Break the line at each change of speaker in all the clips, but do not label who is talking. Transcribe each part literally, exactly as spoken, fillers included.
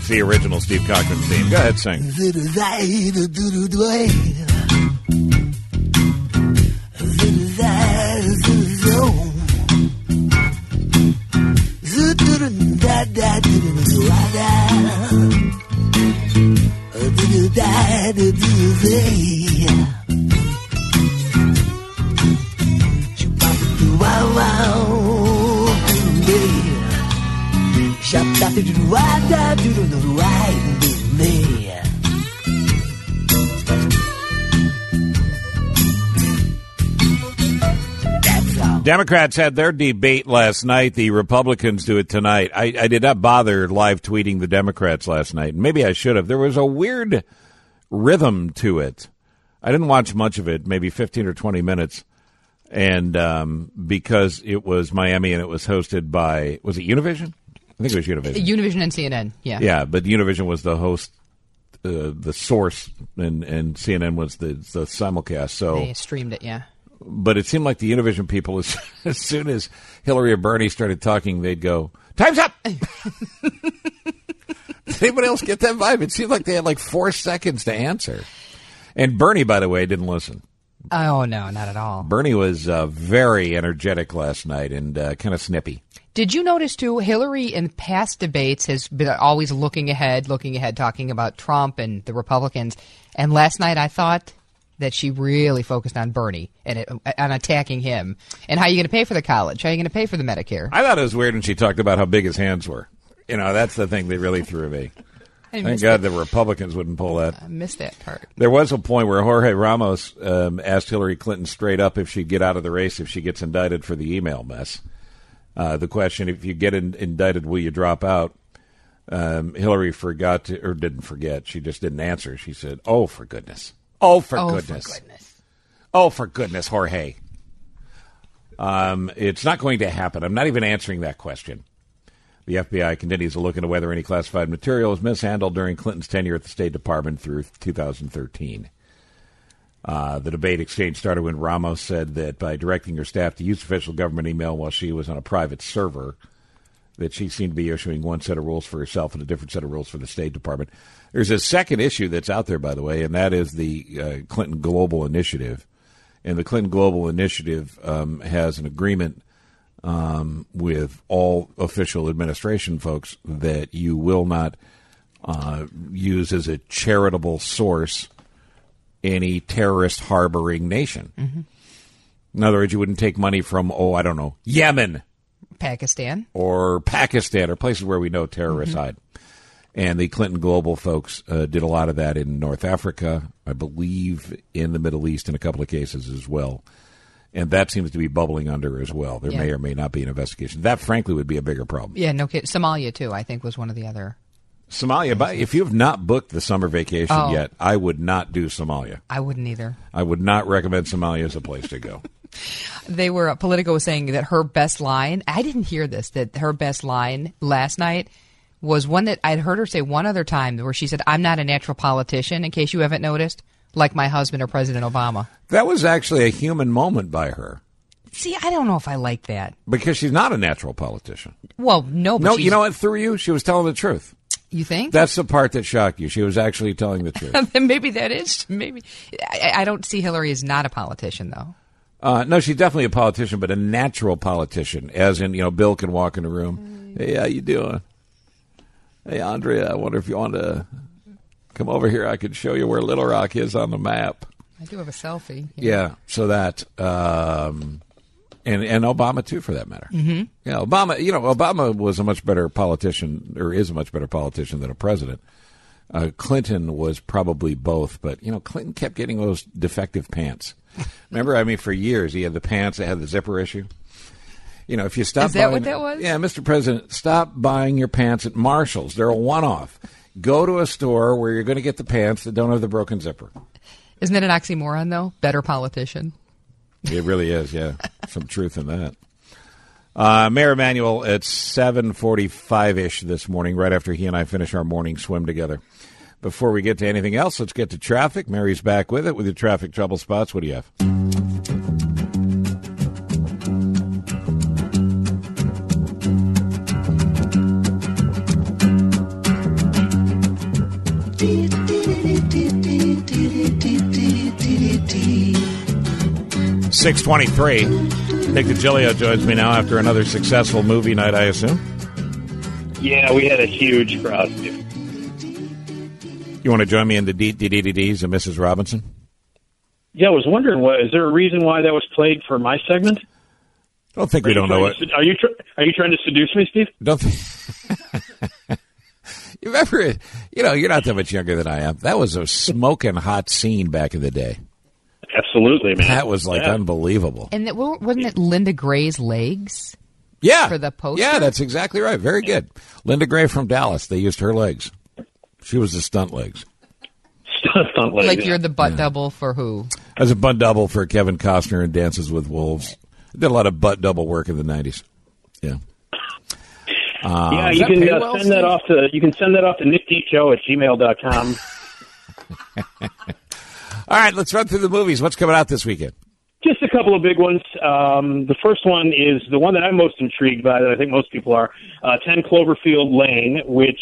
It's the original Steve Cochran theme. Go ahead, sing. Democrats had their debate last night. The Republicans do it tonight. I, I did not bother live tweeting the Democrats last night. Maybe I should have. There was a weird rhythm to it. I didn't watch much of it, maybe fifteen or twenty minutes. And um, because it was Miami and it was hosted by, was it Univision? I think it was Univision.
Univision and C N N, yeah.
Yeah, but Univision was the host, uh, the source, and, and C N N was the, the simulcast. So
they streamed it, yeah.
But it seemed like the Univision people, as, as soon as Hillary or Bernie started talking, they'd go, time's up! Did anybody else get that vibe? It seemed like they had like four seconds to answer. And Bernie, by the way, didn't listen.
Oh, no, not at all.
Bernie was uh, very energetic last night and uh, kind of snippy.
Did you notice, too, Hillary in past debates has been always looking ahead, looking ahead, talking about Trump and the Republicans. And last night I thought that she really focused on Bernie and it, on attacking him. And how are you going to pay for the college? How are you going to pay for the Medicare?
I thought it was weird when she talked about how big his hands were. You know, that's the thing that really threw me.
I
Thank God
that.
the Republicans wouldn't pull that.
I missed that part.
There was a point where Jorge Ramos um, asked Hillary Clinton straight up if she'd get out of the race if she gets indicted for the email mess. Uh, the question, if you get in, indicted, will you drop out? Um, Hillary forgot to, or didn't forget. She just didn't answer. She said, oh, for goodness. Oh, for
oh,
goodness.
For goodness.
Oh, for goodness, Jorge. Um, it's not going to happen. I'm not even answering that question. The F B I continues to look into whether any classified material was mishandled during Clinton's tenure at the State Department through two thousand thirteen. Uh, the debate exchange started when Ramos said that by directing her staff to use official government email while she was on a private server, that she seemed to be issuing one set of rules for herself and a different set of rules for the State Department. There's a second issue that's out there, by the way, and that is the uh, Clinton Global Initiative. And the Clinton Global Initiative um, has an agreement um, with all official administration folks that you will not uh, use as a charitable source any terrorist harboring nation. Mm-hmm. In other words, you wouldn't take money from, oh, I don't know, Yemen.
Pakistan.
Or Pakistan, or places where we know terrorists mm-hmm. hide. And the Clinton Global folks uh, did a lot of that in North Africa, I believe in the Middle East in a couple of cases as well. And that seems to be bubbling under as well. There yeah. may or may not be an investigation. That, frankly, would be a bigger problem.
Yeah, no kidding. Somalia, too, I think, was one of the other.
Somalia, but if you have not booked the summer vacation oh. yet, I would not do Somalia.
I wouldn't either.
I would not recommend Somalia as a place to go.
They were, uh, Politico was saying that her best line, I didn't hear this, that her best line last night was one that I'd heard her say one other time where she said, I'm not a natural politician, in case you haven't noticed, like my husband or President Obama.
That was actually a human moment by her.
See, I don't know if I like that.
Because she's not a natural politician.
Well, no. But
no,
she's...
you know what? Through you, she was telling the truth.
You think?
That's the part that shocked you. She was actually telling the truth.
Maybe that is. Maybe. I, I don't see Hillary as not a politician, though.
Uh, no, she's definitely a politician, but a natural politician, as in, you know, Bill can walk in a room. Mm. Hey, how you doing? Hey, Andrea, I wonder if you want to come over here. I could show you where Little Rock is on the map.
I do have a selfie.
Yeah, yeah so that, um, and, and Obama, too, for that matter.
Mm-hmm.
Yeah, Obama, you know, Obama was a much better politician, or is a much better politician than a president. Uh, Clinton was probably both, but, you know, Clinton kept getting those defective pants. Remember, I mean, for years, he had the pants that had the zipper issue. You know, if you stop
Is that
buying,
what that was?
Yeah, Mister President, stop buying your pants at Marshall's. They're a one-off. Go to a store where you're going to get the pants that don't have the broken zipper.
Isn't that an oxymoron, though? Better politician.
It really is, yeah. Some truth in that. Uh, Mayor Emanuel at seven forty-five-ish this morning, right after he and I finish our morning swim together. Before we get to anything else, let's get to traffic. Mary's back with it with your traffic trouble spots. What do you have? six twenty-three. Nick DiGilio joins me now after another successful movie night, I assume.
Yeah, we had a huge crowd.
You want to join me in the D D D Ds and Missus Robinson?
Yeah, I was wondering, what, is there a reason why that was played for my segment?
I don't think we don't know it.
Are you tr- are you trying to seduce me, Steve?
Don't think. You remember, you know, you're not that much younger than I am. That was a smoking hot scene back in the day.
Absolutely, man.
That was like
yeah.
unbelievable.
And that, wasn't it Linda Gray's legs?
Yeah.
For the poster?
Yeah, that's exactly right. Very good. Linda Gray from Dallas. They used her legs. She was the stunt legs.
Stunt legs.
Like
yeah.
you're the butt
yeah.
double for who?
I was a butt double for Kevin Costner in Dances with Wolves. I did a lot of butt double work in the nineties. Yeah. Uh,
yeah, you can uh, send that off to you can send that off to nick d show at gmail dot com.
All right, let's run through the movies. What's coming out this weekend?
Just a couple of big ones. Um, the first one is the one that I'm most intrigued by, that I think most people are, uh, ten Cloverfield Lane, which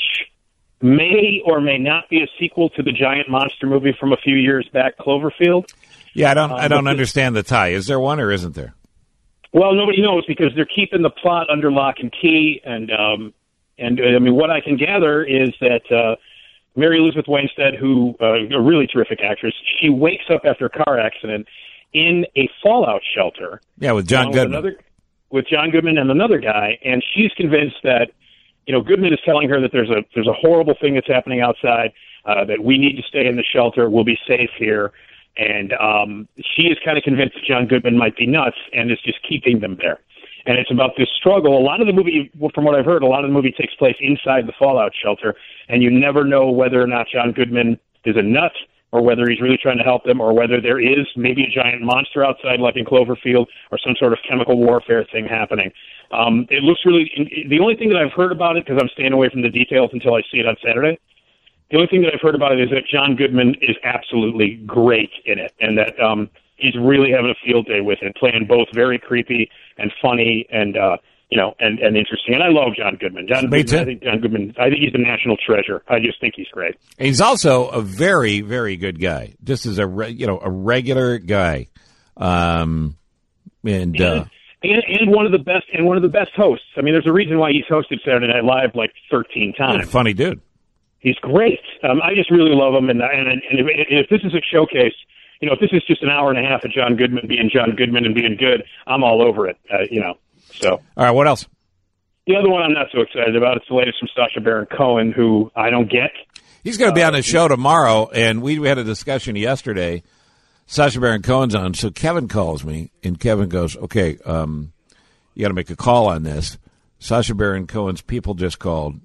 may or may not be a sequel to the giant monster movie from a few years back, Cloverfield.
Yeah, I don't I don't
um,
understand the tie. Is there one or isn't there?
Well, nobody knows because they're keeping the plot under lock and key, and um, and I mean, what I can gather is that uh, Mary Elizabeth Winstead, who uh, a really terrific actress, she wakes up after a car accident in a fallout shelter.
Yeah, with John Goodman.
With, another, with John Goodman and another guy, and she's convinced that, you know, Goodman is telling her that there's a there's a horrible thing that's happening outside, uh, that we need to stay in the shelter, we'll be safe here. And um, she is kind of convinced that John Goodman might be nuts and is just keeping them there. And it's about this struggle. A lot of the movie, from what I've heard, a lot of the movie takes place inside the fallout shelter, and you never know whether or not John Goodman is a nut or whether he's really trying to help them, or whether there is maybe a giant monster outside like in Cloverfield or some sort of chemical warfare thing happening. Um, it looks really – the only thing that I've heard about it, because I'm staying away from the details until I see it on Saturday, the only thing that I've heard about it is that John Goodman is absolutely great in it, and that um, he's really having a field day with it, playing both very creepy and funny and uh, you know and, and interesting. And I love John Goodman. John
Me
Goodman,
too.
I think John Goodman. I think he's a national treasure. I just think he's great.
He's also a very, very good guy. Just as a re- you know a regular guy, um, and. Uh,
And, and one of the best and one of the best hosts. I mean, there's a reason why he's hosted Saturday Night Live like thirteen times.
Funny dude.
He's great. Um, I just really love him. And and, and if, if this is a showcase, you know, if this is just an hour and a half of John Goodman being John Goodman and being good, I'm all over it. Uh, you know. So.
All right. What else?
The other one I'm not so excited about. It's the latest from Sacha Baron Cohen, who I don't get.
He's going to be on the show tomorrow, and we had a discussion yesterday. Sacha Baron Cohen's on, so Kevin calls me, and Kevin goes, okay, um, you got to make a call on this. Sacha Baron Cohen's people just called,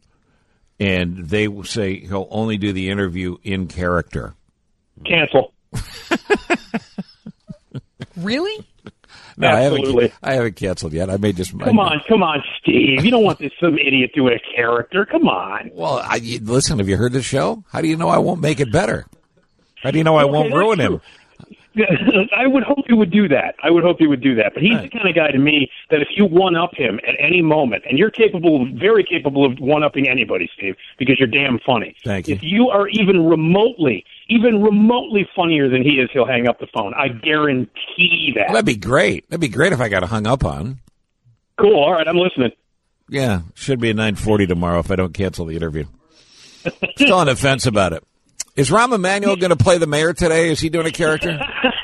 and they say he'll only do the interview in character.
Cancel.
Really?
No,
Absolutely.
I haven't, I haven't canceled yet. I may just...
Come on, come on, Steve. You don't want this some idiot doing a character. Come on.
Well, I, listen, have you heard the show? How do you know I won't make it better? How do you know I
Okay,
won't
that's
ruin
true.
him?
I would hope he would do that. I would hope he would do that. But he's
Right.
the kind of guy to me that if you one-up him at any moment, and you're capable, very capable of one-upping anybody, Steve, because you're damn funny.
Thank you.
If you are even remotely, even remotely funnier than he is, he'll hang up the phone. I guarantee that.
Well, that'd be great. That'd be great if I got hung up on.
Cool. All right, I'm listening.
Yeah, should be at nine forty tomorrow if I don't cancel the interview. Still on the fence about it. Is Rahm Emanuel going to play the mayor today? Is he doing a character?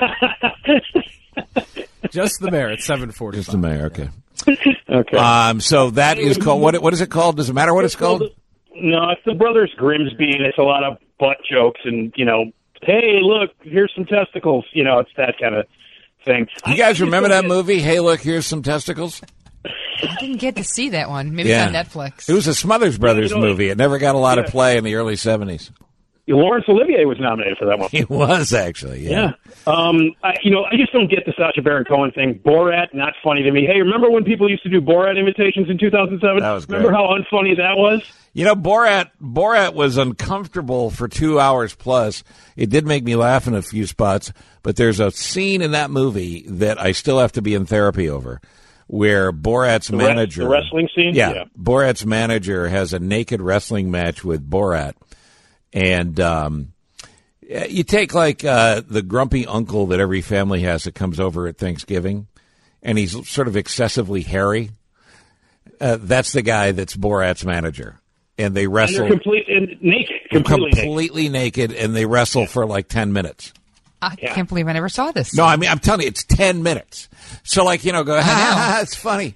Just the mayor at seven forty.
Just the mayor, okay.
Okay.
Um, so that is called, what, what is it called? Does it matter what it's called?
No, it's the Brothers Grimsby, and it's a lot of butt jokes and, you know, hey, look, here's some testicles. You know, it's that kind of thing.
You guys remember that movie, Hey, Look, Here's Some Testicles?
I didn't get to see that one. Maybe
Yeah.
it's on Netflix.
It was a Smothers Brothers
You know,
movie. It never got a lot of
yeah.
play in the early seventies.
Laurence Olivier was nominated for that one.
It was, actually, yeah.
Yeah. Um, I, you know, I just don't get the Sacha Baron Cohen thing. Borat, not funny to me. Hey, remember when people used to do Borat imitations in two thousand seven?
That was great.
Remember how unfunny that was?
You know, Borat Borat was uncomfortable for two hours plus. It did make me laugh in a few spots, but there's a scene in that movie that I still have to be in therapy over, where Borat's
The, re-
manager...
the wrestling scene?
Yeah,
yeah.
Borat's manager has a naked wrestling match with Borat, and um, Yeah, you take like uh, the grumpy uncle that every family has that comes over at Thanksgiving, and he's sort of excessively hairy. Uh, that's the guy that's Borat's manager, and they wrestle
and complete, and naked, completely,
completely naked. naked, and they wrestle yeah. for like ten minutes.
I yeah. can't believe I never saw this.
No, I mean I'm telling you, it's ten minutes. So like you know, go, ha, ha, ha, it's funny,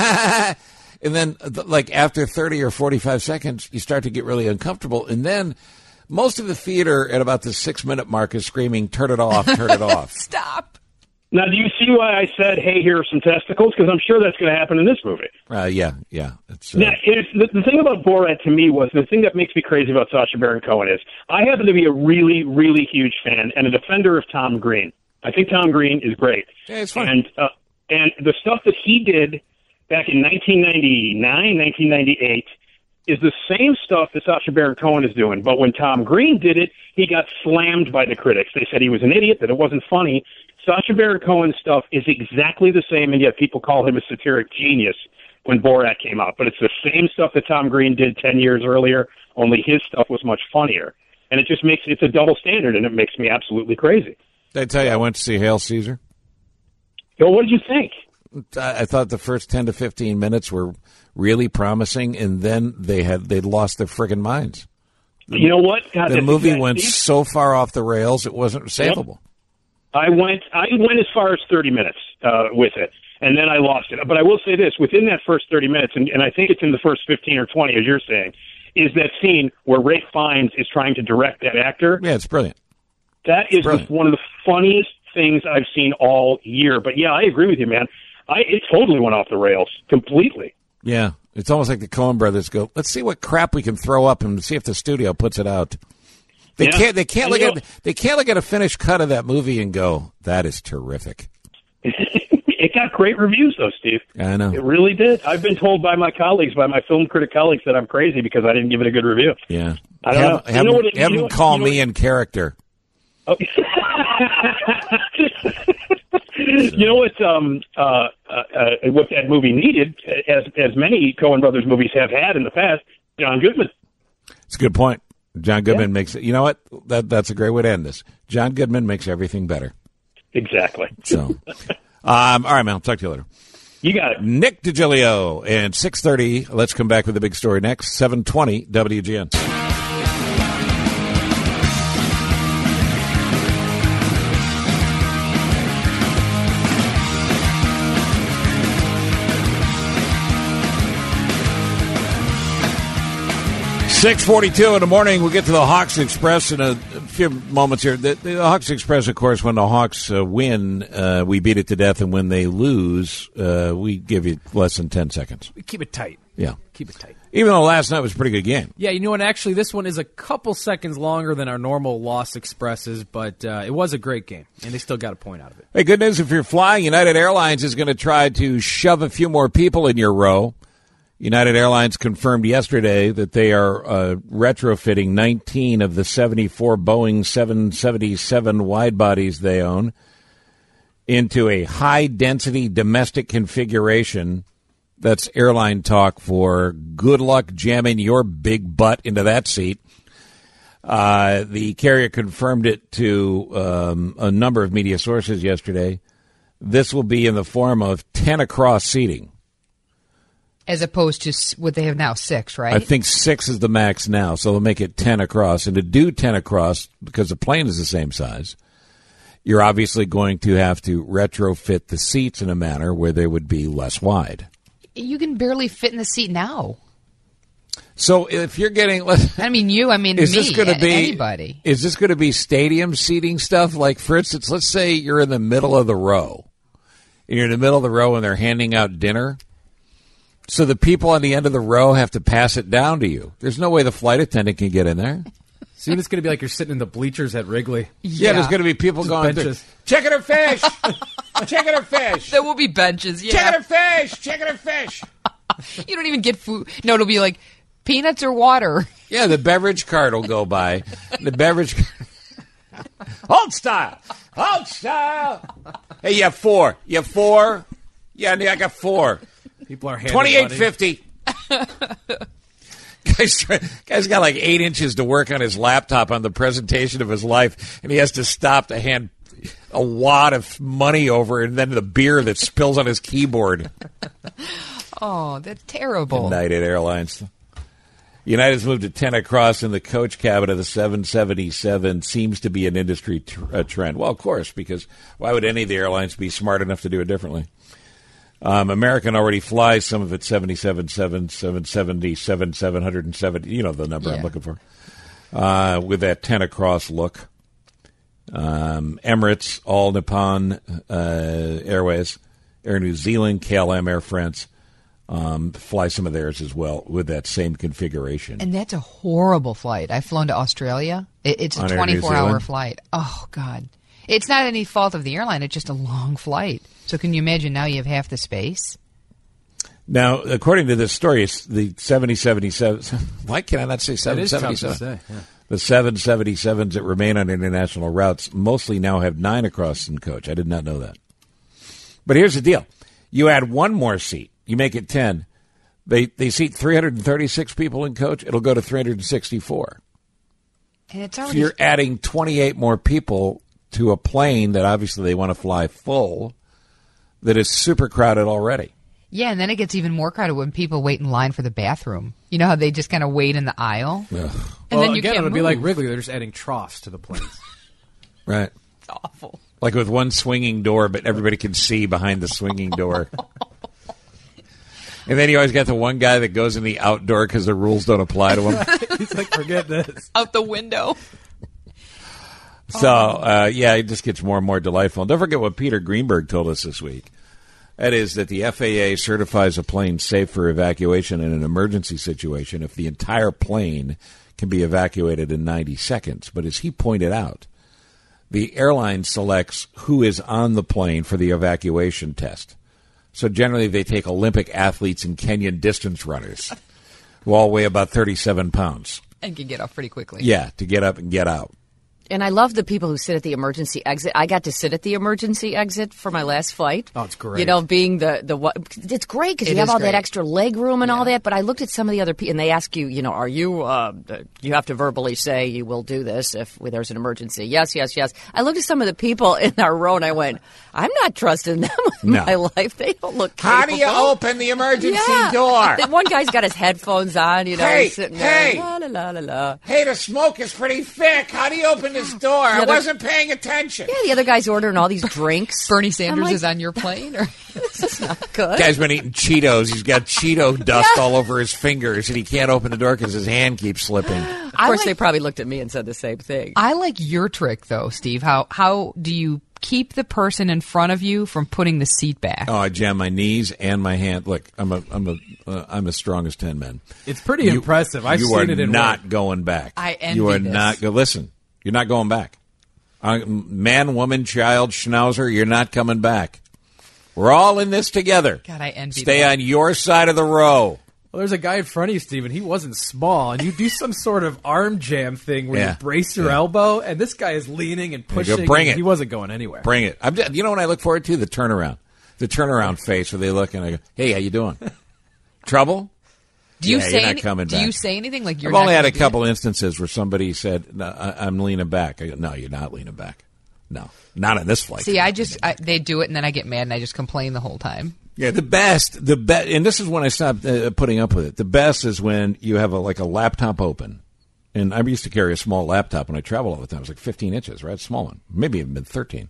and then like after thirty or forty-five seconds, you start to get really uncomfortable, and then. Most of the theater at about the six-minute mark is screaming, turn it off, turn it off.
Stop.
Now, do you see why I said, hey, here are some testicles? Because I'm sure that's going to happen in this movie.
Uh, yeah, yeah. It's, uh...
Now, it's, the, the thing about Borat to me was, the thing that makes me crazy about Sacha Baron Cohen is, I happen to be a really, really huge fan and a defender of Tom Green. I think Tom Green is great.
Yeah, it's fun.
And, uh, and the stuff that he did back in nineteen ninety-nine, nineteen ninety-eight, is the same stuff that Sacha Baron Cohen is doing. But when Tom Green did it, he got slammed by the critics. They said he was an idiot, that it wasn't funny. Sacha Baron Cohen's stuff is exactly the same, and yet people call him a satiric genius when Borat came out. But it's the same stuff that Tom Green did ten years earlier, only his stuff was much funnier. And it just makes it's a double standard, and it makes me absolutely crazy.
Did I tell you I went to see Hail Caesar?
So what did you think?
I thought the first ten to fifteen minutes were really promising, and then they had they'd lost their friggin' minds.
You know what? God,
the movie went so far off the rails, it wasn't savable.
Yep. I went I went as far as thirty minutes uh, with it, and then I lost it. But I will say this, within that first thirty minutes, and, and I think it's in the first fifteen or twenty, as you're saying, is that scene where Ralph Fiennes is trying to direct that actor.
Yeah, it's brilliant.
That
it's
is
brilliant.
one of the funniest things I've seen all year. But, yeah, I agree with you, man. I, it totally went off the rails completely.
Yeah, it's almost like the Coen brothers go, let's see what crap we can throw up and see if the studio puts it out. They yeah. can't. They can't look at. They can't look at a finished cut of that movie and go, "That is terrific."
It got great reviews, though, Steve.
I know
it really did. I've been told by my colleagues, by my film critic colleagues, that I'm crazy because I didn't give it a good review.
Yeah,
I don't
have,
know.
Have,
you know what it,
have
you
them
know,
call
you know
me
what,
in character.
Okay. You know what? Um, uh, uh, what that movie needed, as as many Coen Brothers movies have had in the past, John Goodman.
It's a good point. John Goodman
yeah.
makes it. You know what? That that's a great way to end this. John Goodman makes everything better.
Exactly.
So, um, all right, man. I'll talk to you later.
You got it.
Nick DiGilio and six thirty. Let's come back with the big story next. seven twenty W G N. six forty-two in the morning, we'll get to the Hawks Express in a few moments here. The, the Hawks Express, of course, when the Hawks uh, win, uh, we beat it to death, and when they lose, uh, we give you less than ten seconds.
Keep it tight.
Yeah.
Keep it tight.
Even though last night was a pretty good game.
Yeah, you know what? Actually, this one is a couple seconds longer than our normal loss expresses, but uh, it was a great game, and they still got a point out of it.
Hey, good news if you're flying. United Airlines is going to try to shove a few more people in your row. United Airlines confirmed yesterday that they are uh, retrofitting nineteen of the seventy-four Boeing seven seventy-seven wide-bodies they own into a high-density domestic configuration. That's airline talk for good luck jamming your big butt into that seat. Uh, the carrier confirmed it to um, a number of media sources yesterday. This will be in the form of ten across seating.
As opposed to what they have now, six, right?
I think six is the max now, so they'll make it ten across. And to do ten across, because the plane is the same size, you're obviously going to have to retrofit the seats in a manner where they would be less wide.
You can barely fit in the seat now.
So if you're getting...
I mean, you, I mean,
is
me,
this gonna be,
anybody.
Is this going to be stadium seating stuff? Like, for instance, let's say you're in the middle of the row. And you're in the middle of the row and they're handing out dinner. So the people on the end of the row have to pass it down to you. There's no way the flight attendant can get in there.
Soon it's going to be like you're sitting in the bleachers at Wrigley.
Yeah, yeah there's going to be people
Just
going,
benches.
Checking her fish! Checking her fish!
There will be benches, yeah.
Checking her fish! Checking her fish!
You don't even get food. No, it'll be like peanuts or water.
Yeah, the beverage cart will go by. The beverage Hold style! Hold style! Hey, you have four. You have four? Yeah, I got four.
People are
twenty-eight fifty. Guy's, guy's got like eight inches to work on his laptop on the presentation of his life, and he has to stop to hand a wad of money over, and then the beer that spills on his keyboard.
Oh, that's terrible.
United Airlines. United's moved to ten across in the coach cabin of the seven seventy-seven. Seems to be an industry tr- uh, trend. Well, of course, because why would any of the airlines be smart enough to do it differently? Um, American already flies some of its seventy-seven, seven, seven seventy-seven, seven seventy, you know the number
yeah.
I'm looking for, uh, with that ten across look. Um, Emirates, All Nippon uh, Airways, Air New Zealand, K L M, Air France. Um, fly some of theirs as well with that same configuration.
And that's a horrible flight. I've flown to Australia. It, it's a twenty-four hour flight. Oh, God. It's not any fault of the airline. It's just a long flight. So can you imagine now you have half the space?
Now, according to this story, it's the seventy seventy-seven. Why can I not say seven seventy-seven?
That is tough to say, yeah.
The seven seventy-sevens that remain on international routes mostly now have nine across in coach. I did not know that. But here's the deal. You add one more seat. You make it ten. They they seat three hundred thirty-six people in coach. It'll go to three hundred sixty-four.
And it's
So
already
you're adding twenty-eight more people to a plane that obviously they want to fly full that is super crowded already.
Yeah, and then it gets even more crowded when people wait in line for the bathroom. You know how they just kind of wait in the aisle?
Ugh.
And
well,
then you
again,
can't
it'll
move.
be like Wrigley. They're just adding troughs to the planes.
Right.
It's awful.
Like with one swinging door, but everybody can see behind the swinging door. And then you always got the one guy that goes in the outdoor because the rules don't apply to him.
He's like, forget this.
Out the window.
So, uh, yeah, it just gets more and more delightful. And don't forget what Peter Greenberg told us this week. That is that the F A A certifies a plane safe for evacuation in an emergency situation if the entire plane can be evacuated in ninety seconds. But as he pointed out, the airline selects who is on the plane for the evacuation test. So generally they take Olympic athletes and Kenyan distance runners who all weigh about thirty-seven pounds.
And can get off pretty quickly.
Yeah, to get up and get out.
And I love the people who sit at the emergency exit. I got to sit at the emergency exit for my last flight.
Oh, it's great.
You know, being the, the what, it's great because
It
you have
is
all
great.
that extra leg room and
Yeah.
all that. But I looked at some of the other people, and they ask you, you know, are you, uh, you have to verbally say you will do this if there's an emergency. Yes, yes, yes. I looked at some of the people in our row, and I went, I'm not trusting them with
No.
my life. They don't look capable.
How do you open the emergency
Yeah.
door?
The one guy's got his headphones on, you know,
Hey,
he's sitting
hey.
there. La, la, la, la, la.
Hey, the smoke is pretty thick. How do you open this door? I
they're-
wasn't paying attention.
Yeah, the other guy's ordering all these drinks.
Bernie
I'm
Sanders
like,
is on your plane? Or
This is not good.
Guy's been eating Cheetos. He's got Cheeto dust all over his fingers, and he can't open the door because his hand keeps slipping.
Of course,
like-
they probably looked at me and said the same thing.
I like your trick, though, Steve. How how do you keep the person in front of you from putting the seat back?
Oh, I jam my knees and my hand. Look, I'm a, I'm a, uh, I'm as strong as ten men.
It's pretty impressive. I've
you
seen
are
it in
not
work.
going back.
I envy
You are
this.
not. Go, listen, you're not going back. Uh, man, woman, child, schnauzer, you're not coming back. We're all in this together.
God, I envy
Stay
that.
on your side of the row.
Well, there's a guy in front of you, Steven. He wasn't small, and you do some sort of arm jam thing where
Yeah.
you brace your
Yeah.
elbow, and this guy is leaning and
There you go.
pushing.
Bring
and
it.
He wasn't going anywhere.
Bring it. I'm, you know what I look forward to? The turnaround. The turnaround face where they look and I go, hey, how you doing? Trouble?
Do you
Yeah,
say
you're not
any-
coming
Do
back.
you say anything like you're?
I've
not
only had
gonna
a
do
couple
it?
instances where somebody said, no, I, I'm leaning back. I go, no, you're not leaning back. No, not on this flight.
See, I just I, they do it and then I get mad and I just complain the whole time.
Yeah, the best, the best, and this is when I stopped uh, putting up with it. The best is when you have a, like a laptop open, and I used to carry a small laptop when I travel all the time. It was like fifteen inches, right? Small one, maybe even thirteen.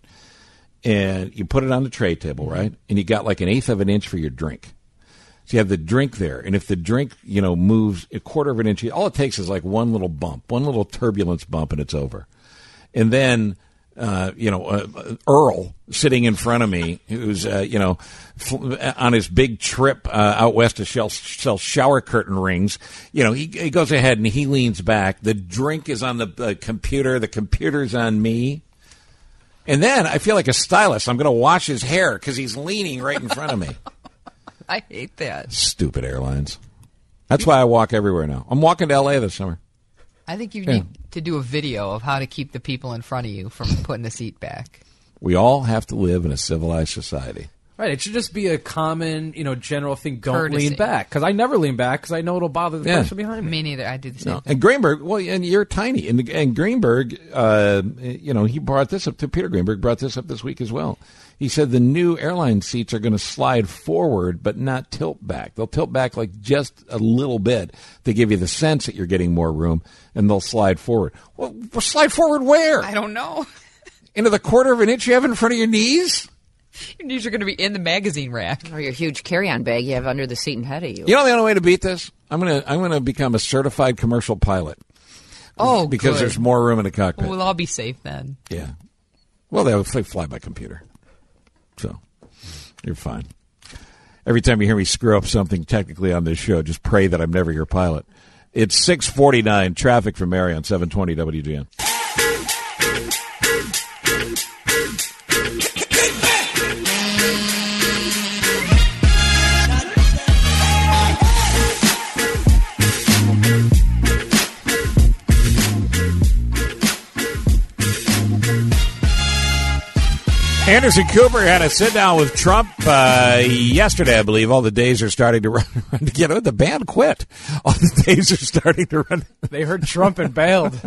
And you put it on the tray table, right? And you got like an eighth of an inch for your drink. So you have the drink there, and if the drink, you know, moves a quarter of an inch, all it takes is like one little bump, one little turbulence bump, and it's over. And then, uh, you know, uh, Earl sitting in front of me, who's, uh, you know, fl- on his big trip uh, out west to sell, sell shower curtain rings, you know, he, he goes ahead and he leans back. The drink is on the uh, computer. The computer's on me. And then I feel like a stylist. I'm going to wash his hair because he's leaning right in front of me.
I hate that.
Stupid airlines. That's why I walk everywhere now. I'm walking to L A this summer.
I think you
Yeah.
need to do a video of how to keep the people in front of you from putting the seat back.
We all have to live in a civilized society.
Right, it should just be a common, you know, general thing. Don't
Courtesy.
lean back, because I never lean back because I know it'll bother the
Yeah.
person behind me.
Me neither. I do the same.
No. And Greenberg, well, and you're tiny. And, and Greenberg, uh, you know, he brought this up to Peter Greenberg, brought this up this week as well. He said the new airline seats are going to slide forward, but not tilt back. They'll tilt back like just a little bit to give you the sense that you're getting more room, and they'll slide forward. Well, well slide forward where?
I don't know.
Into the quarter of an inch you have in front of your knees?
Your knees are going to be in the magazine rack.
Or your huge carry-on bag you have under the seat and head of you.
You know the only way to beat this? I'm gonna I'm gonna become a certified commercial pilot.
Oh,
because
good.
there's more room in the cockpit.
Well, we'll all be safe then.
Yeah. Well, they they fly by computer, so you're fine. Every time you hear me screw up something technically on this show, just pray that I'm never your pilot. It's six forty-nine. Traffic from Mary on seven twenty W G N. Anderson Cooper had a sit-down with Trump uh, yesterday, I believe. All the days are starting to run. run you know, the band quit. All the days are starting to run.
They heard Trump and bailed.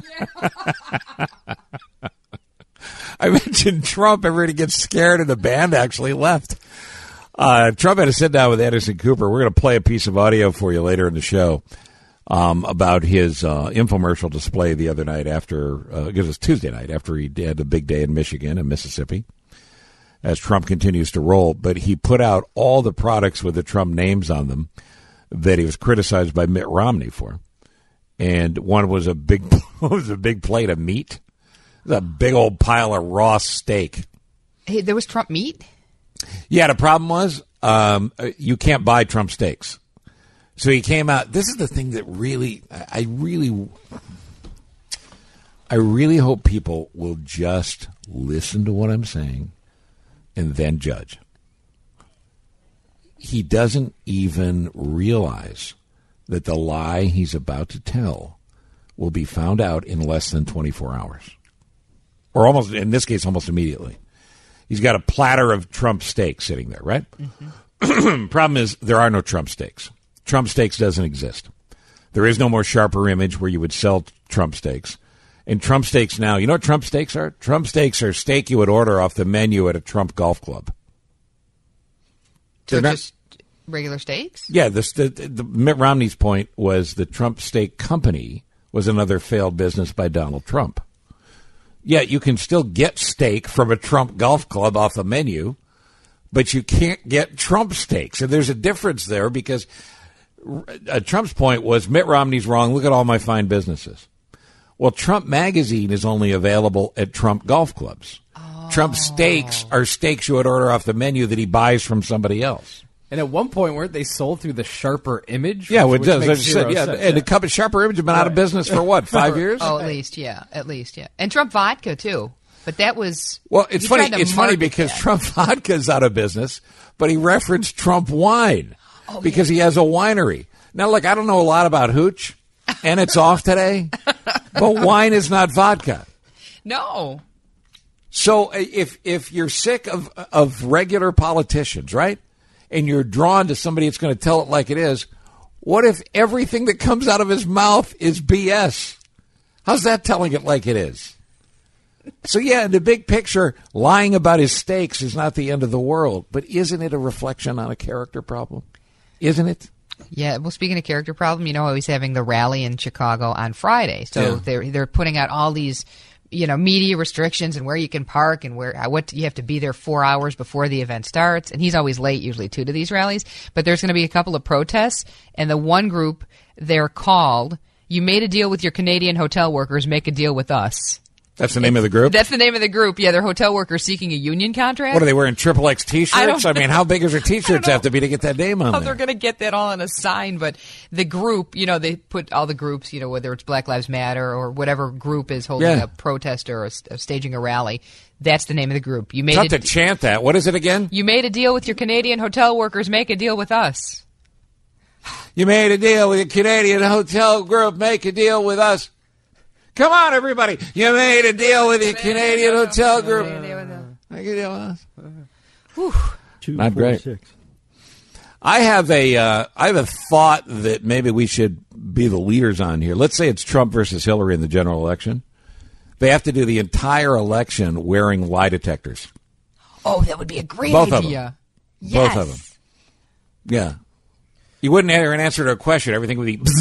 I mentioned Trump. Everybody gets scared, and the band actually left. Uh, Trump had a sit-down with Anderson Cooper. We're going to play a piece of audio for you later in the show um, about his uh, infomercial display the other night after, uh, it was Tuesday night, after he had a big day in Michigan and Mississippi, as Trump continues to roll. But he put out all the products with the Trump names on them that he was criticized by Mitt Romney for. And one was a big was a big plate of meat. It was a big old pile of raw steak.
Hey, there was Trump meat?
Yeah, the problem was um, you can't buy Trump steaks. So he came out. This is the thing that really, I really, I really hope people will just listen to what I'm saying and then judge. He doesn't even realize that the lie he's about to tell will be found out in less than twenty-four hours. Or almost, in this case, almost immediately. He's got a platter of Trump steaks sitting there, right? Mm-hmm. Problem is, there are no Trump steaks. Trump steaks doesn't exist. There is no more Sharper Image where you would sell Trump steaks. And Trump steaks now, you know what Trump steaks are? Trump steaks are steak you would order off the menu at a Trump golf club.
So
They're not-
just regular steaks?
Yeah, this, the, the, Mitt Romney's point was the Trump Steak Company was another failed business by Donald Trump. Yeah, you can still get steak from a Trump golf club off the menu, but you can't get Trump steaks. And there's a difference there because uh, Trump's point was Mitt Romney's wrong. Look at all my fine businesses. Well, Trump Magazine is only available at Trump golf clubs. Oh. Trump steaks are steaks you would order off the menu that he buys from somebody else.
And at one point, weren't they sold through the Sharper Image?
Yeah,
which,
it does.
which
I
makes
just said,
zero
yeah,
sense,
and
yeah.
the company Sharper Image has been out of business for what, five years?
Oh, at least, yeah, at least, yeah. And Trump vodka too, but that was
Well, it's
you
funny.
tried to
It's funny
market
because
that.
Trump vodka's out of business, but he referenced Trump wine
Oh,
because
yeah.
he has a winery. Now, look, I don't know a lot about hooch, and it's off today, but wine is not vodka.
No,
So if if you're sick of of regular politicians, right, and you're drawn to somebody that's going to tell it like it is, what if everything that comes out of his mouth is B S? How's that telling it like it is? So, yeah, in the big picture, lying about his steaks is not the end of the world, but isn't it a reflection on a character problem? Isn't it?
yeah. Well, speaking of character problem, you know, how he's having the rally in Chicago on Friday, so
Yeah.
they're they're putting out all these, you know, media restrictions and where you can park and where what you have to be there four hours before the event starts. And he's always late, usually too, to these rallies. But there's going to be a couple of protests, and the one group they're called "You made a deal with your Canadian hotel workers, make a deal with us."
That's the name of the group?
That's the name of the group. Yeah, they're hotel workers seeking a union contract.
What, are they wearing Triple X
I
T-shirts?
don't-
I, mean, how big does their T-shirts
know
have to be to get that name on
How
there?
they're going to get that all on a sign, but the group, you know, they put all the groups, you know, whether it's Black Lives Matter or whatever group is holding
Yeah.
a protest or a, a staging a rally. That's the name of the group. You made
Tough
a,
to chant that. What is it again?
you made a deal with your Canadian hotel workers. Make a deal with us.
You made a deal with a Canadian hotel group. Make a deal with us. Come on, everybody. You made a deal with a Canadian hotel group. Make a deal with us.
two
Not great.
forty-six.
I have a uh, I have a thought that maybe we should be the leaders on here. Let's say it's Trump versus Hillary in the general election. They have to do the entire election wearing lie detectors.
Oh, that would be a great
Both
idea.
of them.
Yes.
Both of them. Yeah. You wouldn't hear an answer to a question. Everything would be...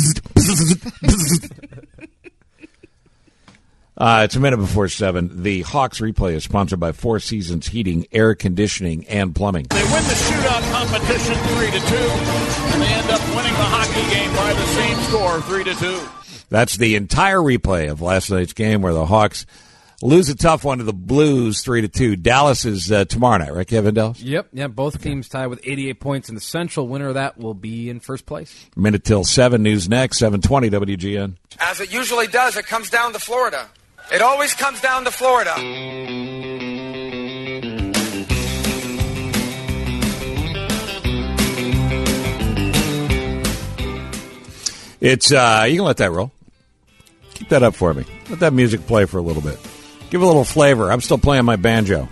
uh, it's a minute before seven. The Hawks replay is sponsored by Four Seasons Heating, Air Conditioning, and Plumbing.
They win the shootout competition three to two, and they end up winning the hockey game by the same score, three to two.
That's the entire replay of last night's game where the Hawks lose a tough one to the Blues, three to two. Dallas is uh, tomorrow night, right, Kevin Dallas?
Yep, yeah. Both teams tied with eighty-eight points in the Central. Winner of that will be in first place.
Minute till seven. News next. Seven twenty W G N.
As it usually does, it comes down to Florida. It always comes down to Florida.
It's uh, you can let that roll. Keep that up for me. Let that music play for a little bit. Give it a little flavor. I'm still playing my banjo.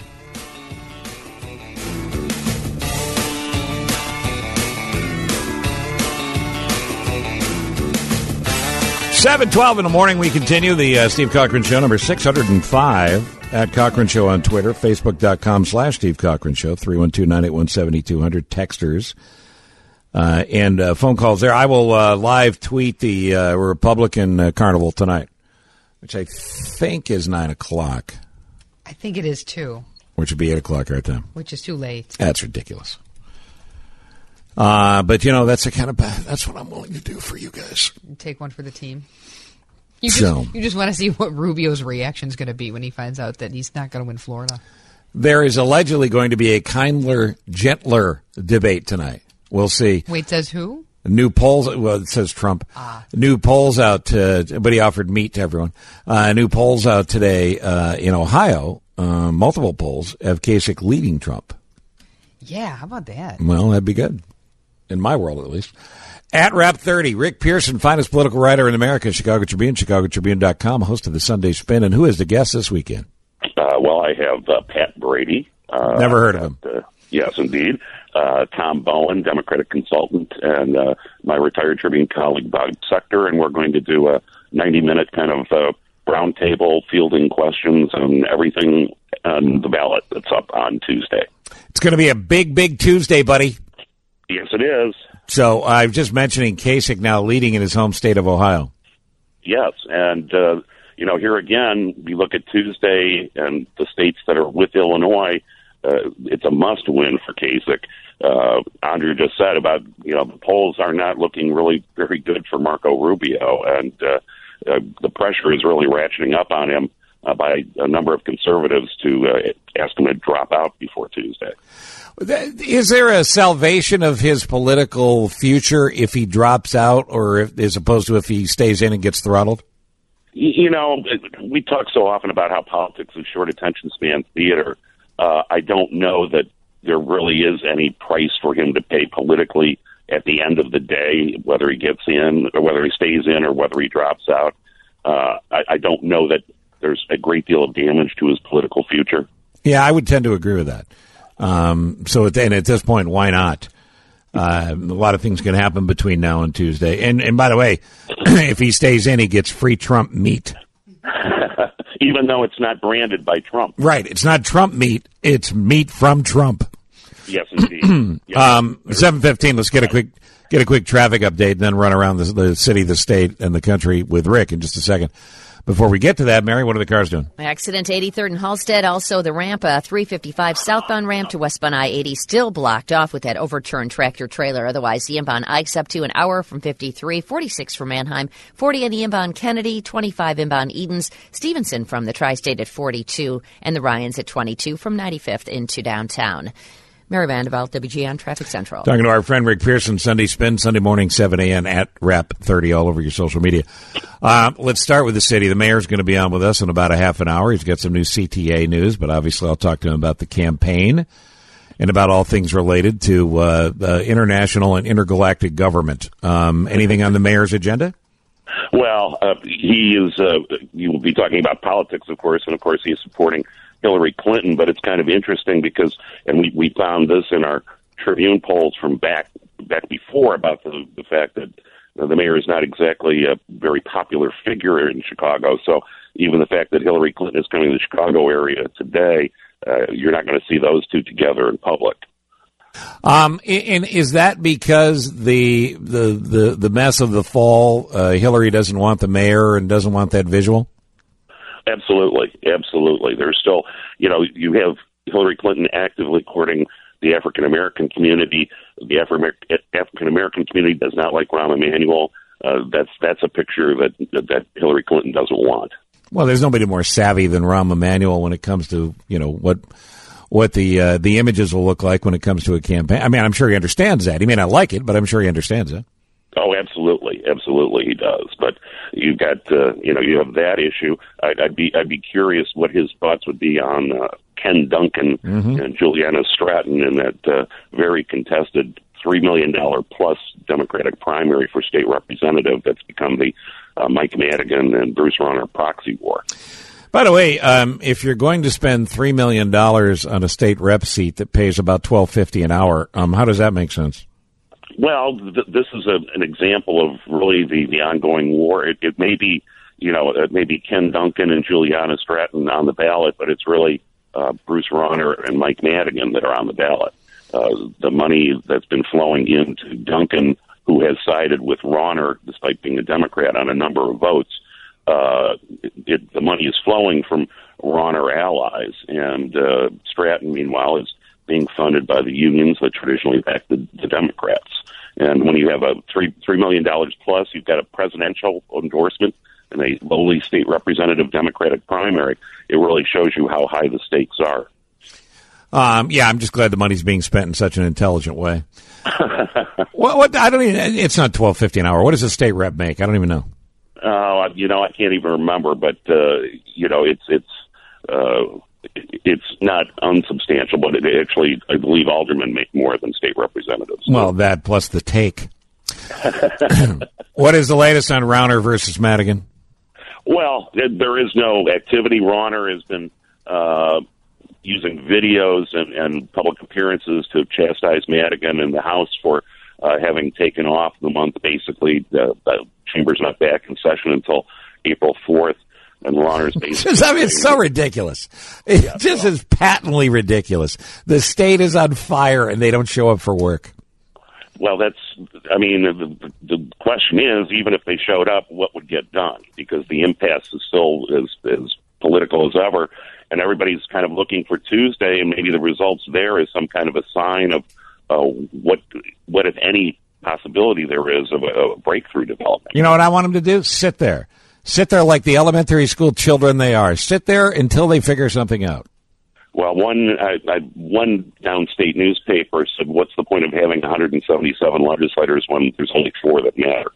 seven twelve in the morning, we continue the uh, Steve Cochran Show, number six hundred five, at Cochran Show on Twitter, Facebook.com slash Steve Cochran Show, three one two, nine eight one, seven two zero zero, texters, uh, and uh, phone calls there. I will uh, live tweet the uh, Republican uh, Carnival tonight, which I think is nine o'clock.
I think it is too.
Which would be eight o'clock right then.
Which is too late.
That's ridiculous. Uh, but, you know, that's the kind of, that's what I'm willing to do for you guys.
Take one for the team. You just,
So,
you just want to see what Rubio's reaction is going to be when he finds out that he's not going to win Florida.
There is allegedly going to be a kindler, gentler debate tonight. We'll see.
Wait, says who?
New polls, well, it says Trump.
Ah.
New polls out, uh, but he offered meat to everyone. Uh, new polls out today uh, in Ohio, uh, multiple polls, have Kasich leading Trump.
Yeah, how about that?
Well, that'd be good. In my world, at least. At Rap thirty, Rick Pearson, finest political writer in America, Chicago Tribune, Chicago Tribune dot com, host of the Sunday Spin. And who is the guest this weekend?
Uh, well, I have uh, Pat Brady. Uh,
Never heard of him.
Uh, yes, indeed. Uh, Tom Bowen, Democratic consultant, and uh, my retired Tribune colleague, Bob Sector, and we're going to do a ninety-minute kind of uh, roundtable fielding questions on everything on the ballot that's up on Tuesday.
It's going to be a big, big Tuesday, buddy.
Yes, it is.
So I was just mentioning Kasich now leading in his home state of Ohio.
Yes, and, uh, you know, here again, we look at Tuesday and the states that are with Illinois, uh, it's a must-win for Kasich. Uh, Andrew just said about, you know, the polls are not looking really very good for Marco Rubio, and uh, uh, the pressure is really ratcheting up on him uh, by a number of conservatives to uh, ask him to drop out before Tuesday.
Is there a salvation of his political future if he drops out, or if, as opposed to if he stays in and gets throttled?
You know, we talk so often about how politics is short attention span theater. Uh, I don't know that there really is any price for him to pay politically at the end of the day, whether he gets in or whether he stays in or whether he drops out. Uh, I, I don't know that there's a great deal of damage to his political future.
Yeah, I would tend to agree with that. Um, so at, and at this point, why not? Uh, a lot of things can happen between now and Tuesday. And, and by the way, if he stays in, he gets free Trump meat.
Even though it's not branded by Trump.
Right. It's not Trump meat. It's meat from Trump.
Yes, indeed. Yes.
um, seven fifteen, let's get a quick get a quick traffic update and then run around the, the city, the state, and the country with Rick in just a second. Before we get to that, Mary, what are the cars doing?
Accident eighty-third and Halstead, also the ramp, uh, three fifty-five southbound ramp to westbound I eighty, still blocked off with that overturned tractor trailer. Otherwise, the inbound Ikes up to an hour from fifty-three, forty-six for Manheim, forty in the inbound Kennedy, twenty-five inbound Edens, Stevenson from the Tri-State at forty-two, and the Ryans at twenty-two from ninety-fifth into downtown. Mary Vanderbilt, W G N Traffic Central.
Talking to our friend Rick Pearson, Sunday Spin, Sunday morning, seven a.m. at Rap thirty, all over your social media. Uh, let's start with the city. The mayor's going to be on with us in about a half an hour. He's got some new C T A news, but obviously I'll talk to him about the campaign and about all things related to uh, uh, international and intergalactic government. Um, anything on the mayor's agenda?
Well, uh, he is, uh, you will be talking about politics, of course, and of course he is supporting Hillary Clinton. But it's kind of interesting because, and we, we found this in our Tribune polls from back back before about the, the fact that the mayor is not exactly a very popular figure in Chicago. So even the fact that Hillary Clinton is coming to the Chicago area today, uh, you're not going to see those two together in public.
Um, and is that because the the the, the mess of the fall, uh, Hillary doesn't want the mayor and doesn't want that visual?
Absolutely, absolutely. There's still, you know, you have Hillary Clinton actively courting the African American community. The African American community does not like Rahm Emanuel. Uh, that's that's a picture that that Hillary Clinton doesn't want.
Well, there's nobody more savvy than Rahm Emanuel when it comes to, you know, what what the uh, the images will look like when it comes to a campaign. I mean, I'm sure he understands that. He may not like it, but I'm sure he understands it.
Oh, absolutely, absolutely, he does. But you've got, uh, you know, you have that issue. I'd, I'd be, I'd be curious what his thoughts would be on uh, Ken Duncan mm-hmm. and Juliana Stratton in that uh, very contested three million dollars plus Democratic primary for state representative that's become the uh, Mike Madigan and Bruce Rauner proxy war.
By the way, um, if you're going to spend three million dollars on a state rep seat that pays about twelve fifty an hour, um, how does that make sense?
Well, th- this is a, an example of really the, the ongoing war. It, it may be, you know, it may be Ken Duncan and Juliana Stratton on the ballot, but it's really uh, Bruce Rauner and Mike Madigan that are on the ballot. Uh, the money that's been flowing into Duncan, who has sided with Rauner, despite being a Democrat on a number of votes, uh, it, it, the money is flowing from Rauner allies. And uh, Stratton, meanwhile, is being funded by the unions that traditionally back the, the Democrats. And when you have a three three million dollars plus, you've got a presidential endorsement and a lowly state representative Democratic primary. It really shows you how high the stakes are.
Um, yeah, I'm just glad the money's being spent in such an intelligent way. what, what? I don't even. It's not twelve fifty an hour. What does a state rep make? I don't even know.
Oh, uh, you know, I can't even remember. But uh, you know, it's it's. Uh, It's not unsubstantial, but it actually, I believe aldermen make more than state representatives.
Well, that plus the take. What is the latest on Rauner versus Madigan?
Well, there is no activity. Rauner has been uh, using videos and, and public appearances to chastise Madigan in the House for uh, having taken off the month. Basically, the, the chamber's not back in session until April fourth. And Rauner's basically...
I mean, it's so ridiculous. It yeah, just well. is patently ridiculous. The state is on fire, and they don't show up for work.
Well, that's... I mean, the, the question is, even if they showed up, what would get done? Because the impasse is still as, as political as ever, and everybody's kind of looking for Tuesday, and maybe the results there is some kind of a sign of uh, what, what, if any, possibility there is of a, a breakthrough development.
You know what I want them to do? Sit there. Sit there like the elementary school children they are. Sit there until they figure something out.
Well, one I, I, one downstate newspaper said, what's the point of having one hundred seventy-seven legislators when there's only four that matter?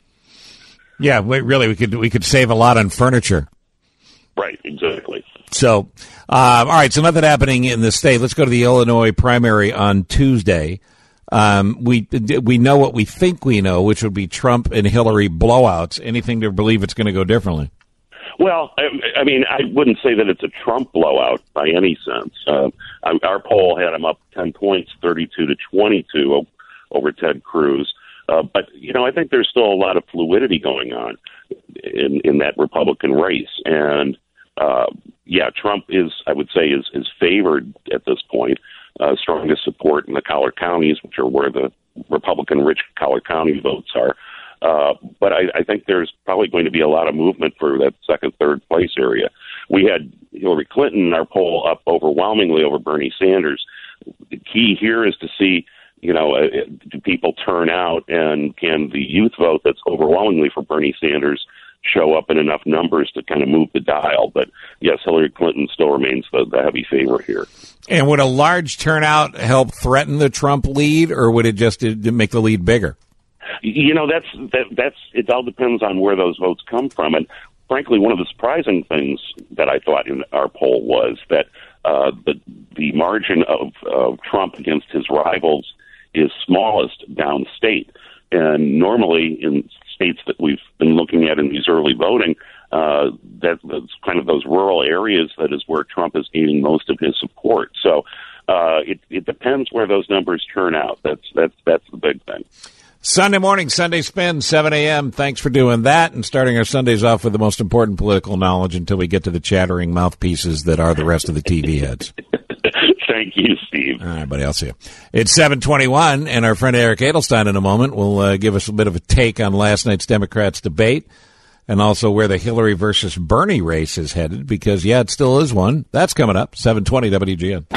Yeah, wait, really, we could we could save a lot on furniture.
Right, exactly.
So, uh, all right, so nothing happening in the state. Let's go to the Illinois primary on Tuesday. Um, we we know what we think we know, which would be Trump and Hillary blowouts. Anything to believe it's going to go differently?
Well, I, I mean, I wouldn't say that it's a Trump blowout by any sense. Uh, our poll had him up ten points, thirty-two to twenty-two over Ted Cruz. Uh, but, you know, I think there's still a lot of fluidity going on in, in that Republican race. And, uh, yeah, Trump is, I would say, is, is favored at this point. Uh, strongest support in the Collar counties, which are where the Republican-rich Collar County votes are. Uh, but I, I think there's probably going to be a lot of movement for that second, third place area. We had Hillary Clinton in our poll up overwhelmingly over Bernie Sanders. The key here is to see, you know, uh, do people turn out, and can the youth vote that's overwhelmingly for Bernie Sanders show up in enough numbers to kind of move the dial? But yes, Hillary Clinton still remains the, the heavy favorite here.
And would a large turnout help threaten the Trump lead, or would it just make the lead bigger?
You know, that's that, that's it. All depends on where those votes come from. And frankly, one of the surprising things that I thought in our poll was that uh, the the margin of, of Trump against his rivals is smallest downstate. And normally in states that we've been looking at in these early voting, uh, that that's kind of those rural areas that is where Trump is gaining most of his support. So uh, it, it depends where those numbers turn out. That's that's that's the big thing.
Sunday morning, Sunday Spin, seven a.m. Thanks for doing that and starting our Sundays off with the most important political knowledge until we get to the chattering mouthpieces that are the rest of the T V heads.
Thank you, Steve.
All right, buddy, I'll see you. It's seven twenty-one, and our friend Eric Edelstein in a moment will uh, give us a bit of a take on last night's Democrats debate and also where the Hillary versus Bernie race is headed, because, yeah, it still is one. That's coming up, seven twenty W G N.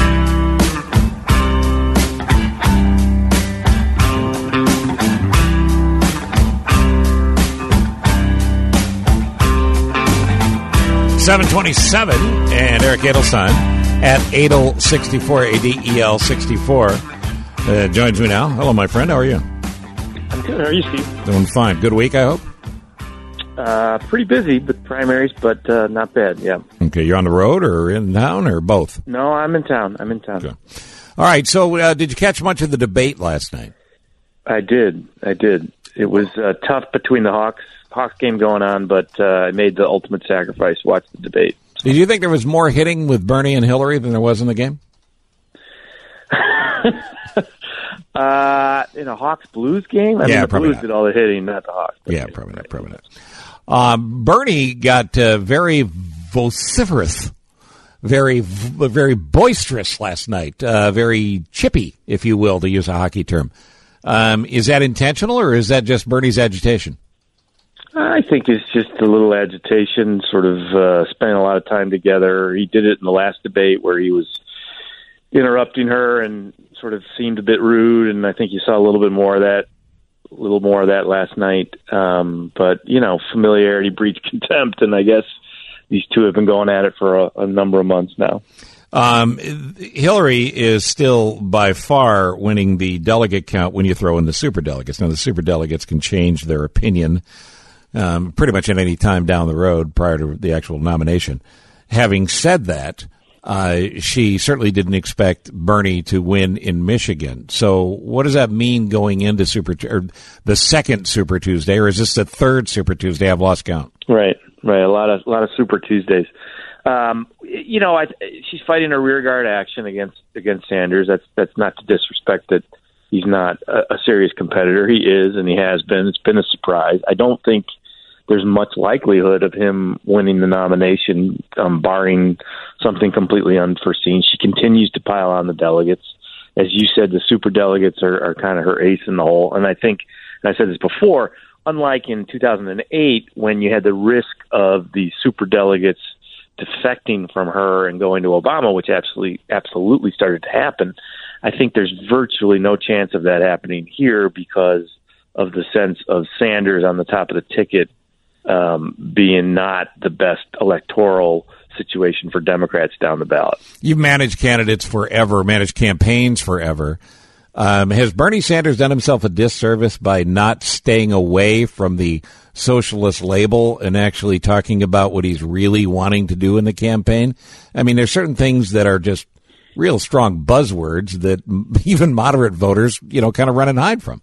seven twenty-seven, and Eric Edelstein at Adel sixty-four, A D E L sixty-four, uh, joins me now. Hello, my friend. How are you?
I'm good. How are you, Steve?
Doing fine. Good week, I hope?
Uh, pretty busy with primaries, but uh, not bad, yeah.
Okay, you're on the road or in town or both?
No, I'm in town. I'm in town.
Okay. All right, so uh, did you catch much of the debate last night?
I did. I did. It was uh, tough between the Hawks. Hawks game going on, but uh, I made the ultimate sacrifice, watch the debate.
Did you think there was more hitting with Bernie and Hillary than there was in the game?
uh, in a Hawks-Blues game? I
yeah,
mean, the
probably
Blues
not.
did all the hitting, not the Hawks.
Yeah, probably not, probably not. Um, Bernie got uh, very vociferous, very, very boisterous last night, uh, very chippy, if you will, to use a hockey term. Um, is that intentional, or is that just Bernie's agitation?
I think it's just a little agitation, sort of uh, spending a lot of time together. He did it in the last debate where he was interrupting her and sort of seemed a bit rude, and I think you saw a little bit more of that, a little more of that last night. Um, but, you know, familiarity breeds contempt, and I guess these two have been going at it for a, a number of months now.
Um, Hillary is still by far winning the delegate count when you throw in the superdelegates. Now, the superdelegates can change their opinion Um, pretty much at any time down the road prior to the actual nomination. Having said that, uh, she certainly didn't expect Bernie to win in Michigan. So what does that mean going into Super or the second Super Tuesday, or is this the third Super Tuesday? I've lost count.
Right, right. A lot of a lot of Super Tuesdays. Um, you know, I, she's fighting a rearguard action against against Sanders. That's that's not to disrespect that he's not a, a serious competitor. He is, and he has been. It's been a surprise. I don't think there's much likelihood of him winning the nomination, um, barring something completely unforeseen. She continues to pile on the delegates. As you said, the super delegates are, are kind of her ace in the hole. And I think, and I said this before, unlike in two thousand eight, when you had the risk of the super delegates defecting from her and going to Obama, which absolutely, absolutely started to happen, I think there's virtually no chance of that happening here because of the sense of Sanders on the top of the ticket Um, being not the best electoral situation for Democrats down the ballot.
You've managed candidates forever, managed campaigns forever. Um, has Bernie Sanders done himself a disservice by not staying away from the socialist label and actually talking about what he's really wanting to do in the campaign? I mean, there's certain things that are just real strong buzzwords that even moderate voters, you know, kind of run and hide from.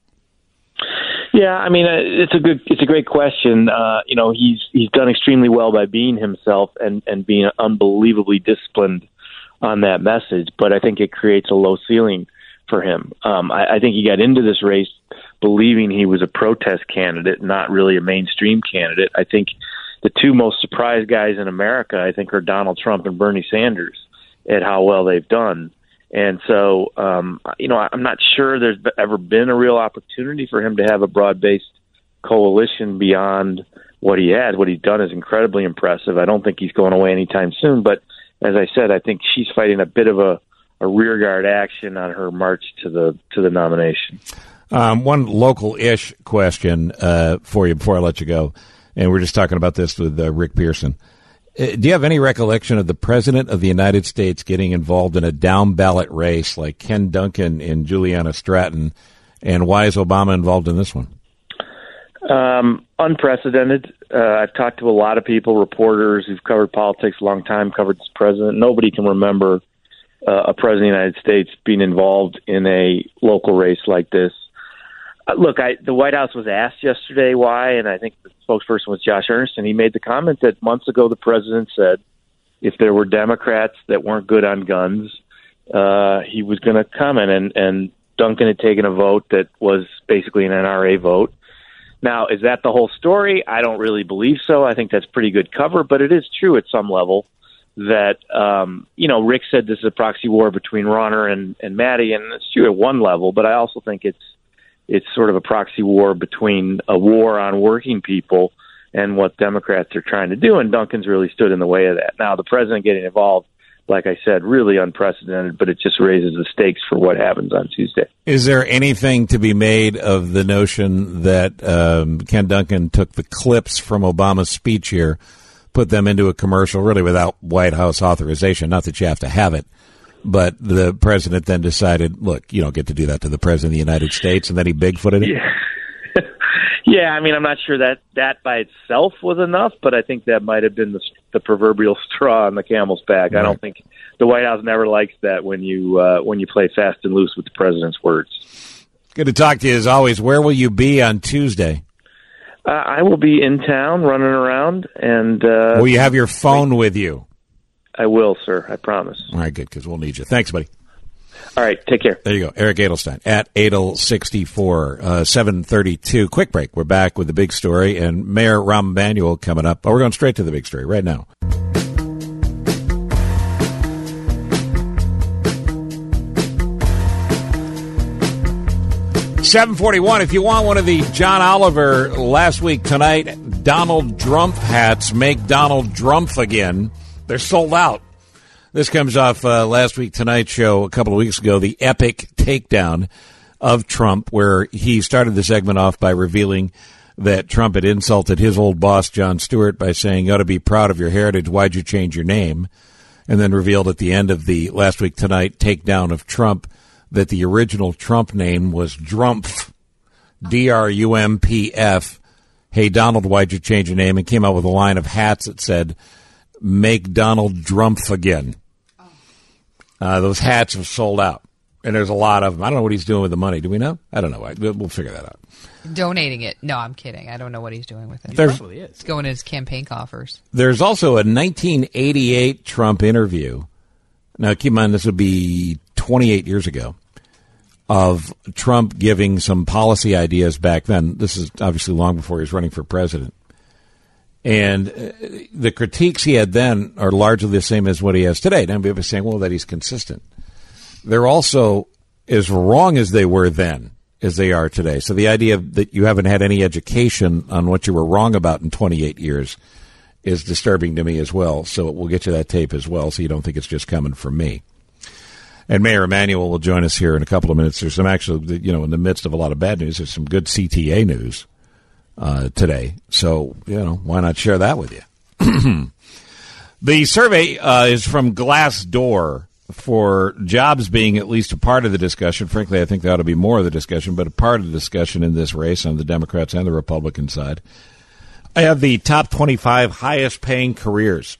Yeah, I mean, it's a good, it's a great question. Uh, you know, he's he's done extremely well by being himself and, and being unbelievably disciplined on that message. But I think it creates a low ceiling for him. Um, I, I think he got into this race believing he was a protest candidate, not really a mainstream candidate. I think the two most surprised guys in America, I think, are Donald Trump and Bernie Sanders at how well they've done. And so, um, you know, I'm not sure there's ever been a real opportunity for him to have a broad-based coalition beyond what he had. What he's done is incredibly impressive. I don't think he's going away anytime soon. But as I said, I think she's fighting a bit of a, a rearguard action on her march to the to the nomination.
Um, one local-ish question uh, for you before I let you go, and we're just talking about this with uh, Rick Pearson. Uh, do you have any recollection of the President of the United States getting involved in a down-ballot race like Ken Duncan and Juliana Stratton, and why is Obama involved in this one?
Um, unprecedented. Uh, I've talked to a lot of people, reporters who've covered politics a long time, covered this president. Nobody can remember uh, a president of the United States being involved in a local race like this. Uh, look, I, the White House was asked yesterday why, and I think the spokesperson was Josh Earnest, and he made the comment that months ago the president said if there were Democrats that weren't good on guns, uh, he was going to comment, and, and Duncan had taken a vote that was basically an N R A vote. Now, is that the whole story? I don't really believe so. I think that's pretty good cover, but it is true at some level that, um, you know, Rick said this is a proxy war between Rauner and, and Matty, and it's true at one level, but I also think it's it's sort of a proxy war between a war on working people and what Democrats are trying to do, and Duncan's really stood in the way of that. Now, the president getting involved, like I said, really unprecedented, but it just raises the stakes for what happens on Tuesday.
Is there anything to be made of the notion that um, Ken Duncan took the clips from Obama's speech here, put them into a commercial, really without White House authorization, not that you have to have it, but the president then decided, look, you don't get to do that to the president of the United States, and then he Bigfooted it?
Yeah. Yeah, I mean, I'm not sure that that by itself was enough, but I think that might have been the, the proverbial straw on the camel's back. Right. I don't think the White House never likes that when you uh, when you play fast and loose with the president's words.
Good to talk to you as always. Where will you be on Tuesday?
Uh, I will be in town running around. and uh,
Will you have your phone wait. with you?
I will, sir. I promise.
All right, good, because we'll need you. Thanks, buddy.
All right, take care.
There you go. Eric Edelstein at Adel sixty-four, uh, seven thirty-two. Quick break. We're back with the big story, and Mayor Rahm Emanuel coming up. Oh, we're going straight to the big story right now. seven forty-one. If you want one of the John Oliver last week tonight Donald Trump hats, make Donald Trump again, they're sold out. This comes off uh, last week Tonight Show a couple of weeks ago, the epic takedown of Trump, where he started the segment off by revealing that Trump had insulted his old boss, Jon Stewart, by saying, you ought to be proud of your heritage. Why'd you change your name? And then revealed at the end of the Last Week Tonight takedown of Trump that the original Trump name was Drumpf, D R U M P F. Hey, Donald, why'd you change your name? And came out with a line of hats that said, make Donald Drumpf again. Uh, those hats have sold out, and there's a lot of them. I don't know what he's doing with the money. Do we know? I don't know. I, we'll figure that out.
Donating it. No, I'm kidding. I don't know what he's doing with it.
He probably is.
It's going in his campaign coffers.
There's also a nineteen eighty-eight Trump interview. Now, keep in mind, this would be twenty-eight years ago, of Trump giving some policy ideas back then. This is obviously long before he was running for president. And the critiques he had then are largely the same as what he has today. Now, people are saying, well, that he's consistent. They're also as wrong as they were then as they are today. So the idea that you haven't had any education on what you were wrong about in twenty-eight years is disturbing to me as well. So we'll get you that tape as well, so you don't think it's just coming from me. And Mayor Emanuel will join us here in a couple of minutes. There's some actually, you know, in the midst of a lot of bad news, there's some good C T A news uh, today. So, you know, why not share that with you? The survey uh, is from Glassdoor for jobs being at least a part of the discussion. Frankly, I think there ought to be more of the discussion, but a part of the discussion in this race on the Democrats and the Republican side. I have the top twenty-five highest paying careers.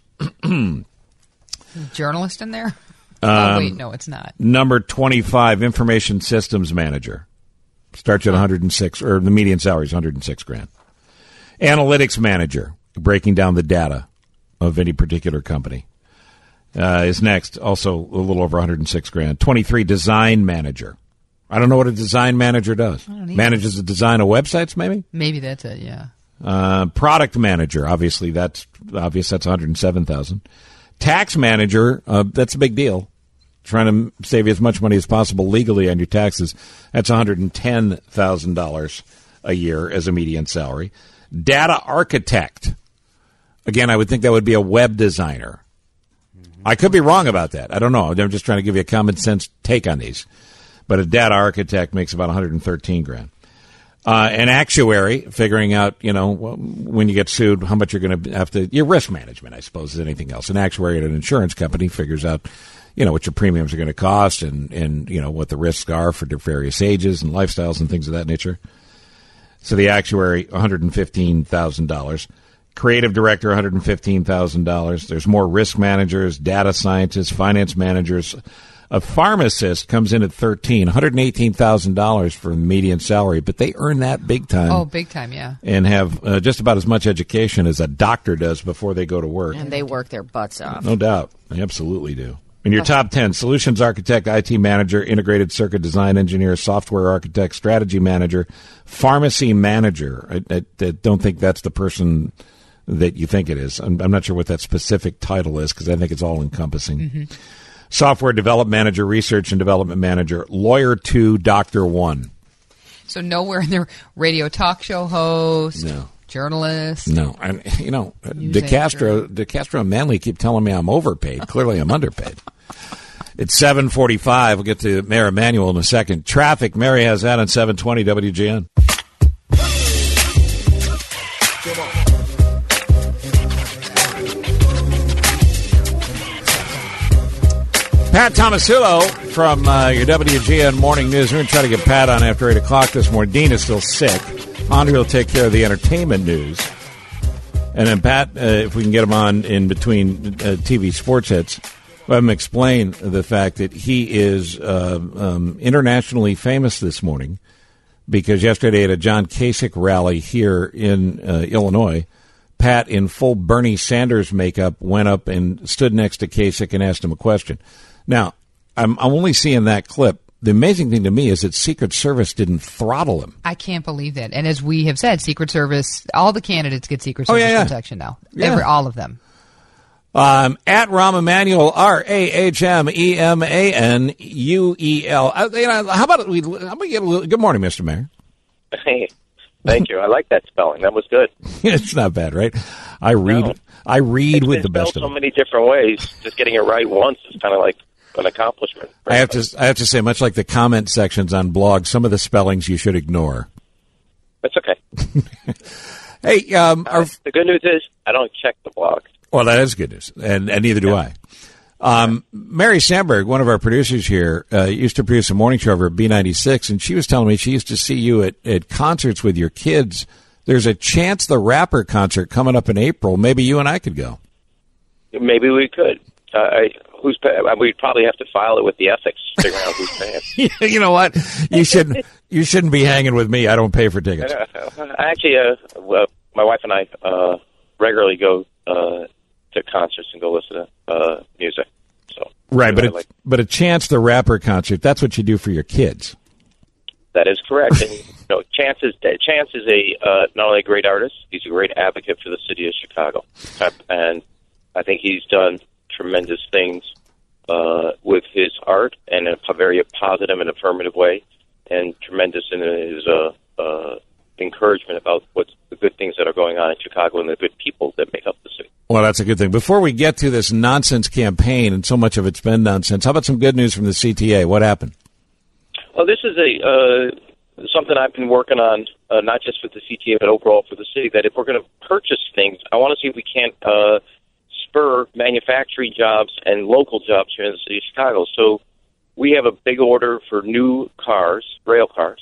Journalist in there?
Um,
oh, wait, no, it's not.
Number twenty-five, information systems manager. Starts at one hundred six, or the median salary is one hundred six grand. Analytics manager, breaking down the data of any particular company, uh, is next. Also a little over one hundred six grand. twenty-three, design manager. I don't know what a design manager does. Manages the design of websites, maybe?
Maybe that's it, yeah.
Uh, product manager, obviously that's obvious. That's one hundred seven thousand. Tax manager, uh, that's a big deal. Trying to save you as much money as possible legally on your taxes. That's one hundred ten thousand dollars a year as a median salary. Data architect. Again, I would think that would be a web designer. Mm-hmm. I could be wrong about that. I don't know. I'm just trying to give you a common sense take on these. But a data architect makes about one hundred thirteen grand. Uh, an actuary, figuring out, you know, when you get sued, how much you're going to have to, your risk management, I suppose, is anything else. An actuary at an insurance company figures out, you know, what your premiums are going to cost and, and, you know, what the risks are for various ages and lifestyles and things of that nature. So the actuary, one hundred fifteen thousand dollars. Creative director, one hundred fifteen thousand dollars. There's more risk managers, data scientists, finance managers, A pharmacist comes in at thirteen, one hundred eighteen thousand dollars for the median salary, but they earn that big time.
Oh, big time, yeah.
And have uh, just about as much education as a doctor does before they go to work.
And they work their butts off.
No doubt. They absolutely do. In your top ten, solutions architect, I T manager, integrated circuit design engineer, software architect, strategy manager, pharmacy manager. I, I, I don't think that's the person that you think it is. I'm, I'm not sure what that specific title is because I think it's all encompassing. Mm-hmm. Software development manager, research and development manager, lawyer two, doctor one.
So nowhere in there, radio talk show host,
no.
journalist.
No. And, you know, DeCastro, DeCastro and Manley keep telling me I'm overpaid. Clearly I'm underpaid. It's seven forty-five. We'll get to Mayor Emanuel in a second. Traffic, Mary has that on seven twenty W G N. Pat Tomasulo from uh, your W G N Morning News. We're going to try to get Pat on after eight o'clock this morning. Dean is still sick. Andre will take care of the entertainment news. And then Pat, uh, if we can get him on in between uh, T V sports hits, we'll have him explain the fact that he is uh, um, internationally famous this morning because yesterday at a John Kasich rally here in uh, Illinois, Pat, in full Bernie Sanders makeup, went up and stood next to Kasich and asked him a question. Now, I'm, I'm only seeing that clip. The amazing thing to me is that Secret Service didn't throttle him.
I can't believe that. And as we have said, Secret Service, all the candidates get Secret Service oh, yeah, yeah. protection now.
Yeah.
Every, all of them.
Um, at Rahm Emanuel, R A H M E M A N U E L. Uh, you know, how about we? How about we get a little, good morning, Mister Mayor.
Hey, thank you. I like that spelling. That was good.
It's not bad, right? I read. No. I read
it's
with the best
so
of them.
So many different ways. Just getting it right once is kind of like an accomplishment.
I have to. I have to say, much like the comment sections on blogs, some of the spellings you should ignore.
That's okay.
Hey, um,
uh,
our,
the good news is I don't check the blog.
Well, that is good news, and, and neither do yeah. I. Um, Mary Sandberg, one of our producers here, uh, used to produce a morning show over at B ninety-six, and she was telling me she used to see you at, at concerts with your kids. There's a Chance the Rapper concert coming up in April. Maybe you and I could go.
Maybe we could. Uh, I, who's pay- We'd probably have to file it with the ethics to figure out who's paying.
You know what? You shouldn't. You shouldn't be hanging with me. I don't pay for tickets.
Uh, actually, uh, well, my wife and I uh, regularly go uh, to concerts and go listen to uh, music. So
right, but a,
like.
but a Chance the Rapper concert—that's what you do for your kids.
That is correct. And you know, Chance is Chance is a uh, not only a great artist, he's a great advocate for the city of Chicago, and I think he's done tremendous things uh, with his art in a very positive and affirmative way, and tremendous in his uh, uh, encouragement about what's the good things that are going on in Chicago and the good people that make up the city.
Well, that's a good thing. Before we get to this nonsense campaign, and so much of it's been nonsense, how about some good news from the C T A? What happened?
Well, this is a uh, something I've been working on, uh, not just with the C T A, but overall for the city, that if we're going to purchase things, I want to see if we can't uh, spur manufacturing jobs and local jobs here in the city of Chicago. So we have a big order for new cars, rail cars,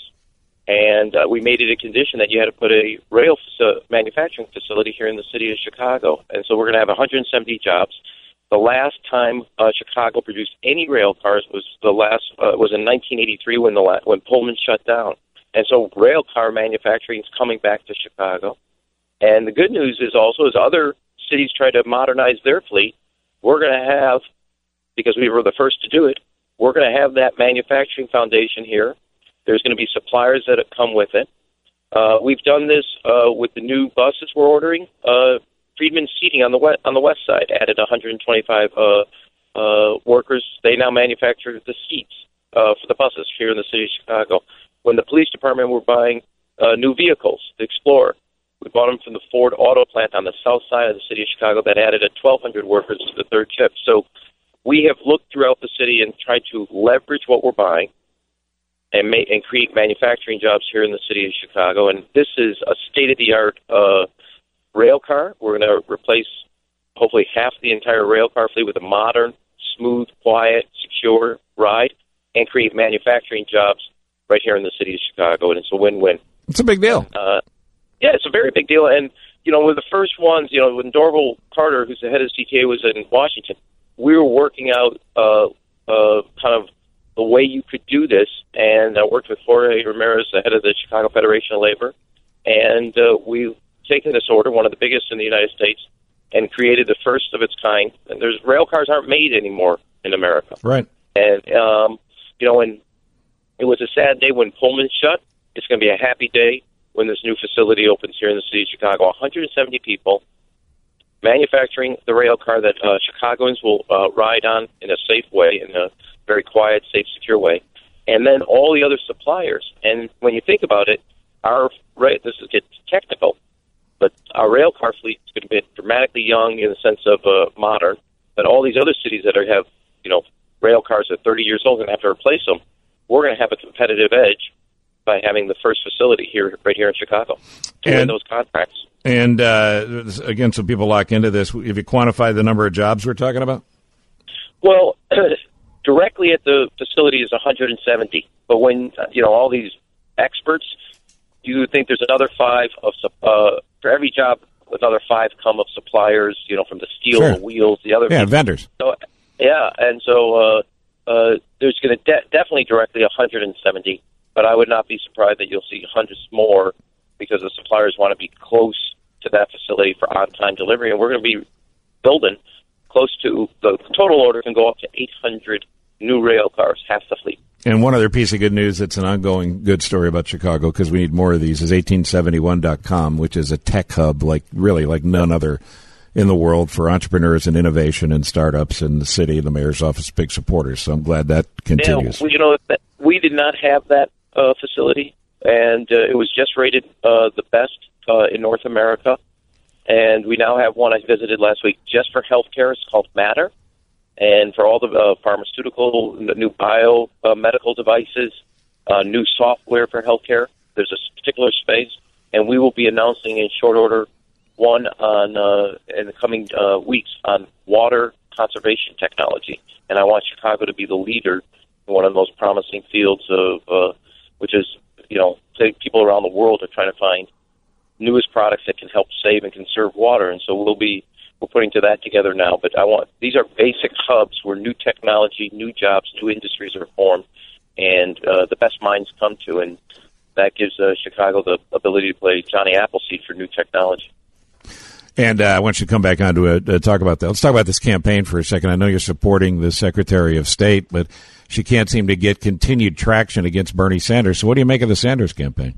and uh, we made it a condition that you had to put a rail f- manufacturing facility here in the city of Chicago. And so we're going to have one hundred seventy jobs. The last time uh, Chicago produced any rail cars was the last uh, was in nineteen eighty-three when the la- when Pullman shut down, and so rail car manufacturing is coming back to Chicago. And the good news is also as other cities try to modernize their fleet, we're going to have, because we were the first to do it, we're going to have that manufacturing foundation here. There's going to be suppliers that come with it. Uh, we've done this uh, with the new buses we're ordering. Uh, Friedman Seating on the west, on the west side added one hundred twenty-five uh, uh, workers. They now manufacture the seats uh, for the buses here in the city of Chicago. When the police department were buying uh, new vehicles, the Explorer, we bought them from the Ford Auto Plant on the south side of the city of Chicago that added twelve hundred workers to the third shift. So we have looked throughout the city and tried to leverage what we're buying and, ma- and create manufacturing jobs here in the city of Chicago. And this is a state-of-the-art uh rail car. We're going to replace hopefully half the entire rail car fleet with a modern, smooth, quiet, secure ride and create manufacturing jobs right here in the city of Chicago. And it's a win-win.
It's a big deal.
Uh, yeah, it's a very big deal. And, you know, we're the first ones, you know, when Dorval Carter, who's the head of C T A, was in Washington, we were working out uh, uh, kind of the way you could do this. And I worked with Jorge Ramirez, the head of the Chicago Federation of Labor, and uh, we've taken this order, one of the biggest in the United States, and created the first of its kind. And there's rail cars aren't made anymore in America.
Right.
And, um, you know, and it was a sad day when Pullman shut. It's going to be a happy day when this new facility opens here in the city of Chicago. one hundred seventy people manufacturing the rail car that uh, Chicagoans will uh, ride on in a safe way, in a very quiet, safe, secure way. And then all the other suppliers. And when you think about it, our this is gets technical, but our rail car fleet is going to be dramatically young in the sense of uh, modern. But all these other cities that are, have, you know, rail cars that are thirty years old are going to have to replace them. We're going to have a competitive edge by having the first facility here, right here in Chicago, to win those contracts.
And uh, again, so people lock into this. Have you quantified the number of jobs we're talking about?
Well, directly at the facility is one hundred seventy. But when, you know, all these experts, you think there's another five of uh, for every job. Another five come of suppliers, you know, from the steel,
Sure.
the wheels, the other
Yeah,
people.
vendors.
So, yeah, and so uh, uh, there's going to de- definitely directly one hundred seventy. But I would not be surprised that you'll see hundreds more because the suppliers want to be close to that facility for on-time delivery. And we're going to be building close to the total order can go up to eight hundred new rail cars, half the fleet.
And one other piece of good news that's an ongoing good story about Chicago, because we need more of these, is eighteen seventy-one dot com, which is a tech hub like really like none other in the world for entrepreneurs and innovation and startups, and the city and the mayor's office big supporters. So I'm glad that continues.
Yeah, we, you know, we did not have that uh, facility, and uh, it was just rated uh, the best uh, in North America. And we now have one I visited last week just for healthcare. It's called Matter. And for all the uh, pharmaceutical, new bio uh, medical devices, uh, new software for healthcare, there's a particular space. And we will be announcing in short order one on uh, in the coming uh, weeks on water conservation technology. And I want Chicago to be the leader in one of the most promising fields of, uh, which is, you know, say people around the world are trying to find newest products that can help save and conserve water. And so we'll be we're putting to that together now. But I want these are basic hubs where new technology, new jobs, new industries are formed, and uh, the best minds come to. And that gives uh, Chicago the ability to play Johnny Appleseed for new technology.
And uh, I want you to come back on to uh, uh, talk about that. Let's talk about this campaign for a second. I know you're supporting the Secretary of State, but she can't seem to get continued traction against Bernie Sanders. So what do you make of the Sanders campaign?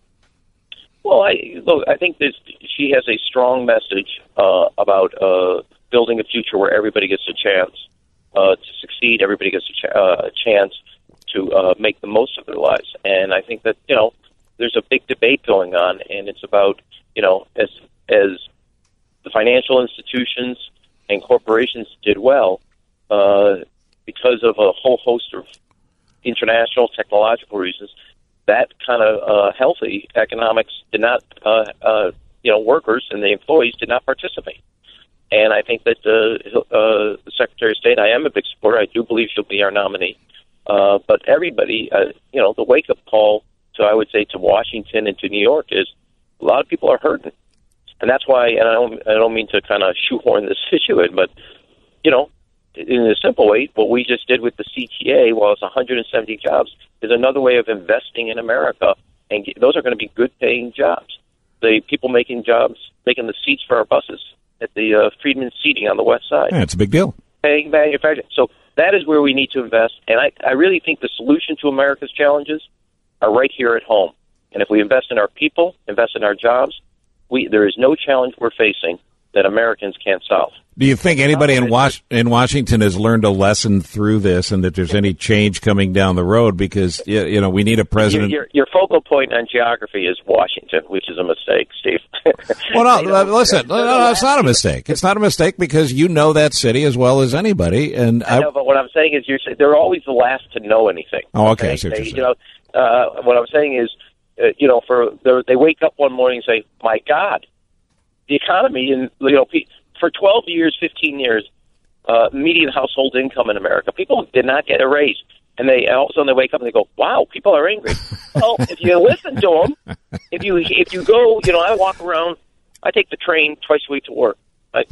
Well, I look. I think this, she has a strong message uh, about uh, building a future where everybody gets a chance uh, to succeed. Everybody gets a, ch- uh, a chance to uh, make the most of their lives. And I think that, you know, there's a big debate going on, and it's about, you know, as as the financial institutions and corporations did well uh, because of a whole host of international technological reasons. That kind of uh, healthy economics did not, uh, uh, you know, workers and the employees did not participate. And I think that uh, uh, the Secretary of State, I am a big supporter. I do believe she'll be our nominee. Uh, but everybody, uh, you know, the wake-up call to, I would say, to Washington and to New York is a lot of people are hurting. And that's why, and I don't, I don't mean to kind of shoehorn this issue in, but, you know, in a simple way, what we just did with the C T A, while it's one hundred seventy jobs, is another way of investing in America, and get, those are going to be good-paying jobs. The people making jobs, making the seats for our buses at the uh, Friedman Seating on the west side.
Yeah, it's a big deal.
Paying manufacturing. So that is where we need to invest, and I, I really think the solution to America's challenges are right here at home. And if we invest in our people, invest in our jobs, we there is no challenge we're facing that Americans can't solve.
Do you think anybody in Was- in Washington has learned a lesson through this, and that there's any change coming down the road? Because you, you know we need a president.
Your, your, your focal point on geography is Washington, which is a mistake, Steve.
Well, no, uh, listen, no, no, it's not a mistake. It's not a mistake because you know that city as well as anybody. And
I, I know, but what I'm saying is, you're they're always the last to know anything.
Oh, okay. I see what
they,
you're saying.
You know, uh, what I'm saying is, uh, you know, for they wake up one morning and say, "My God, the economy," and you know. For twelve years, fifteen years, uh, median household income in America, people did not get a raise. And they all of a sudden they wake up and they go, wow, people are angry. Well, if you listen to them, if you if you go, you know, I walk around, I take the train twice a week to work. I,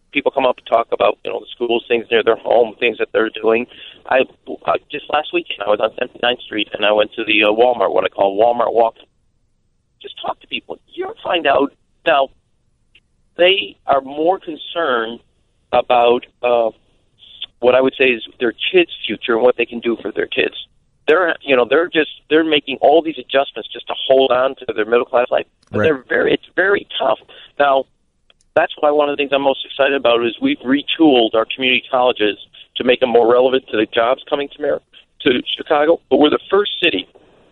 people come up and talk about, you know, the schools, things near their home, things that they're doing. I uh, just last weekend I was on seventy-ninth Street and I went to the uh, Walmart, what I call Walmart Walk. Just talk to people. You'll find out now they are more concerned about uh, what I would say is their kids' future and what they can do for their kids. They're, you know, they're just they're making all these adjustments just to hold on to their middle class life. But
Right.
they're very, it's very tough. Now, that's why one of the things I'm most excited about is we've retooled our community colleges to make them more relevant to the jobs coming to Mer- to Chicago. But we're the first city.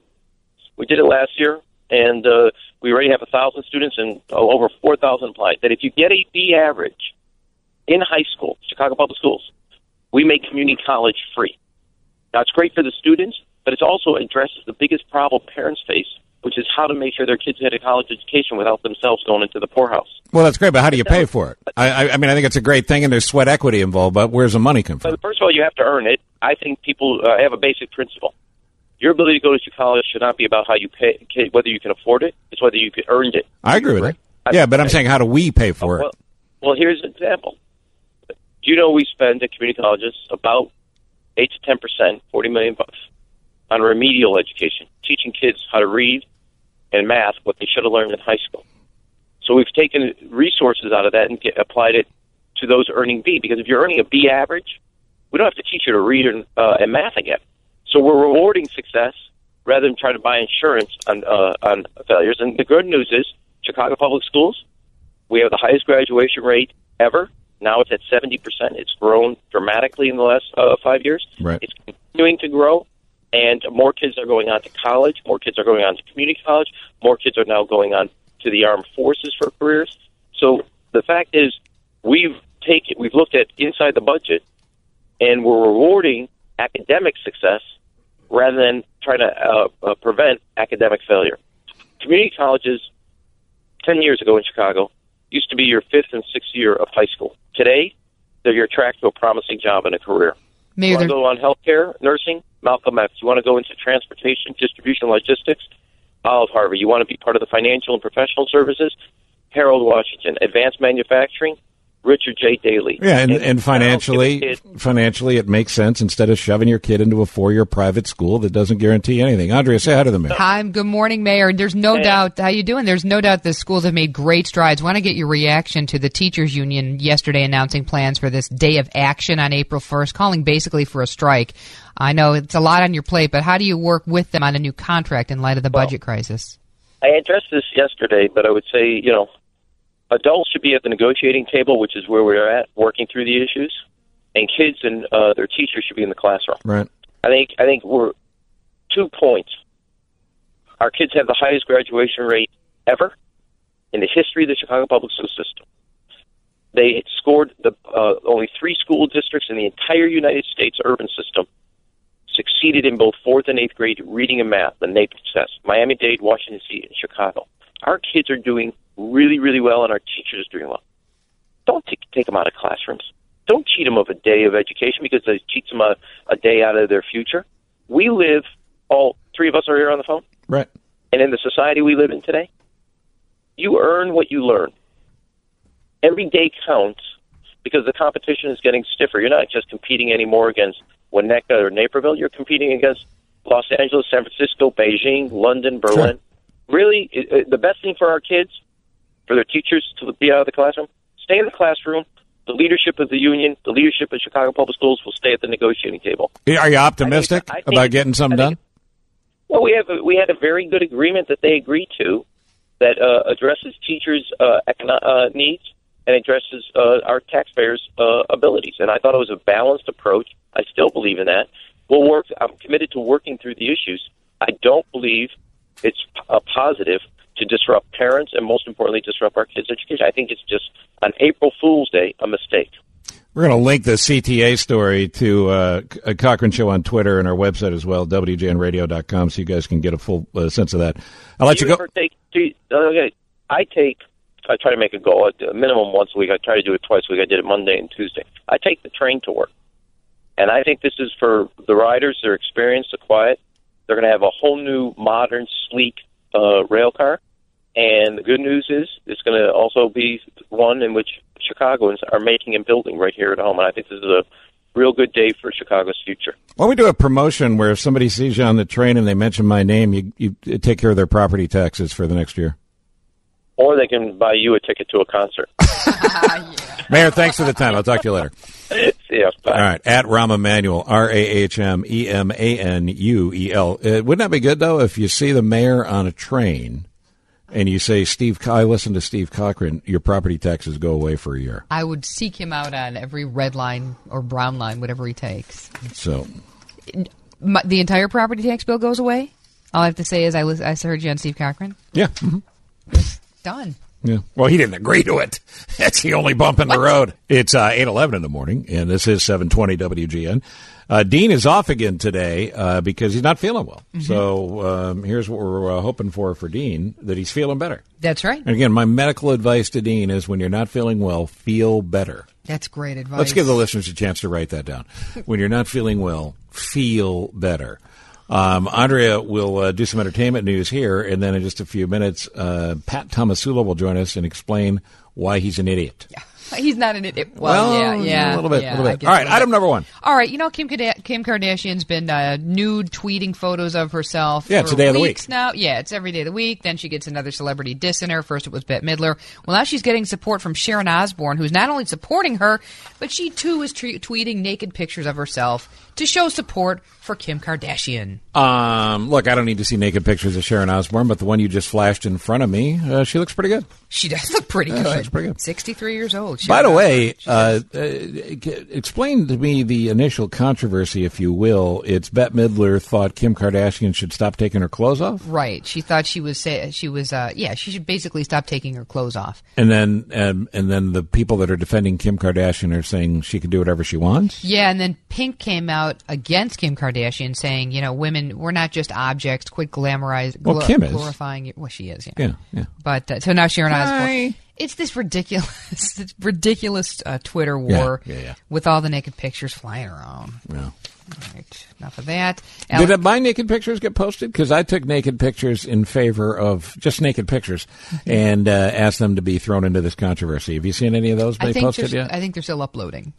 We did it last year, and uh, we already have a thousand students and uh, over four thousand applied. That if you get a B average in high school, Chicago Public Schools, we make community college free. Now, it's great for the students, but it also addresses the biggest problem parents face, which is how to make sure their kids get a college education without themselves going into the poorhouse.
Well, that's great, but how do you pay for it? I, I, I mean, I think it's a great thing, and there's sweat equity involved, but where's the money come from?
But first of all, you have to earn it. I think people uh, have a basic principle. Your ability to go to college should not be about how you pay, whether you can afford it. It's whether you can earn it.
I agree with that. Yeah, but I'm saying, how do we pay for
well,
it?
Well, here's an example. Do you know we spend at community colleges about eight to ten percent, forty million bucks, on remedial education, teaching kids how to read and math, what they should have learned in high school. So we've taken resources out of that and get, applied it to those earning B, because if you're earning a B average, we don't have to teach you to read and, uh, and math again. So we're rewarding success rather than trying to buy insurance on uh, on failures. And the good news is, Chicago Public Schools, we have the highest graduation rate ever. Now it's at seventy percent. It's grown dramatically in the last uh, five years.
Right.
It's continuing to grow, and more kids are going on to college. More kids are going on to community college. More kids are now going on to the armed forces for careers. So the fact is, we've taken, we've looked at inside the budget, and we're rewarding academic success rather than trying to uh, uh, prevent academic failure. Community colleges, ten years ago in Chicago, used to be your fifth and sixth year of high school. Today, they're your track to a promising job and a career.
Maybe
you want to
they're-
go on healthcare, nursing, Malcolm X. You want to go into transportation, distribution, logistics, Olive Harvey. You want to be part of the financial and professional services, Harold Washington. Advanced manufacturing, Richard J. Daley.
Yeah, and,
And
and
now
financially,
give a kid-
financially, it makes sense instead of shoving your kid into a four-year private school that doesn't guarantee anything. Andrea, say hi to the mayor.
Hi, good morning, Mayor. There's no
Hey.
doubt. How you doing? There's no doubt the schools have made great strides. Want to get your reaction to the teachers union yesterday announcing plans for this day of action on April first, calling basically for a strike. I know it's a lot on your plate, but how do you work with them on a new contract in light of the
Well,
budget crisis?
I addressed this yesterday, but I would say, you know, adults should be at the negotiating table, which is where we're at, working through the issues, and kids and uh, their teachers should be in the classroom.
Right.
I think I think we're two points. Our kids have the highest graduation rate ever in the history of the Chicago Public School System. They scored the uh, only three school districts in the entire United States urban system succeeded in both fourth and eighth grade reading and math, the NAEP test. Miami-Dade, Washington, D C, and Chicago. Our kids are doing really, really well, and our teachers are doing well. Don't take, take them out of classrooms. Don't cheat them of a day of education because it cheats them a, a day out of their future. We live, all three of us are here on the phone,
Right.
and in the society we live in today, you earn what you learn. Every day counts because the competition is getting stiffer. You're not just competing anymore against Winnetka or Naperville. You're competing against Los Angeles, San Francisco, Beijing, London, Berlin.
Sure.
Really, it, it, the best thing for our kids, for their teachers to be out of the classroom, stay in the classroom. The leadership of the union, the leadership of Chicago Public Schools will stay at the negotiating table.
Are you optimistic
I think- I think-
about getting something
I think-
done?
Well, we have a, we had a very good agreement that they agreed to that uh, addresses teachers' uh, econo- uh, needs and addresses uh, our taxpayers' uh, abilities. And I thought it was a balanced approach. I still believe in that. We'll work. I'm committed to working through the issues. I don't believe it's a positive to disrupt parents and, most importantly, disrupt our kids' education. I think it's just, on April Fool's Day, a mistake.
We're going to link the C T A story to uh, a Cochran Show on Twitter and our website as well, W J N radio dot com, so you guys can get a full uh, sense of that. I'll let
do
you,
you
go.
Ever take, do you, okay, I take, I try to make a goal, a minimum once a week. I try to do it twice a week. I did it Monday and Tuesday. I take the train to work. And I think this is for the riders. They're experienced, they're quiet. They're going to have a whole new, modern, sleek uh, rail car. And the good news is it's going to also be one in which Chicagoans are making and building right here at home. And I think this is a real good day for Chicago's future.
Why don't we do a promotion where if somebody sees you on the train and they mention my name, you, you take care of their property taxes for the next year?
Or they can buy you a ticket to a concert.
yeah.
Mayor, thanks for the time. I'll talk to you later.
See ya. Bye.
All right. At Rahm Emanuel, R A H M E M A N U E L. Uh, wouldn't that be good, though, if you see the mayor on a train and you say, Steve, I listen to Steve Cochran, your property taxes go away for a year?
I would seek him out on every red line or brown line, whatever he takes.
So,
My, the entire property tax bill goes away? All I have to say is I, li- I heard you on Steve Cochran.
yeah. Mm-hmm.
Done.
Yeah. Well, he didn't agree to it. That's the only bump in the road. It's uh, eight eleven in the morning, and this is seven twenty W G N. Uh, Dean is off again today uh, because he's not feeling well. Mm-hmm. So um, here's what we're uh, hoping for for Dean, that he's feeling better.
That's right.
And again, my medical advice to Dean is when you're not feeling well, feel better.
That's great advice.
Let's give the listeners a chance to write that down. When you're not feeling well, feel better. Um, Andrea will uh, do some entertainment news here, and then in just a few minutes, uh, Pat Tomasula will join us and explain why he's an idiot.
Yeah. He's not an idiot. Well,
well
yeah, yeah.
A little bit,
yeah,
a little bit.
guess
All right,
a little
item
bit.
number one.
All right, you know, Kim, Kada- Kim Kardashian's been uh, nude tweeting photos of herself
Yeah,
for
it's a day of the
weeks
week.
now. Yeah, it's every day of the week. Then she gets another celebrity dissing her. First it was Bette Midler. Well, now she's getting support from Sharon Osbourne, who's not only supporting her, but she, too, is tre- tweeting naked pictures of herself to show support for Kim Kardashian.
Um, look, I don't need to see naked pictures of Sharon Osbourne, but the one you just flashed in front of me, uh, she looks pretty good.
She does look pretty
Yeah,
good.
she looks pretty good.
sixty-three years old.
By
Sharon
the way,
Osbourne.
uh, uh, explain to me the initial controversy, if you will. It's Bette Midler thought Kim Kardashian should stop taking her clothes off,
Right. She thought she was say, she was uh, yeah, she should basically stop taking her clothes off.
and then um, and then the people that are defending Kim Kardashian are saying she can do whatever she wants.
Yeah, and then Pink came out against Kim Kardashian, saying, you know, women, we're not just objects. Quit glamorizing,
Well, Kim is.
glorifying you. Well, she is, yeah.
Yeah, yeah.
But uh, so now Sharon
Hi.
Osbourne. It's this ridiculous, this ridiculous uh, Twitter war
Yeah, yeah, yeah.
with all the naked pictures flying around.
Yeah.
All right, enough of that.
Did uh, my naked pictures get posted? Because I took naked pictures in favor of just naked pictures and uh, asked them to be thrown into this controversy. Have you seen any of those
I
they
think
posted
they're-
yet?
I think they're still uploading.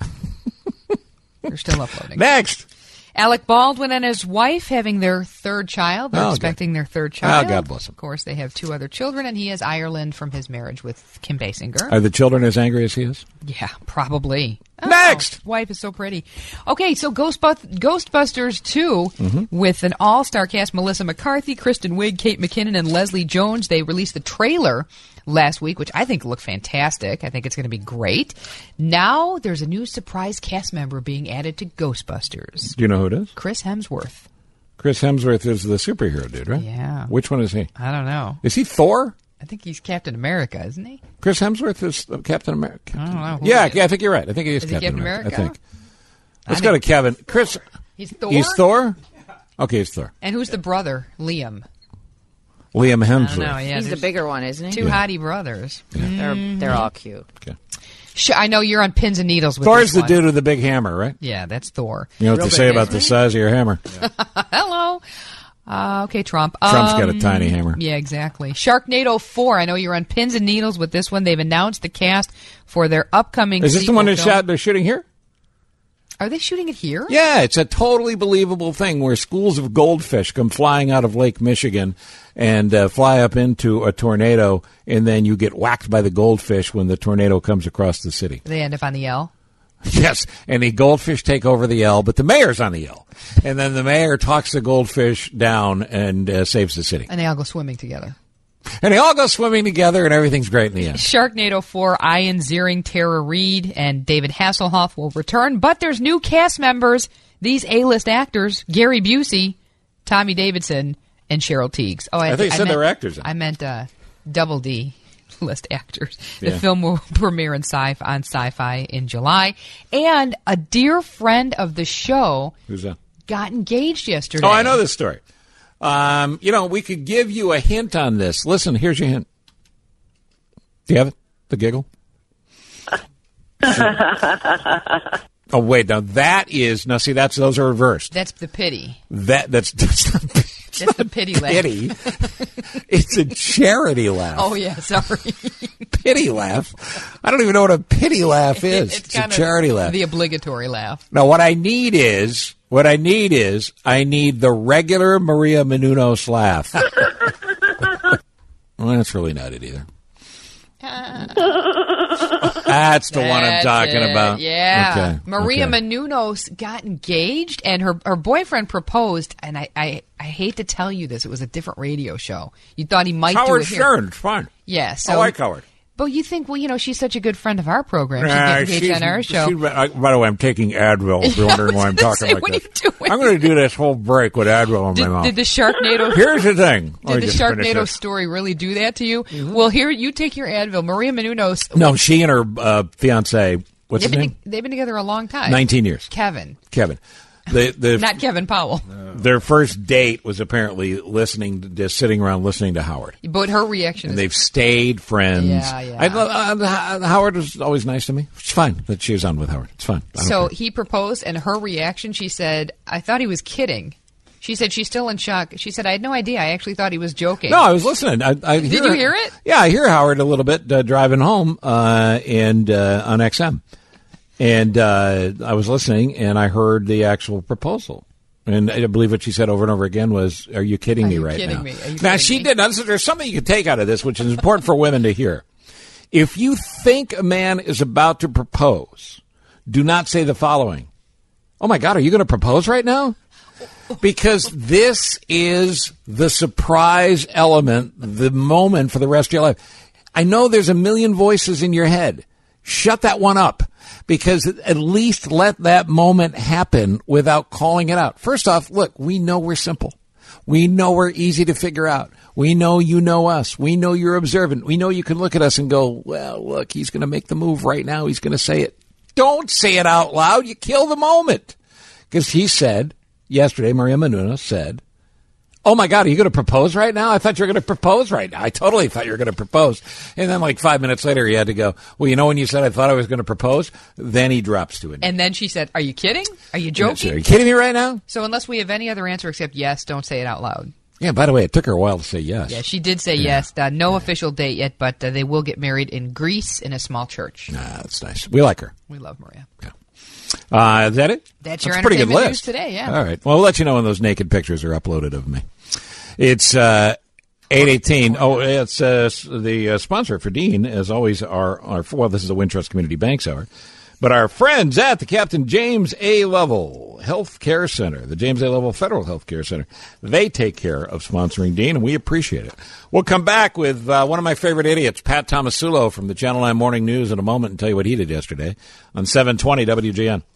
They're still uploading.
Next.
Alec Baldwin and his wife having their third child. They're
Oh,
expecting
good.
their third child.
Oh, God bless them.
Of course, they have two other children, and he has Ireland from his marriage with Kim Basinger.
Are the children as angry as he is?
Yeah, probably.
Next!
Oh, his wife is so pretty. Okay, so Ghostbusters, Ghostbusters two,
Mm-hmm.
with an all-star cast, Melissa McCarthy, Kristen Wiig, Kate McKinnon, and Leslie Jones. They released the trailer last week, which I think looked fantastic. I think it's going to be great. Now there's a new surprise cast member being added to Ghostbusters.
Do you know who it is?
Chris Hemsworth.
Chris Hemsworth is the superhero dude, right?
Yeah.
Which one is he?
I don't know.
Is he Thor?
I think he's Captain America, isn't he?
Chris Hemsworth is uh, Captain America.
I don't know. Who
Yeah,
is it?
yeah, I think you're right. I think he is,
Is he
Captain,
Captain
America.
America?
I think. Let's
I
go to
think-
Kevin. Chris.
He's Thor?
He's Thor? Okay, he's Thor.
And who's the brother? Liam.
Liam
I
Hemsworth.
don't know. Yeah,
He's the
there's
bigger one, isn't he?
two hottie brothers.
They're they're all cute.
Okay.
Sh- I know you're on pins and needles with
Thor's
this
the
one.
dude with the big hammer, right?
Yeah, that's Thor.
You know what
Real
they say
big,
about the
isn't
size of your hammer?
Hello. Uh, okay, Trump.
Trump's got a
Um,
tiny hammer.
Yeah, exactly. Sharknado four. I know you're on pins and needles with this one. They've announced the cast for their upcoming
Is this the
sequel
one that
film.
shot? They're shooting here?
Are they shooting it here?
Yeah, it's a totally believable thing where schools of goldfish come flying out of Lake Michigan and uh, fly up into a tornado, and then you get whacked by the goldfish when the tornado comes across the city.
They end up on the L.
Yes, and the goldfish take over the L, but the mayor's on the L. And then the mayor talks the goldfish down and uh, saves the city.
And they all go swimming together.
And they all go swimming together, and everything's great in the end.
Sharknado four, Ian Ziering, Tara Reid, and David Hasselhoff will return, but there's new cast members. These A-list actors, Gary Busey, Tommy Davidson, and Cheryl Tiegs. Oh,
I thought you said
meant,
they were actors in it.
I meant uh, double D list actors. The
Yeah.
film will premiere in sci- on Sci-Fi in July. And a dear friend of the show
Who's that?
got engaged yesterday.
Oh, I know this story. Um, you know, we could give you a hint on this. Listen, here's your hint. Do you have it? The giggle? Oh, wait. Now, that is... Now, see, that's those are reversed.
That's the pity.
That That's, that's not... It's,
it's the pity laugh.
Pity. It's a charity laugh.
Oh, yeah, sorry.
Pity laugh? I don't even know what a pity laugh is.
It's,
it's a charity laugh.
The obligatory laugh.
Now, what I need is, what I need is, I need the regular Maria Menounos laugh. Well, that's really not it either. That's the
That's
one I'm talking
it.
about.
Yeah.
Okay.
Maria
okay.
Menounos got engaged, and her, her boyfriend proposed, and I, I, I hate to tell you this. It was a different radio show. You thought he might
Howard
do it here.
Stern. It's fine.
Yeah. So,
I like Howard.
But you think, well, you know, she's such a good friend of our program. She'd
Nah,
get engaged
she's-
on our show.
she's- I- by the way, I'm taking Advil. If you're
Yeah, I
wondering
was
why I'm
gonna
talking
say,
like
what are
this,
you doing?
I'm going to do this whole break with Advil in
Did,
my mouth.
did the Sharknado
Here's the thing. Let
Did
me
the
just finish
Sharknado
this.
story really do that to you? Well, here, you take your Advil. Maria Menounos.
No, she and her uh, fiance. What's
they've
his
been,
name?
they've been together a long time.
Nineteen years.
Kevin.
Kevin. The, the,
Not Kevin Powell.
Their first date was apparently listening, to, just sitting around listening to Howard.
But her reaction
And
is...
they've stayed friends.
Yeah, yeah.
I, uh, Howard was always nice to me. It's fine that she was on with Howard. It's fine. I don't
So
care.
he proposed, and her reaction, she said, I thought he was kidding. She said she's still in shock. She said, I had no idea. I actually thought he was joking.
No, I was listening. I, I
Did
hear,
you hear it?
Yeah, I hear Howard a little bit uh, driving home uh, and uh, on X M. And uh, I was listening, and I heard the actual proposal. And I believe what she said over and over again was, are you kidding
Are
me
you
right
kidding
now?
me? Are you
Now,
kidding
she
me?
did. Now, there's something you can take out of this, which is important for women to hear. If you think a man is about to propose, do not say the following. Oh, my God, are you going to propose right now? Because this is the surprise element, the moment for the rest of your life. I know there's a million voices in your head. Shut that one up, because at least let that moment happen without calling it out. First off, look, we know we're simple. We know we're easy to figure out. We know you know us. We know you're observant. We know you can look at us and go, well, look, he's going to make the move right now. He's going to say it. Don't say it out loud. You kill the moment. Because he said, yesterday, Maria Menounos said, oh, my God, are you going to propose right now? I thought you were going to propose right now. I totally thought you were going to propose. And then like five minutes later, he had to go, well, you know when you said I thought I was going to propose? Then he drops to it.
And then she said, are you kidding? Are you
Are
joking?
you kidding me right now?
So unless we have any other answer except yes, don't say it out loud.
Yeah, by the way, it took her a while to say yes.
Yeah, she did say
Yeah.
yes. Uh, no official date yet, but uh, they will get married in Greece in a small church.
Nah, that's nice. We like her.
We love Maria.
Uh, is that it?
That's your
a pretty good
entertainment
list.
news today, yeah.
All right. Well, we'll let you know when those naked pictures are uploaded of me. It's uh, eight eighteen. Oh, it's uh, the uh, sponsor for Dean, as always, our, our, well, this is the Wintrust Community Banks Hour. But our friends at the Captain James A. Lovell Health Care Center, the James A. Lovell Federal Health Care Center, they take care of sponsoring Dean, and we appreciate it. We'll come back with uh, one of my favorite idiots, Pat Tomasulo from the Channel nine Morning News in a moment and tell you what he did yesterday on seven twenty W G N.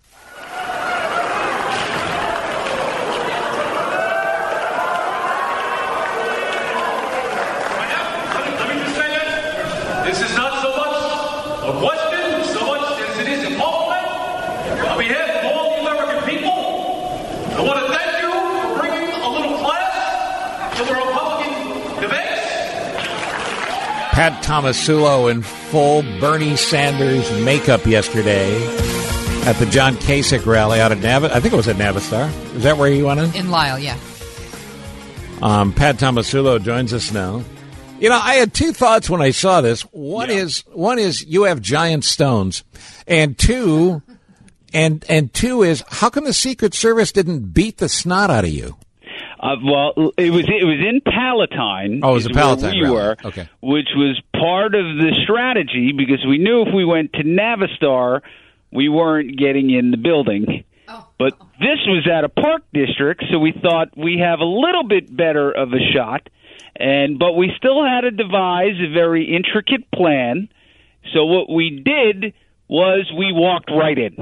This is not so much a question, so much as it is a compliment. On behalf of all the American people, I want to thank you for bringing a little class to the Republican debates.
Pat Tomasulo in full Bernie Sanders makeup yesterday at the John Kasich rally out at Nav. I think it was at Navistar. Is that where you went in?
In Lyle, yeah.
Um, Pat Tomasulo joins us now. You know, I had two thoughts when I saw this. One
Yeah.
is one is you have giant stones, and two, and and two is how come the Secret Service didn't beat the snot out of you?
Uh, well, it was it was in Palatine.
Oh, it was
is
a Palatine
where we
rally.
were,
Okay.
which was part of the strategy because we knew if we went to Navistar, we weren't getting in the building. But this was at a park district, so we thought we have a little bit better of a shot. And but we still had to devise a very intricate plan. So what we did was we walked right in.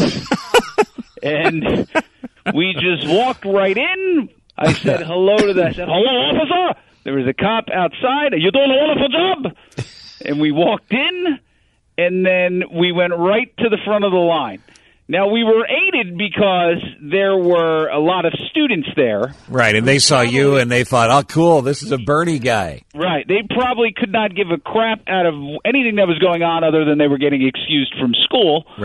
And we just walked right in. I said hello to the I said, hello, officer. There was a cop outside. Are you doing a wonderful job? And we walked in, and then we went right to the front of the line. Now, we were aided because there were a lot of students there.
Right, and they saw you and they thought, oh, cool, this is a Bernie guy.
Right. They probably could not give a crap out of anything that was going on other than they were getting excused from school.
Right.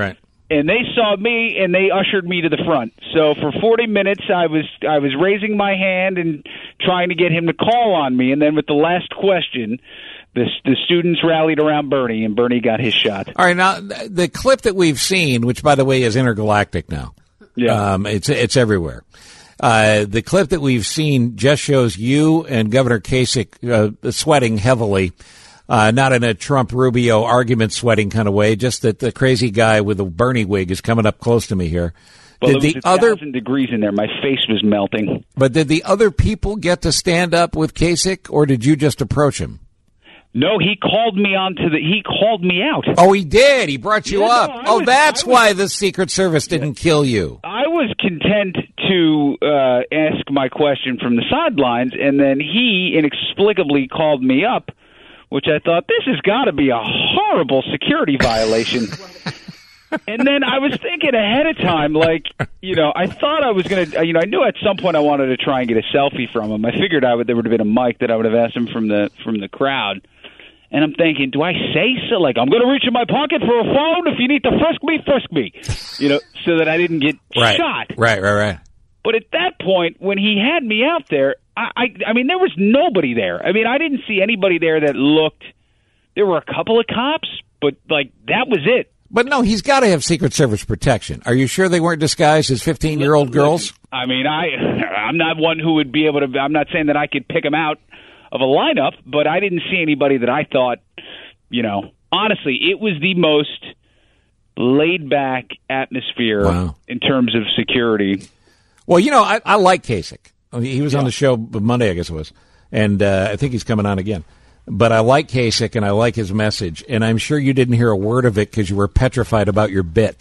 and they saw me, and they ushered me to the front. So for forty minutes, I was I was raising my hand and trying to get him to call on me, and then with the last question, the the students rallied around Bernie, and Bernie got his shot.
All right, now the clip that we've seen, which by the way is intergalactic now,
yeah,
um, it's it's everywhere. Uh, the clip that we've seen just shows you and Governor Kasich uh, sweating heavily. Uh, not in a Trump-Rubio argument sweating kind of way, just that the crazy guy with the Bernie wig is coming up close to me here.
Well,
did
it was
the
a
other
thousand degrees in there. My face was melting.
But did the other people get to stand up with Kasich, or did you just approach him?
No, he called me onto the. He called me out.
Oh, he did. He brought you
Yeah,
up.
no, I
oh,
was-
that's
I was-
why the Secret Service didn't kill you.
I was content to uh, ask my question from the sidelines, and then he inexplicably called me up, which I thought, this has got to be a horrible security violation. And then I was thinking ahead of time, like, you know, I thought I was going to, you know, I knew at some point I wanted to try and get a selfie from him. I figured I would, there would have been a mic that I would have asked him from the from the crowd. And I'm thinking, do I say so? Like, I'm going to reach in my pocket for a phone. If you need to frisk me, frisk me. You know, so that I didn't get
Right.
shot.
Right, right, right.
But at that point, when he had me out there, I, I, I mean, there was nobody there. I mean, I didn't see anybody there that looked. There were a couple of cops, but like that was it.
But no, he's got to have Secret Service protection. Are you sure they weren't disguised as fifteen-year-old girls?
I mean, I, I'm not one who would be able to. I'm not saying that I could pick them out of a lineup, but I didn't see anybody that I thought, you know, honestly, it was the most laid-back atmosphere
Wow.
in terms of security.
Well, you know, I, I like Kasich. He was on the show Monday, I guess it was, and uh, I think he's coming on again. But I like Kasich, and I like his message, and I'm sure you didn't hear a word of it because you were petrified about your bit.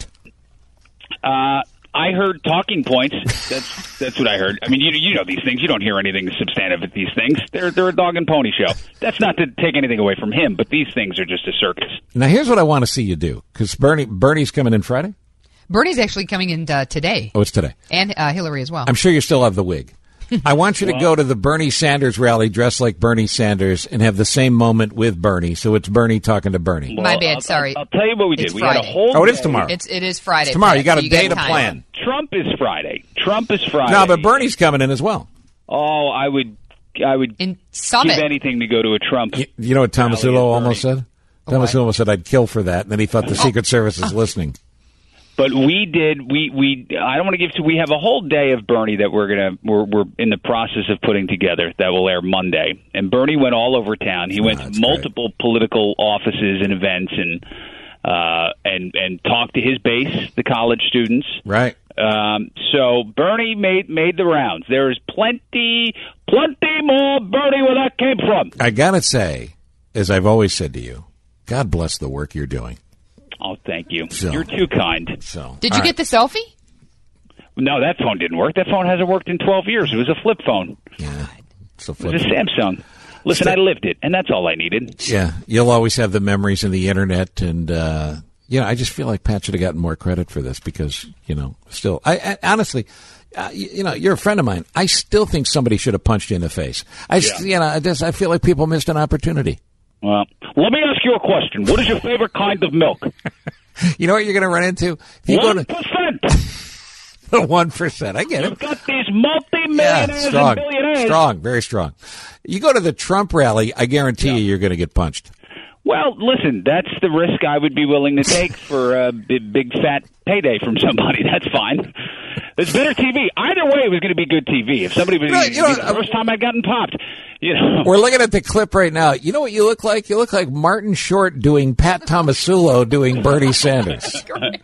Uh, I heard talking points. That's that's what I heard. I mean, you you know these things. You don't hear anything substantive at these things. They're they're a dog and pony show. That's not to take anything away from him, but these things are just a circus.
Now, here's what I want to see you do, because Bernie Bernie's coming in Friday.
Bernie's actually coming in uh, today.
Oh, it's today.
And uh, Hillary as well.
I'm sure you still have the wig. I want you to go to the Bernie Sanders rally dressed like Bernie Sanders and have the same moment with Bernie. So it's Bernie talking to Bernie.
My bad, sorry.
I'll, I'll tell you what we did.
It's
we
Friday.
had a whole.
Oh, it is
day.
tomorrow.
It's it is Friday.
It's tomorrow.
Pat,
You got
so
a
you
day to
time.
plan.
Trump is Friday. Trump is Friday.
No, but Bernie's coming in as well.
Oh, I would, I would
In Summit.
give anything to go to a Trump.
You, you know what Thomas
Rally
Ullo
at
almost
Bernie.
said? Thomas Ullo said, I'd kill for that. And then he thought the Secret Service is listening.
But we did. We we. I don't want to give to. We have a whole day of Bernie that we're gonna. We're we're in the process of putting together that will air Monday. And Bernie went all over town. He went
Oh,
to multiple political offices and events and uh and and talked to his base, the college students.
Right.
Um, so Bernie made made the rounds. There is plenty, plenty more Bernie where that came from.
I got to say, as I've always said to you, God bless the work you're doing.
Oh, thank you.
So-
You're too kind.
So,
Did
all
you
right.
get the selfie?
No, that phone didn't work. That phone hasn't worked in twelve years. It was a flip phone.
Yeah. It's a
It
flip
was a
phone.
Samsung. Listen, I lived it, and that's all I needed.
Yeah. You'll always have the memories and the internet. And, uh, you know, I just feel like Pat should have gotten more credit for this because, you know, still, I, I honestly, uh, you, you know, you're a friend of mine. I still think somebody should have punched you in the face. I,
Yeah.
you know, I just, I feel like people missed an opportunity.
Well, let me ask you a question. What is your favorite kind of milk?
You know what you're going to run into? If you go
One
to
percent.
the one percent, I get it.
You've got these
Yeah,
multi-millionaires
strong,
and billionaires.
strong, very strong. You go to the Trump rally, I guarantee you, you're going to get punched.
Well, listen, that's the risk I would be willing to take for a big, big fat payday from somebody. That's fine. It's better T V. Either way, it was going to be good T V. If somebody was
No,
going
you
to
know,
be the first time I'd gotten popped, you know.
We're looking at the clip right now. You know what you look like? You look like Martin Short doing Pat Tomasulo doing Bernie Sanders.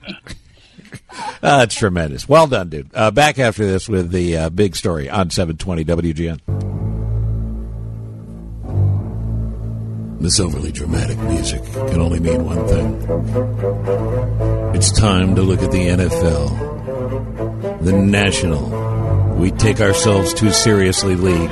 That's tremendous. Well done, dude. Uh, back after this with the uh, big story on seven twenty W G N. This overly dramatic music can only mean one thing. It's time to look at the N F L, the National We Take Ourselves Too Seriously League.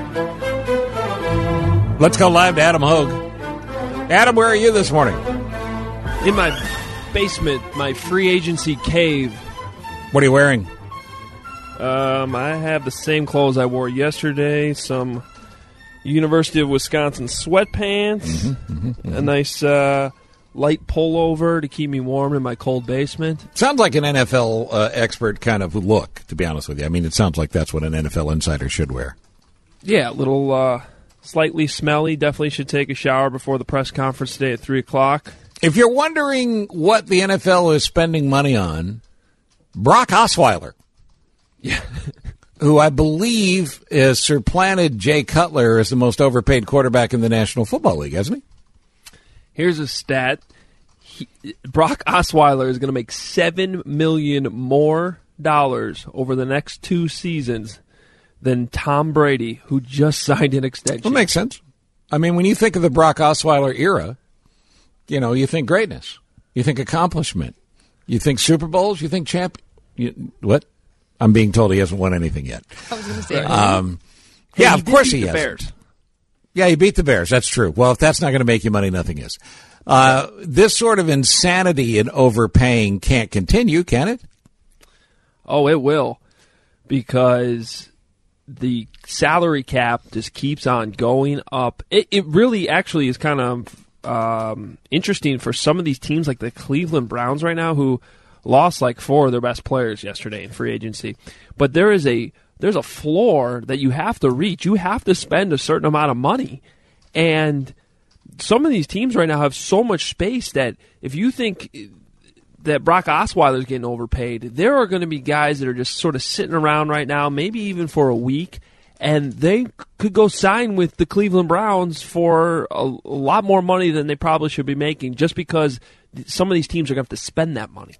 Let's go live to Adam Hogue. Adam, where are you this morning?
In my basement, my free agency cave.
What are you wearing?
Um, I have the same clothes I wore yesterday, some University of Wisconsin sweatpants,
Mm-hmm, mm-hmm, mm-hmm.
a nice uh, light pullover to keep me warm in my cold basement.
Sounds like an N F L uh, expert kind of look, to be honest with you. I mean, it sounds like that's what an N F L insider should wear.
Yeah, a little uh, slightly smelly. Definitely should take a shower before the press conference today at three o'clock.
If you're wondering what the N F L is spending money on, Brock Osweiler,
yeah,
who I believe has supplanted Jay Cutler as the most overpaid quarterback in the National Football League, hasn't he?
Here's a stat. He, Brock Osweiler is going to make seven million dollars more dollars over the next two seasons than Tom Brady, who just signed an extension.
That makes sense. I mean, when you think of the Brock Osweiler era, you know, you think greatness. You think accomplishment. You think Super Bowls. You think champ. You, what? I'm being told he hasn't won anything yet.
I was going to say.
Um,
hey,
yeah,
he
of course
beat
he
the
hasn't.
Bears.
Yeah, he beat the Bears. That's true. Well, if that's not going to make you money, nothing is. Uh, this sort of insanity and overpaying can't continue, can it?
Oh, it will, because the salary cap just keeps on going up. It, it really actually is kind of um, interesting for some of these teams like the Cleveland Browns right now, who lost like four of their best players yesterday in free agency. But there is a there's a floor that you have to reach. You have to spend a certain amount of money. And some of these teams right now have so much space that if you think that Brock Osweiler is getting overpaid, there are going to be guys that are just sort of sitting around right now, maybe even for a week, and they could go sign with the Cleveland Browns for a, a lot more money than they probably should be making, just because some of these teams are going to have to spend that money.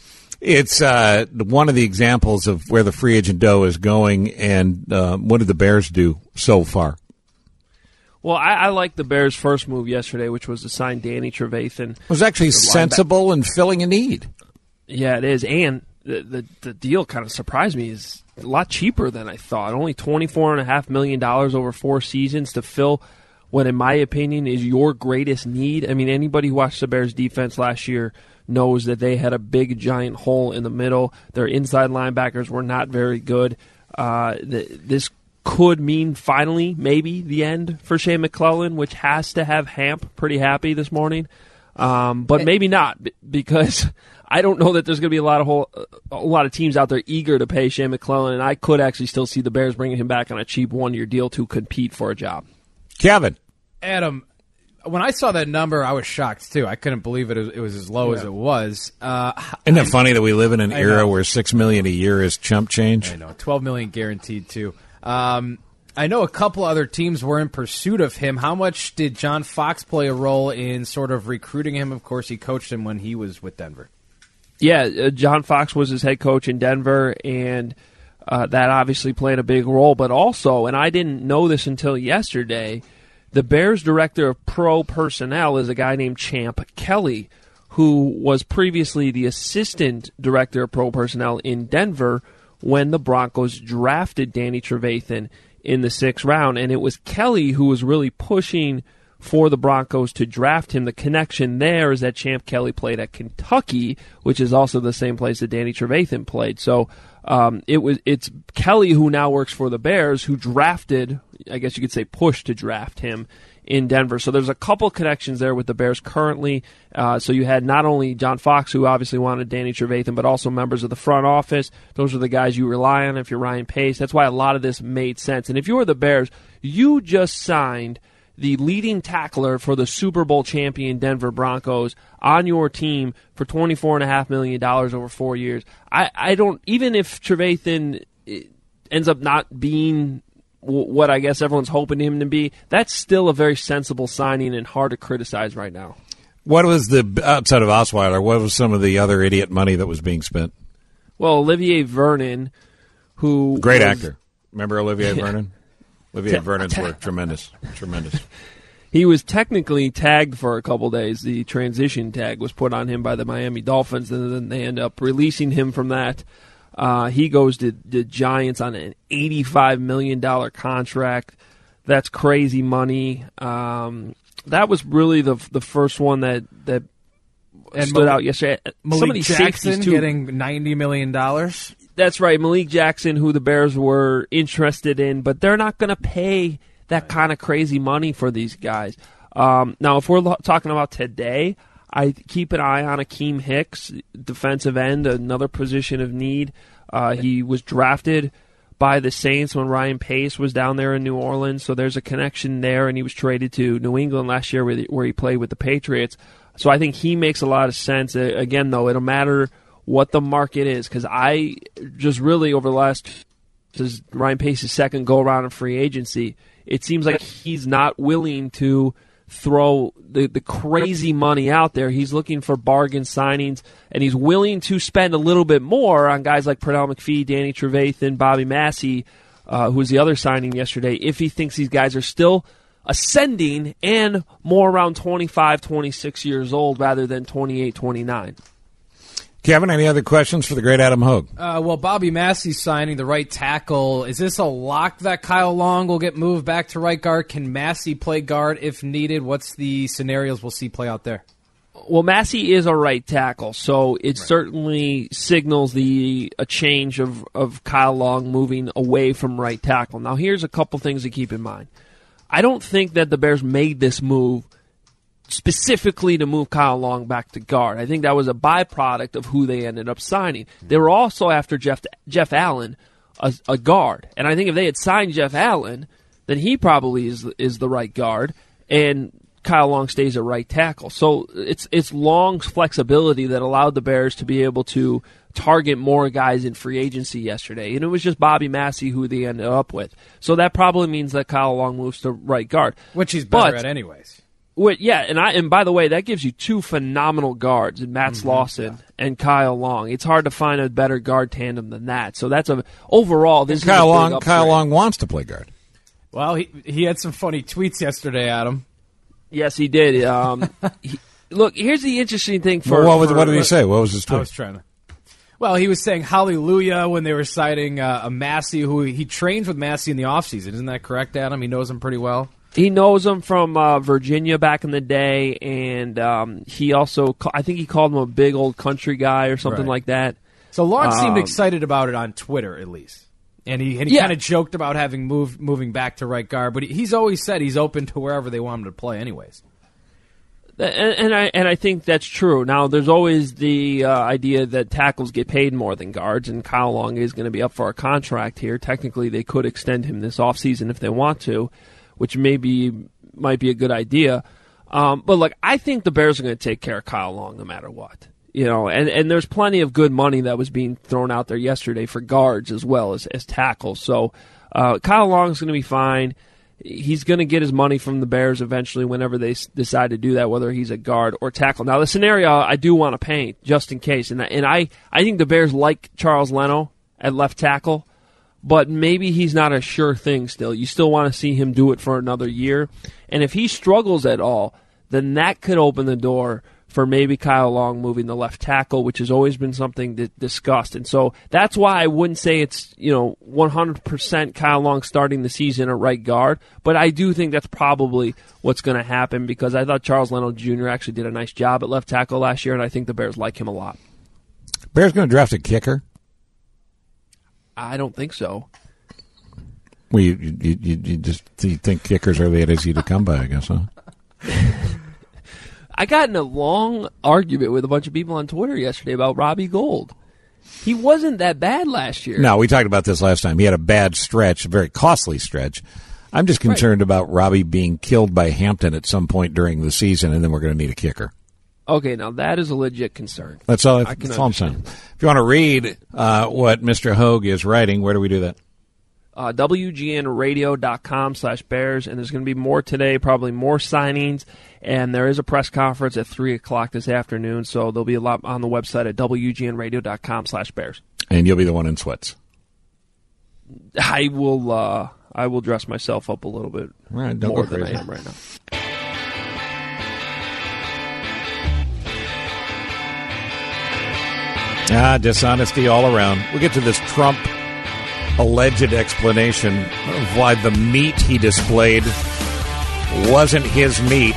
It's uh, one of the examples of where the free agent dough is going, and uh, what did the Bears do so far?
Well, I, I like the Bears' first move yesterday, which was to sign Danny Trevathan.
It was actually sensible and filling a need.
Yeah, it is, and the, the, the deal kind of surprised me. Is a lot cheaper than I thought. Only twenty-four point five million dollars over four seasons to fill what, in my opinion, is your greatest need. I mean, anybody who watched the Bears' defense last year knows that they had a big, giant hole in the middle. Their inside linebackers were not very good. Uh, the, this could mean finally maybe the end for Shea McClellan, which has to have Hamp pretty happy this morning. Um, but maybe not, because I don't know that there's going to be a lot of whole, a lot of teams out there eager to pay Shea McClellan, and I could actually still see the Bears bringing him back on a cheap one-year deal to compete for a job.
Kevin.
Adam, when I saw that number, I was shocked, too. I couldn't believe it. It was, it was as low yeah. as it was. Uh,
Isn't it funny that we live in an
I
era
know.
where six million dollars a year is chump change?
I know. twelve million dollars guaranteed, too. Um, I know a couple other teams were in pursuit of him. How much did John Fox play a role in sort of recruiting him? Of course, he coached him when he was with Denver.
Yeah, uh, John Fox was his head coach in Denver, and uh, that obviously played a big role. But also, and I didn't know this until yesterday, the Bears' director of pro personnel is a guy named Champ Kelly, who was previously the assistant director of pro personnel in Denver when the Broncos drafted Danny Trevathan in the sixth round. And it was Kelly who was really pushing for the Broncos to draft him. The connection there is that Champ Kelly played at Kentucky, which is also the same place that Danny Trevathan played. So um, it was it's Kelly, who now works for the Bears, who drafted, I guess you could say pushed to draft him in Denver. So there's a couple connections there with the Bears currently. Uh, so you had not only John Fox, who obviously wanted Danny Trevathan, but also members of the front office. Those are the guys you rely on if you're Ryan Pace. That's why a lot of this made sense. And if you were the Bears, you just signed the leading tackler for the Super Bowl champion Denver Broncos on your team for twenty-four point five million dollars over four years. I, I don't, even if Trevathan ends up not being what I guess everyone's hoping him to be, that's still a very sensible signing and hard to criticize right now.
What was the, outside of Osweiler, what was some of the other idiot money that was being spent?
Well, Olivier Vernon, who...
Great
was,
actor. Remember Olivier yeah. Vernon? Olivier Vernon's work, tremendous, tremendous.
He was technically tagged for a couple days. The transition tag was put on him by the Miami Dolphins, and then they end up releasing him from that. Uh, he goes to the Giants on an eighty-five million dollars contract. That's crazy money. Um, that was really the the first one that, that
and
stood
Mal-
out yesterday.
Malik
Some of these
Jackson
too.
getting ninety million dollars.
That's right, Malik Jackson, who the Bears were interested in, but they're not going to pay that kind of crazy money for these guys. Um, now, if we're lo- talking about today, I keep an eye on Akeem Hicks, defensive end, another position of need. Uh, he was drafted by the Saints when Ryan Pace was down there in New Orleans, so there's a connection there, and he was traded to New England last year where he played with the Patriots. So I think he makes a lot of sense. Again, though, it'll matter what the market is, because I just really over the last this is Ryan Pace's second go-around in free agency, it seems like he's not willing to throw the, the crazy money out there. He's looking for bargain signings, and he's willing to spend a little bit more on guys like Pernell McPhee, Danny Trevathan, Bobby Massey, uh, who was the other signing yesterday, if he thinks these guys are still ascending and more around twenty-five, twenty-six years old rather than twenty-eight, twenty-nine.
Kevin, any other questions for the great Adam Hogue?
Uh, well, Bobby Massey signing the right tackle. Is this a lock that Kyle Long will get moved back to right guard? Can Massey play guard if needed? What's the scenarios we'll see play out there?
Well, Massey is a right tackle, so it right. certainly signals the a change of, of Kyle Long moving away from right tackle. Now, here's a couple things to keep in mind. I don't think that the Bears made this move specifically to move Kyle Long back to guard. I think that was a byproduct of who they ended up signing. They were also after Jeff Jeff Allen, a, a guard. And I think if they had signed Jeff Allen, then he probably is is the right guard, and Kyle Long stays at right tackle. So it's it's Long's flexibility that allowed the Bears to be able to target more guys in free agency yesterday. And it was just Bobby Massey who they ended up with. So that probably means that Kyle Long moves to right guard.
Which he's better
but,
at anyways.
What, yeah, and I and by the way, that gives you two phenomenal guards, Matt mm-hmm, Slauson yeah. and Kyle Long. It's hard to find a better guard tandem than that. So that's a overall. This
and Kyle
is a
Long.
big
Kyle Long wants to play guard.
Well, he he had some funny tweets yesterday, Adam.
Yes, he did. Um, he, look, here's the interesting thing for.
Well, what, was,
for,
what did he say? What was his tweet?
I was trying to. Well, he was saying hallelujah when they were citing uh, a Massey who he trains with Massey in the offseason. Isn't that correct, Adam? He knows him pretty well.
He knows him from uh, Virginia back in the day, and um, he also, I think he called him a big old country guy or something
right.
like that.
So Long
um,
seemed excited about it on Twitter, at least. And he, and he
yeah.
kind of joked about having moved moving back to right guard, but he, he's always said he's open to wherever they want him to play anyways.
And, and I and I think that's true. Now, there's always the uh, idea that tackles get paid more than guards, and Kyle Long is going to be up for a contract here. Technically, they could extend him this offseason if they want to, which maybe might be a good idea. Um, but, look, I think the Bears are going to take care of Kyle Long no matter what. You know, and, and there's plenty of good money that was being thrown out there yesterday for guards as well as, as tackles. So uh, Kyle Long's going to be fine. He's going to get his money from the Bears eventually whenever they s- decide to do that, whether he's a guard or tackle. Now, the scenario I do want to paint, just in case, and, and I, I think the Bears like Charles Leno at left tackle, but maybe he's not a sure thing still. You still want to see him do it for another year. And if he struggles at all, then that could open the door for maybe Kyle Long moving the left tackle, which has always been something that discussed. And so that's why I wouldn't say it's, you know, one hundred percent Kyle Long starting the season at right guard, but I do think that's probably what's going to happen because I thought Charles Leno Junior actually did a nice job at left tackle last year, and I think the Bears like him a lot.
Bears going to draft a kicker?
I don't think so.
Well, you, you, you, you just you think kickers are that easy to come by, I guess, huh?
I got in a long argument with a bunch of people on Twitter yesterday about Robbie Gould. He wasn't that bad last year.
No, we talked about this last time. He had a bad stretch, a very costly stretch. I'm just concerned right. about Robbie being killed by Hampton at some point during the season, and then we're going to need a kicker.
Okay, now that is a legit concern.
That's all,
I
that's all I'm saying. If you want to read uh, what Mister Hogue is writing, where do we do that?
Uh, W G N radio dot com slash Bears, and there's going to be more today, probably more signings, and there is a press conference at three o'clock this afternoon, so there'll be a lot on the website at W G N radio dot com slash Bears.
And you'll be the one in sweats.
I will uh, I will dress myself up a little bit
All right, don't
more
go
than
crazy.
I am right now.
Ah, dishonesty all around. We'll get to this Trump alleged explanation of why the meat he displayed wasn't his meat.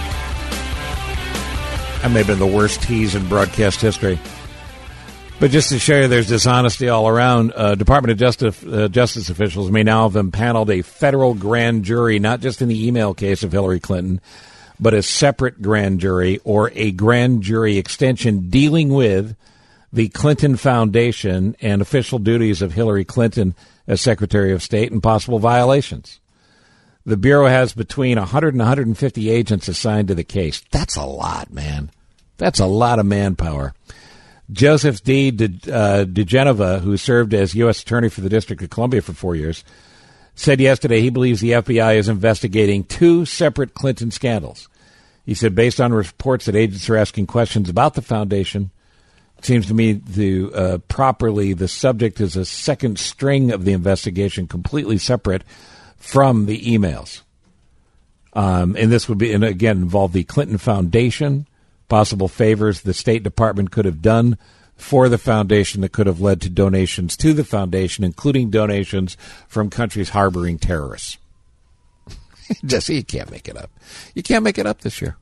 That may have been the worst tease in broadcast history. But just to show you there's dishonesty all around, uh, Department of Justice, uh, Justice officials may now have impaneled a federal grand jury, not just in the email case of Hillary Clinton, but a separate grand jury or a grand jury extension dealing with the Clinton Foundation and official duties of Hillary Clinton as Secretary of State and possible violations. The Bureau has between one hundred and one hundred fifty agents assigned to the case. That's a lot, man. That's a lot of manpower. Joseph D. De, uh, DeGeneva, who served as U S Attorney for the District of Columbia for four years, said yesterday he believes the F B I is investigating two separate Clinton scandals. He said, based on reports that agents are asking questions about the foundation, it seems to me to uh, properly the subject is a second string of the investigation, completely separate from the emails. Um, and this would be, and again, involve the Clinton Foundation, possible favors the State Department could have done for the foundation that could have led to donations to the foundation, including donations from countries harboring terrorists. Jesse, you can't make it up. You can't make it up this year.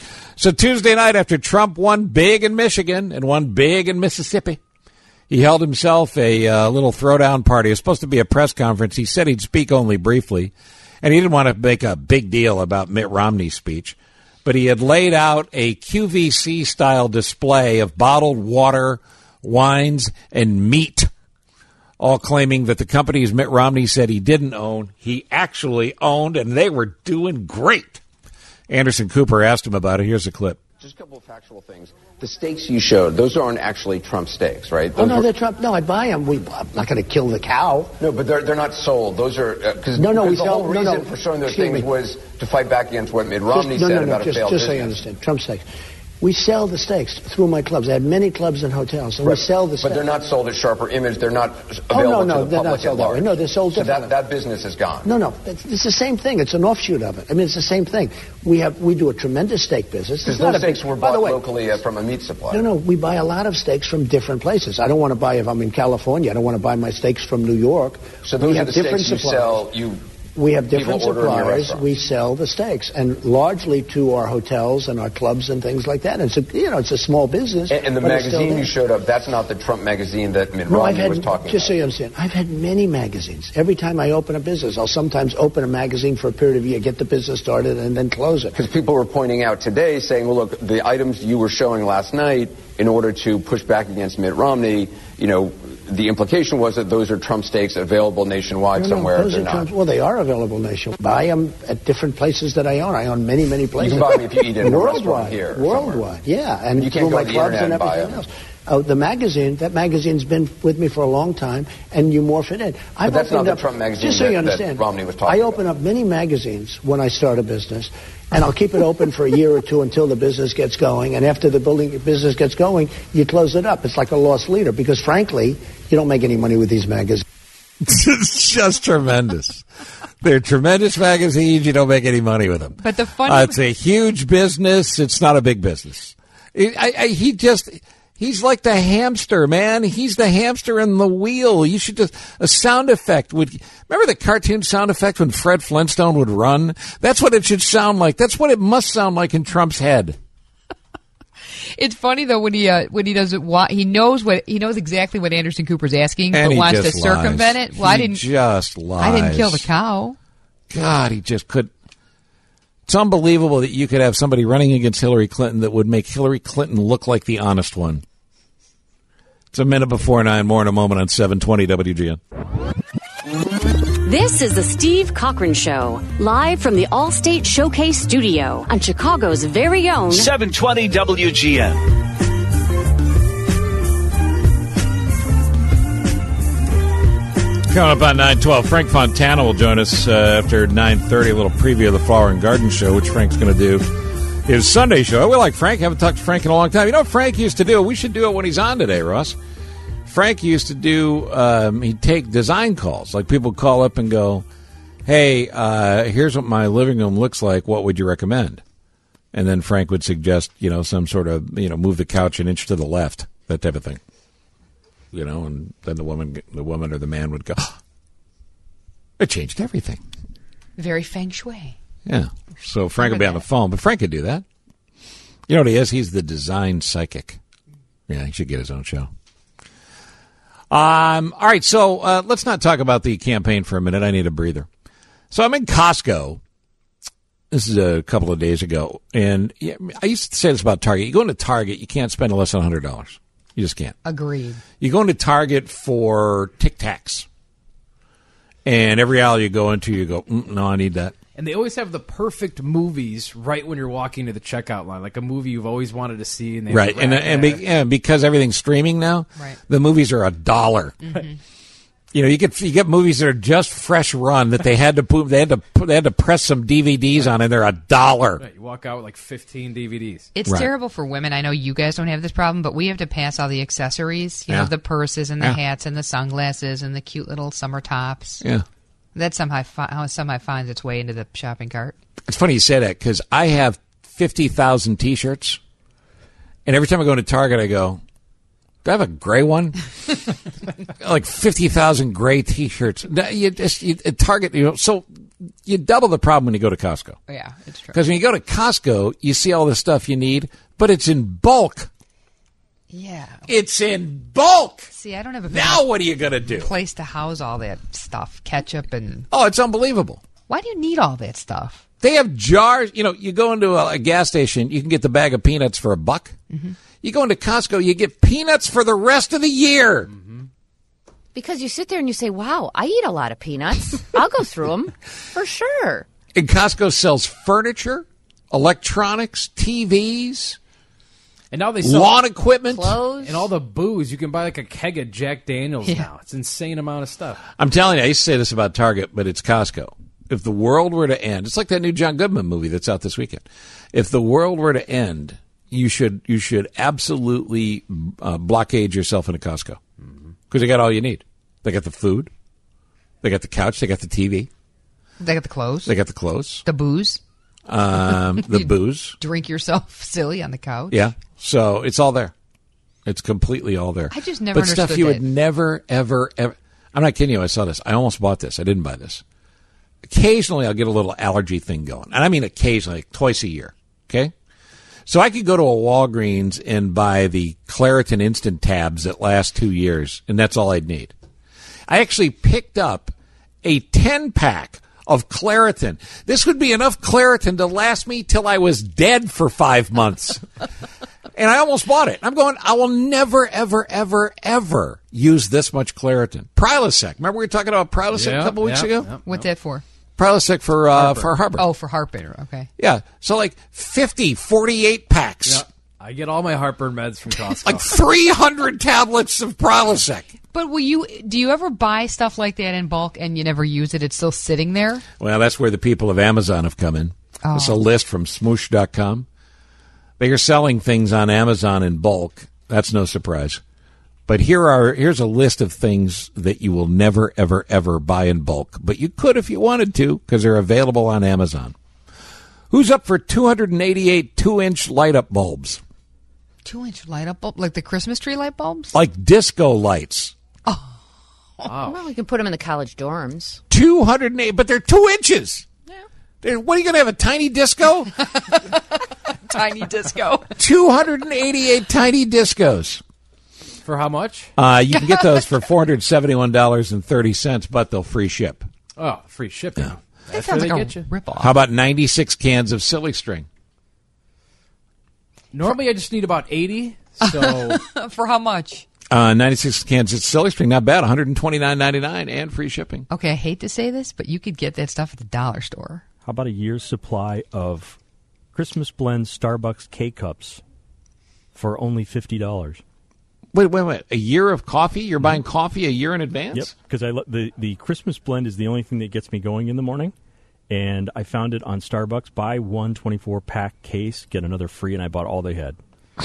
So Tuesday night, after Trump won big in Michigan and won big in Mississippi, he held himself a uh, little throwdown party. It was supposed to be a press conference. He said he'd speak only briefly, and he didn't want to make a big deal about Mitt Romney's speech. But he had laid out a Q V C-style display of bottled water, wines, and meat, all claiming that the companies Mitt Romney said he didn't own, he actually owned, and they were doing great. Anderson Cooper asked him about it. Here's a clip.
Just a couple of factual things. The steaks you showed, those aren't actually Trump steaks, right? Those
oh, no,
were...
they're Trump. No, I buy them. We, I'm not going to kill the cow.
No, but they're, they're not sold. Those are, because uh,
no, no, we
the
sell,
whole reason
no, no,
for showing those
things
me. was to fight back against what Mitt Romney
just, no,
said
no, no,
about
just,
a failed
just
business.
so you understand, Trump steaks. We sell the steaks through my clubs. I have many clubs and hotels, and
right.
we sell the steaks.
But they're not sold at Sharper Image. They're not available
oh, no, no,
to the
they're
public
not sold
at large.
That way. No, they're sold
so
differently.
that, that business is gone.
No, no, it's, it's the same thing. It's an offshoot of it. I mean, it's the same thing. We have we do a tremendous steak business.
Because
those
steaks
big,
were bought
way,
locally uh, from a meat supplier.
No, no, we buy a lot of steaks from different places. I don't want to buy, if I'm in California, I don't want to buy my steaks from New York.
So those
we
are
have
the
different
steaks you
suppliers.
sell, you...
We have different suppliers.
We
sell the steaks, and largely to our hotels and our clubs and things like that. And it's a, you know, it's a small business.
And, and the magazine you showed up, that's not the Trump magazine that Mitt
no,
Romney
I've had,
was talking
just
about.
so you understand, I've had many magazines. Every time I open a business, I'll sometimes open a magazine for a period of a year, get the business started, and then close it.
Because people were pointing out today, saying, well, look, the items you were showing last night, in order to push back against Mitt Romney, you know, the implication was that those are Trump steaks available nationwide
no, no,
somewhere.
Those
they're
are
not.
Trump, well, they are available nationwide. Buy them at different places that I own. I own many, many places.
You can buy them if you eat in a restaurant
worldwide,
here.
Worldwide, somewhere. Yeah. And
you can't
through
go
my
to the
clubs
internet
and
and buy
everything
them.
else. Oh, the magazine, that magazine's been with me for a long time, and you morph it in. I've
but that's not
up,
the Trump magazine
just so
that,
you understand,
that Romney was talking
I open
about.
up many magazines when I start a business, and I'll keep it open for a year or two until the business gets going, and after the building business gets going, you close it up. It's like a lost leader, because frankly, you don't make any money with these magazines.
It's just tremendous. They're tremendous magazines. You don't make any money with them.
But the funny,
uh, it's a huge business. It's not a big business. It, I, I, he just, he's like the hamster, man. He's the hamster in the wheel. You should just, a sound effect would, remember the cartoon sound effect when Fred Flintstone would run? That's what it should sound like. That's what it must sound like in Trump's head.
It's funny though when he uh, when he doesn't want, he knows what he knows exactly what Anderson Cooper's asking,
and
but wants to
lies.
circumvent it. Well,
he
I didn't
just lies.
I didn't kill the cow.
God, he just could. It's unbelievable that you could have somebody running against Hillary Clinton that would make Hillary Clinton look like the honest one. It's a minute before nine. More in a moment on seven twenty W G N.
This is the Steve Cochran Show, live from the Allstate Showcase Studio on Chicago's very own
seven twenty W G N.
Coming up on nine twelve, Frank Fontana will join us uh, after nine thirty, a little preview of the Flower and Garden Show, which Frank's going to do his Sunday show. We like Frank. Haven't talked to Frank in a long time. You know what Frank used to do? We should do it when he's on today, Ross. Frank used to do, um, he'd take design calls. Like people call up and go, hey, uh, here's what my living room looks like. What would you recommend? And then Frank would suggest, you know, some sort of, you know, move the couch an inch to the left, that type of thing. You know, and then the woman, the woman or the man would go, oh, it changed everything.
Very feng shui.
Yeah. So Frank would be on the phone, but Frank could do that. You know what he is? He's the design psychic. Yeah, he should get his own show. Um. All right, so uh, let's not talk about the campaign for a minute. I need a breather. So I'm in Costco, This is a couple of days ago, and yeah, I used to say this about Target. You go into Target, you can't spend less than one hundred dollars. You just can't.
Agreed.
You go into Target for Tic Tacs, and every aisle you go into, you go, mm, no, I need that.
And they always have the perfect movies right when you're walking to the checkout line, like a movie you've always wanted to see. And they
right, and and be, yeah, because everything's streaming now,
right.
the movies are a dollar.
Mm-hmm.
You know, you get you get movies that are just fresh run that they had to put, they had to put, they had to press some D V Ds on, and they're a dollar.
Right, you walk out with like fifteen D V Ds.
It's
right.
terrible for women. I know you guys don't have this problem, but we have to pass all the accessories. You
yeah.
know, the purses and the
yeah.
hats and the sunglasses and the cute little summer tops.
Yeah.
That somehow, fi- somehow finds its way into the shopping cart.
It's funny you say that because I have fifty thousand T-shirts, and every time I go into Target, I go, do I have a gray one? Like fifty thousand gray T-shirts. You just you, at Target, you know, so you double the problem when you go to Costco.
Yeah, it's true.
Because when you go to Costco, you see all the stuff you need, but it's in bulk.
Yeah.
It's in bulk.
See, I don't have a
now. What are you gonna do?
Place to house all that stuff, ketchup and.
Oh, it's unbelievable.
Why do you need all that stuff?
They have jars. You know, you go into a, a gas station, you can get the bag of peanuts for a buck.
Mm-hmm.
You go into Costco, you get peanuts for the rest of the year.
Mm-hmm. Because you sit there and you say, wow, I eat a lot of peanuts. I'll go through them for sure.
And Costco sells furniture, electronics, T Vs.
And now they sell
lawn equipment,
clothes,
and all the booze. You can buy like a keg of Jack Daniels
yeah.
now. It's an insane amount of stuff.
I'm telling you, I used to say this about Target, but it's Costco. If the world were to end, it's like that new John Goodman movie that's out this weekend. If the world were to end, you should you should absolutely uh, blockade yourself into Costco because mm-hmm. they got all you need. They got the food, they got the couch, they got the T V,
they got the clothes,
they got the clothes,
the booze,
um, the booze.
Drink yourself silly on the couch.
Yeah, so it's all there. It's completely all there.
I just never
but
understood
stuff you
that.
would never, ever, ever. I'm not kidding you. I saw this. I almost bought this. I didn't buy this. Occasionally, I'll get a little allergy thing going, and I mean occasionally, like twice a year. Okay, so I could go to a Walgreens and buy the Claritin Instant tabs that last two years, and that's all I'd need. I actually picked up a ten pack of Claritin. This would be enough Claritin to last me till I was dead for five months. And I almost bought it. I'm going, I will never, ever, ever, ever use this much Claritin. Prilosec. Remember we were talking about Prilosec
yeah,
a couple weeks
yeah,
ago?
yeah,
What's
yeah.
that for?
Prilosec for uh, for heartburn.
Oh, for heartburn. Okay.
Yeah. So like fifty, forty-eight packs.
Yeah. I get all my heartburn meds from Costco.
Like three hundred tablets of Prilosec.
But will you? Do you ever buy stuff like that in bulk and you never use it? It's still sitting there?
Well, that's where the people of Amazon have come in.
Oh.
It's a list from smoosh dot com. They are selling things on Amazon in bulk. That's no surprise. But here are here's a list of things that you will never, ever, ever buy in bulk. But you could if you wanted to because they're available on Amazon. Who's up for two hundred eighty-eight two-inch light-up bulbs?
Two-inch light-up bulb? Like the Christmas tree light bulbs?
Like disco lights.
Oh.
Wow. Well, we can put them in the college dorms.
two hundred eight, but they're two inches. Yeah. What are you going to have, a tiny disco?
Tiny disco.
two hundred eighty-eight tiny discos.
For how much?
Uh, you can get those for four hundred seventy-one dollars and thirty cents, but they'll free ship.
Oh, free shipping. Yeah.
That
That's
sounds
where
like
they
a
get you.
rip-off.
How about ninety-six cans of silly string?
Normally I just need about eighty. So
for how much?
Uh, ninety-six cans of silly string, not bad, one hundred twenty-nine ninety-nine and free shipping.
Okay, I hate to say this, but you could get that stuff at the dollar store.
How about a year's supply of Christmas Blend Starbucks K-Cups for only fifty dollars?
Wait, wait, wait. A year of coffee? You're buying coffee a year in advance?
Yep, because I lo- the, the Christmas Blend is the only thing that gets me going in the morning. And I found it on Starbucks. Buy one twenty-four pack case, get another free, and I bought all they had.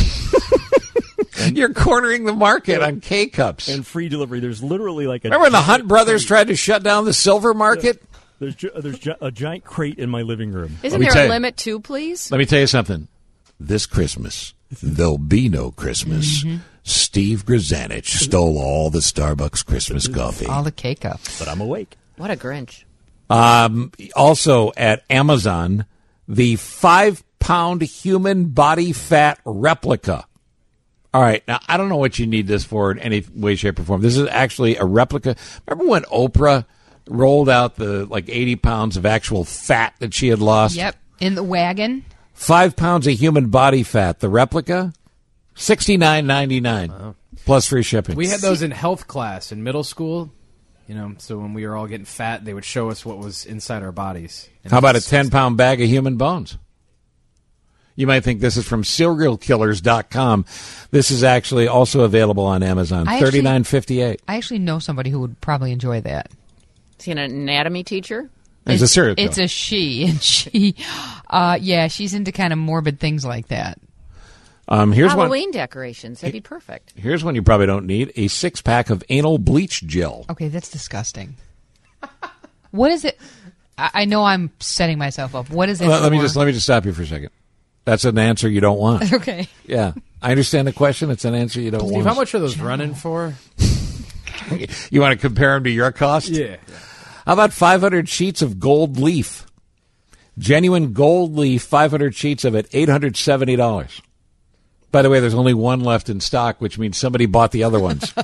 And you're cornering the market yeah. on K-Cups.
And free delivery. There's literally like a...
Remember when the Hunt brothers tried to shut down the silver market?
Yeah. There's ju- there's ju- a giant crate in my living room.
Isn't there a limit too, please?
Let me tell you something. This Christmas, there'll be no Christmas. Mm-hmm. Steve Grzanich stole all the Starbucks Christmas coffee.
All the K-Cups.
But I'm awake.
What a Grinch.
Um, also at Amazon, the five-pound human body fat replica. All right, now I don't know what you need this for in any way, shape, or form. This is actually a replica. Remember when Oprah rolled out the like eighty pounds of actual fat that she had lost?
Yep. In the wagon?
Five pounds of human body fat. The replica, sixty-nine ninety-nine
Wow.
plus free shipping.
We had those in health class in middle school. You know, so when we were all getting fat, they would show us what was inside our bodies. And
How about a
it's-
ten-pound bag of human bones? You might think this is from serial killers dot com. This is actually also available on Amazon.
I actually-
thirty-nine fifty-eight.
I actually know somebody who would probably enjoy that.
Is he an anatomy teacher?
It's a serial killer.
It's a she, and she, uh, yeah, she's into kind of morbid things like that.
Um, here's one.
Halloween decorations. That'd be perfect.
Here's one you probably don't need: a six-pack of anal bleach gel.
Okay, that's disgusting. What is it? I, I know I'm setting myself up. What is it?
Let, let me
for?
just let me just stop you for a second. That's an answer you don't want.
Okay.
Yeah, I understand the question. It's an answer you don't
Steve,
want.
how much are those running for?
You want to compare them to your cost?
Yeah.
How about five hundred sheets of gold leaf? Genuine gold leaf, five hundred sheets of it, eight hundred seventy dollars. By the way, there's only one left in stock, which means somebody bought the other ones.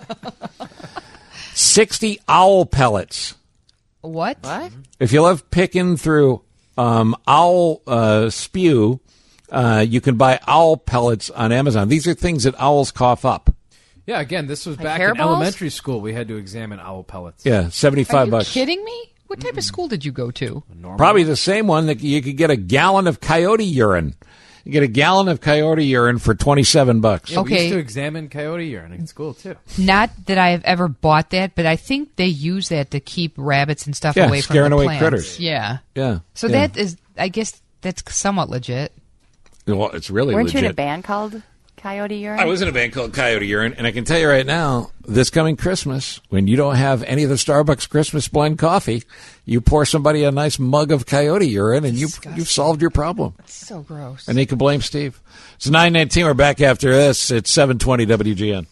sixty owl pellets.
What?
What?
If you love picking through um, owl uh, spew, uh, you can buy owl pellets on Amazon. These are things that owls cough up.
Yeah, again, this was
Like
back in
hairballs?
elementary school. We had to examine owl pellets.
Yeah, seventy-five
Are you
bucks.
kidding me? What type of school did you go to?
Probably the same one that you could get a gallon of coyote urine. You get a gallon of coyote urine for twenty-seven bucks.
Yeah, we
Okay.
used to examine coyote urine in school, too.
Not that I have ever bought that, but I think they use that to keep rabbits and stuff
Yeah,
away from
scaring
the
away
plants.
critters.
Yeah.
Yeah.
So
yeah.
that is, I guess, that's somewhat legit.
Well, it's really
Weren't
legit.
you in a band called Coyote Urine?
I was in a band called Coyote Urine, and I can tell you right now, this coming Christmas, when you don't have any of the Starbucks Christmas blend coffee, you pour somebody a nice mug of Coyote Urine, and you've, you've solved your problem.
So gross.
And you can blame Steve. It's nine nineteen. We're back after this. It's seven twenty W G N.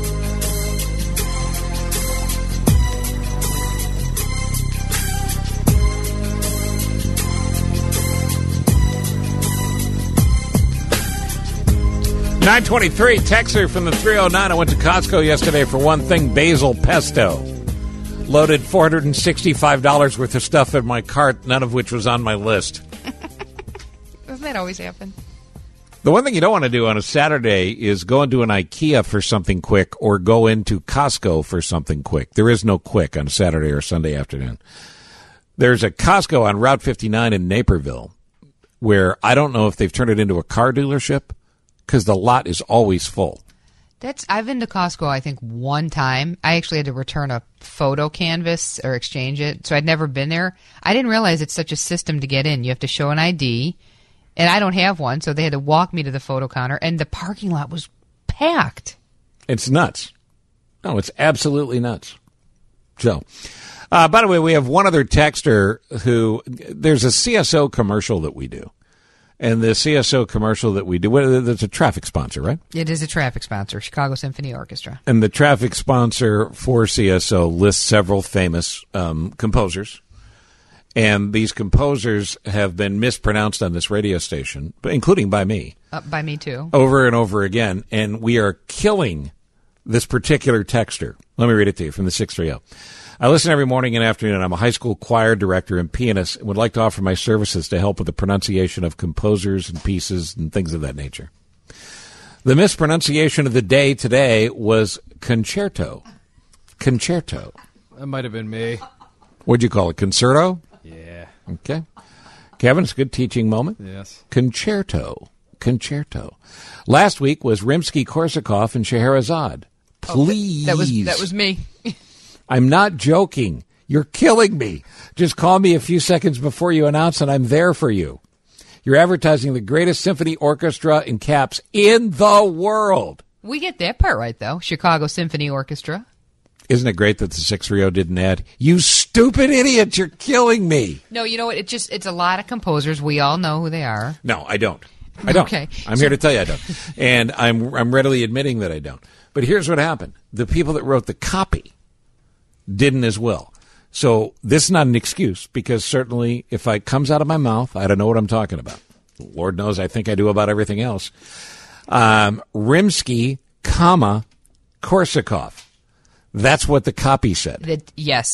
nine twenty-three, Texter from the three oh nine. I went to Costco yesterday for one thing, basil pesto. Loaded four hundred sixty-five dollars worth of stuff in my cart, none of which was on my list.
Doesn't that always happen?
The one thing you don't want to do on a Saturday is go into an IKEA for something quick or go into Costco for something quick. There is no quick on a Saturday or Sunday afternoon. There's a Costco on Route fifty-nine in Naperville where I don't know if they've turned it into a car dealership because the lot is always full.
That's I've been to Costco, I think, one time. I actually had to return a photo canvas or exchange it, so I'd never been there. I didn't realize it's such a system to get in. You have to show an I D, and I don't have one, so they had to walk me to the photo counter, and the parking lot was packed.
It's nuts. No, it's absolutely nuts. So, uh, by the way, we have one other texter who, there's a C S O commercial that we do. And the C S O commercial that we do, well, it's a traffic sponsor, right?
It is a traffic sponsor, Chicago Symphony Orchestra.
And the traffic sponsor for C S O lists several famous um, composers. And these composers have been mispronounced on this radio station, including by me.
Uh, by me, too.
Over and over again. And we are killing this particular texter. Let me read it to you from the six three zero. I listen every morning and afternoon. I'm a high school choir director and pianist and would like to offer my services to help with the pronunciation of composers and pieces and things of that nature. The mispronunciation of the day today was concerto. Concerto.
That might have been me.
What'd you call it? Concerto?
Yeah.
Okay. Kevin, it's a good teaching moment.
Yes.
Concerto. Concerto. Last week was Rimsky-Korsakov and Scheherazade. Please.
That was that was me.
I'm not joking. You're killing me. Just call me a few seconds before you announce and I'm there for you. You're advertising the greatest symphony orchestra in caps in the world.
We get that part right, though. Chicago Symphony Orchestra.
Isn't it great that the six three zero didn't add, you stupid idiot, you're killing me.
No, you know what? It just it's a lot of composers. We all know who they are.
No, I don't. I don't.
Okay.
I'm here to tell you I don't. And I'm I'm readily admitting that I don't. But here's what happened. The people that wrote the copy didn't as well. So this is not an excuse because certainly if it comes out of my mouth, I don't know what I'm talking about. Lord knows I think I do about everything else. Um, Rimsky, comma, Korsakov. That's what the copy said.
That, yes.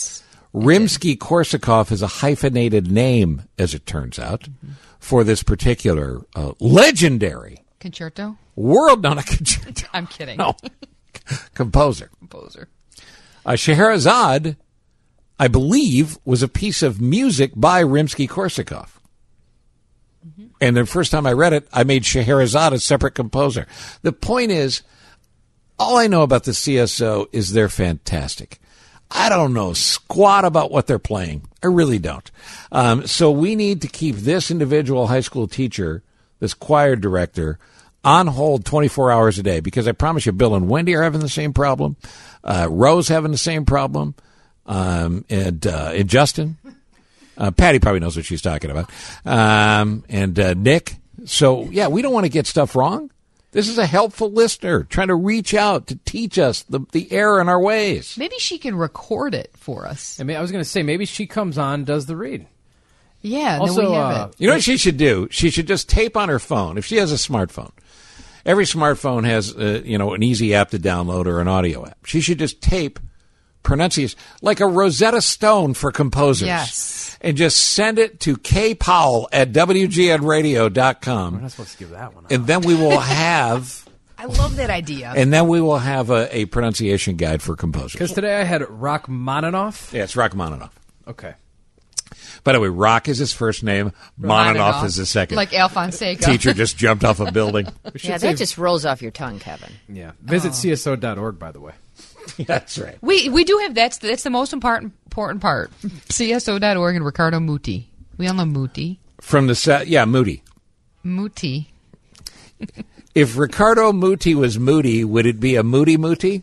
Rimsky-Korsakov is a hyphenated name, as it turns out, mm-hmm. for this particular uh, legendary
concerto.
World, no, not concerto.
I'm kidding.
No, composer.
Composer.
Uh, Scheherazade, I believe, was a piece of music by Rimsky-Korsakov. Mm-hmm. And the first time I read it, I made Scheherazade a separate composer. The point is, all I know about the C S O is they're fantastic. I don't know squat about what they're playing. I really don't. Um, so we need to keep this individual high school teacher, this choir director, on hold twenty-four hours a day, because I promise you, Bill and Wendy are having the same problem. Uh, Rose having the same problem. Um, and, uh, and Justin. Uh, Patty probably knows what she's talking about. Um, and uh, Nick. So, yeah, we don't want to get stuff wrong. This is a helpful listener trying to reach out to teach us the, the error in our ways.
Maybe she can record it for us.
I mean, I was going to say, maybe she comes on, does the read.
Yeah,
also,
then we have
uh,
it.
You know what she should do? She should just tape on her phone. If she has a smartphone, every smartphone has uh, you know an easy app to download or an audio app. She should just tape pronunciation like a Rosetta Stone for composers.
Yes.
And just send it to K Powell at W G N radio dot com.
We're not supposed to give that one up.
And then we will have...
I love that idea.
And then we will have a, a pronunciation guide for composers.
Because today I had Rachmaninoff.
Yeah, it's Rachmaninoff.
Okay.
By the way, Rock is his first name. Maninoff is his second.
Like Al Fonseca.
Teacher just jumped off a building.
Yeah, that just rolls off your tongue, Kevin.
Yeah. Visit
Oh.
C S O dot org, by the way.
That's right.
We we do have that's that's the most important important part. C S O dot org and Ricardo Muti. We all know Muti.
From the set, yeah, Moody.
Muti.
If Ricardo Muti was Moody, would it be a Moody Muti?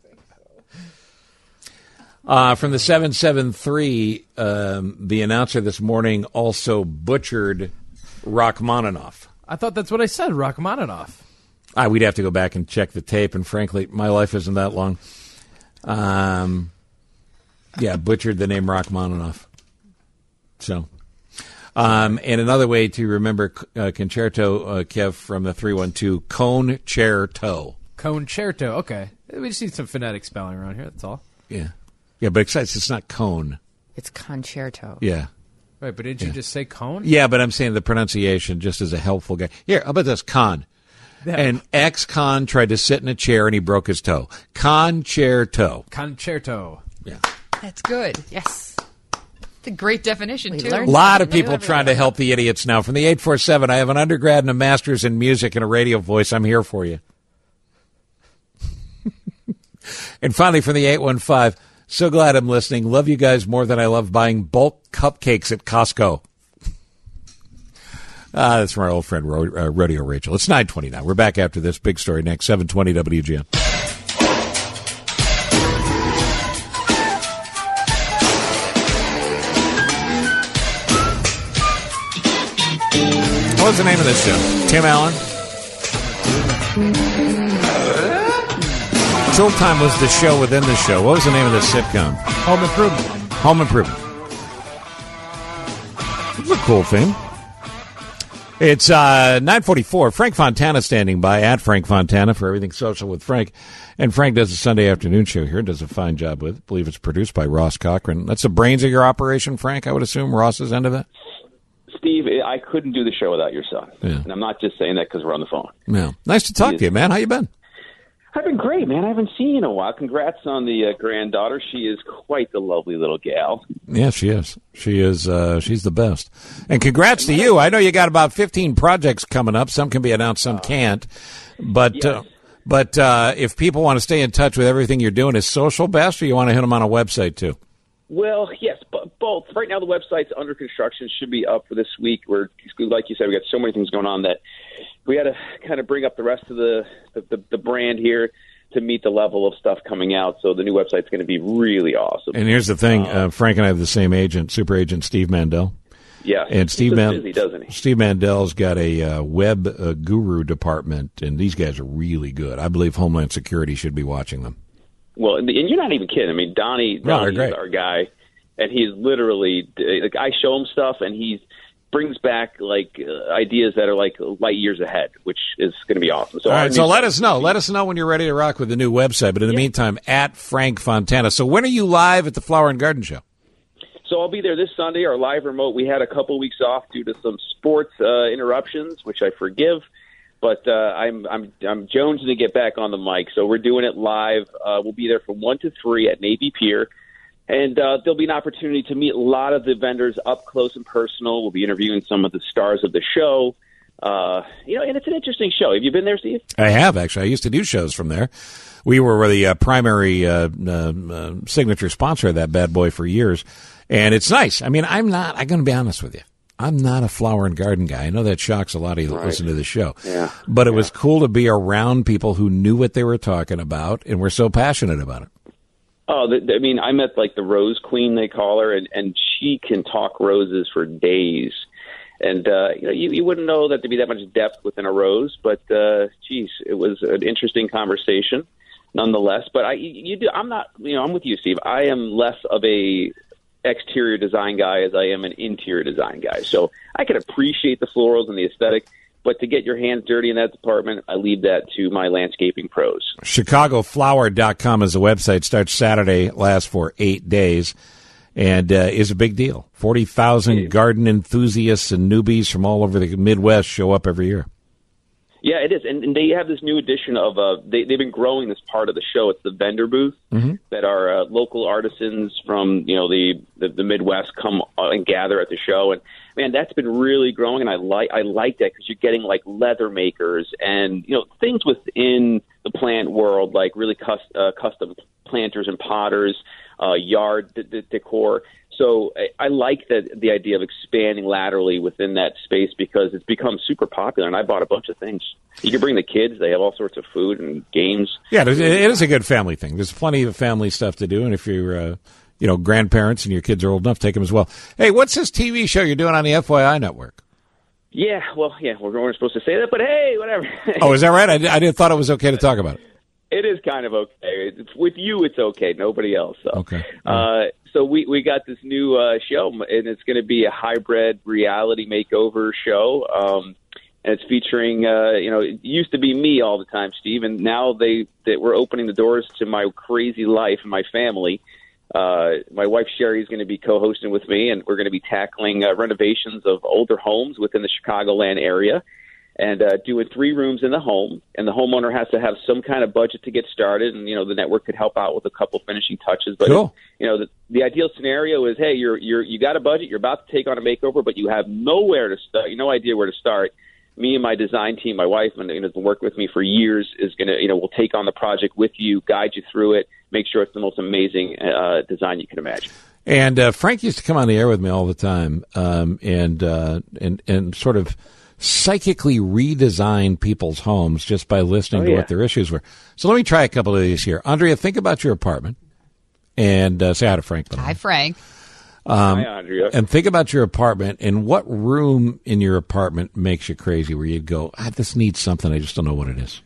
Uh, from the seven seven three, um, the announcer this morning also butchered Rachmaninoff.
I thought that's what I said, Rachmaninoff.
Ah, we'd have to go back and check the tape, and frankly, my life isn't that long. Um, yeah, butchered the name Rachmaninoff. So, um, and another way to remember uh, concerto, uh, Kev, from the three one two, concerto.
Concerto, okay. We just need some phonetic spelling around here, that's all.
Yeah. Yeah, but besides, it's not cone.
It's concerto.
Yeah.
Right, but didn't you
Yeah.
just say cone?
Yeah, but I'm saying the pronunciation just as a helpful guy. Here, how about this? Con.
Yeah.
An ex-con tried to sit in a chair and he broke his toe. Concerto.
Concerto.
Yeah.
That's good. Yes. It's a great definition, too.
A lot of people trying to help the idiots now. From the eight four seven, I have an undergrad and a master's in music and a radio voice. I'm here for you. And finally, from the eight one five, so glad I'm listening. Love you guys more than I love buying bulk cupcakes at Costco. Ah, that's from our old friend Ro- uh, Rodeo Rachel. It's nine twenty-nine. We're back after this big story next, seven twenty W G N. What was the name of this show? Tim Allen? Showtime was the show within the show. What was the name of this sitcom?
Home Improvement.
Home Improvement. It's a cool thing. It's uh, nine forty-four. Frank Fontana standing by, at Frank Fontana, for Everything Social with Frank. And Frank does a Sunday afternoon show here, does a fine job with it. I believe it's produced by Ross Cochran. That's the brains of your operation, Frank, I would assume, Ross's end of it?
Steve, I couldn't do the show without your son.
Yeah.
And I'm not just saying that because we're on the phone.
Yeah. Nice to talk to you, man. How you been?
I've been great, man. I haven't seen you in a while. Congrats on the uh, granddaughter. She is quite the lovely little gal.
Yeah, she is. She is. Uh, she's the best. And congrats to you. I know you got about fifteen projects coming up. Some can be announced, some can't. But
yes.
uh, but uh, if people want to stay in touch with everything you're doing, is social best, or you want to hit them on a website too?
Well, yes, but both. Right now, the website's under construction. Should be up for this week. We're, like you said, we got so many things going on that we had to kind of bring up the rest of the the, the, the brand here to meet the level of stuff coming out. So the new website's going to be really awesome.
And here's the thing: uh, Frank and I have the same agent, super agent Steve Mandel.
Yeah,
and Steve
he's
Man-
busy, doesn't he?
Steve Mandel's got a uh, web uh, guru department, and these guys are really good. I believe Homeland Security should be watching them.
Well, and you're not even kidding. I mean, Donnie,
No, they're
Donnie's
great.
our guy, and he's literally like I show him stuff, and he brings back like uh, ideas that are like light years ahead, which is going to be awesome. So,
All
our
right, so
new-
let us know. Let us know when you're ready to rock with the new website. But in the meantime, at Frank Fontana. So when are you live at the Flower and Garden Show?
So I'll be there this Sunday, our live remote. We had a couple weeks off due to some sports uh, interruptions, which I forgive. But uh, I'm I'm I'm jonesing to get back on the mic, so we're doing it live. Uh, we'll be there from one to three at Navy Pier, and uh, there'll be an opportunity to meet a lot of the vendors up close and personal. We'll be interviewing some of the stars of the show. Uh, you know, and it's an interesting show. Have you been there, Steve?
I have, actually. I used to do shows from there. We were the uh, primary uh, uh, uh, signature sponsor of that bad boy for years, and it's nice. I mean, I'm not. I'm going to be honest with you. I'm not a flower and garden guy. I know that shocks a lot of you that
Right.
listen to the show.
Yeah.
But it
Yeah.
was cool to be around people who knew what they were talking about and were so passionate about it.
Oh, the, I mean, I met like the Rose Queen, they call her, and, and she can talk roses for days. And uh, you know, you, you wouldn't know that there'd be that much depth within a rose, but uh, geez, it was an interesting conversation, nonetheless. But I, you do, I'm not, you know, I'm with you, Steve. I am less of a exterior design guy as I am an interior design guy. So I can appreciate the florals and the aesthetic, but to get your hands dirty in that department, I leave that to my landscaping pros.
Chicago Flower dot com is the website. Starts Saturday, lasts for eight days, and uh, is a big deal. forty thousand garden enthusiasts and newbies from all over the Midwest show up every year.
Yeah, it is. And, and they have this new edition of, uh, they, they've been growing this part of the show. It's the vendor booth
Mm-hmm.
that are uh, local artisans from, you know, the, the, the Midwest come and gather at the show. And, man, that's been really growing, and I like I like that because you're getting, like, leather makers and, you know, things within the plant world, like really cus- uh, custom planters and potters, uh, yard d- d- decor. So I, I like that the idea of expanding laterally within that space because it's become super popular, and I bought a bunch of things. You can bring the kids; they have all sorts of food and games.
Yeah, it is a good family thing. There's plenty of family stuff to do, and if you're, uh, you know, grandparents and your kids are old enough, take them as well. Hey, what's this T V show you're doing on the F Y I network?
Yeah, well, yeah, we're, we're supposed to say that, but hey, whatever.
Oh, is that right? I, I didn't thought it was okay to talk about it.
It is kind of okay. It's, with you, it's okay. Nobody else. So.
Okay.
Uh, so we, we got this new uh, show, and it's going to be a hybrid reality makeover show. Um, and it's featuring, uh, you know, it used to be me all the time, Steve, and now they, they we're opening the doors to my crazy life and my family. Uh, my wife Sherry is going to be co-hosting with me, and we're going to be tackling uh, renovations of older homes within the Chicagoland area. And uh, doing three rooms in the home, and the homeowner has to have some kind of budget to get started, and you know the network could help out with a couple finishing touches. But
cool.
you know the, the ideal scenario is, hey, you're you're you got a budget, you're about to take on a makeover, but you have nowhere to start, you no idea where to start. Me and my design team, my wife, and you know, has been working with me for years, is gonna you know we'll take on the project with you, guide you through it, make sure it's the most amazing uh, design you can imagine.
And uh, Frank used to come on the air with me all the time, um, and uh, and and sort of psychically redesign people's homes just by listening
Oh,
to
yeah.
what their issues were. So let me try a couple of these here. Andrea, think about your apartment and uh, say hi to Frank.
Hi, Frank.
Um,
Hi, Andrea.
And think about your apartment and what room in your apartment makes you crazy where you'd go, ah, this needs something. I just don't know what it is.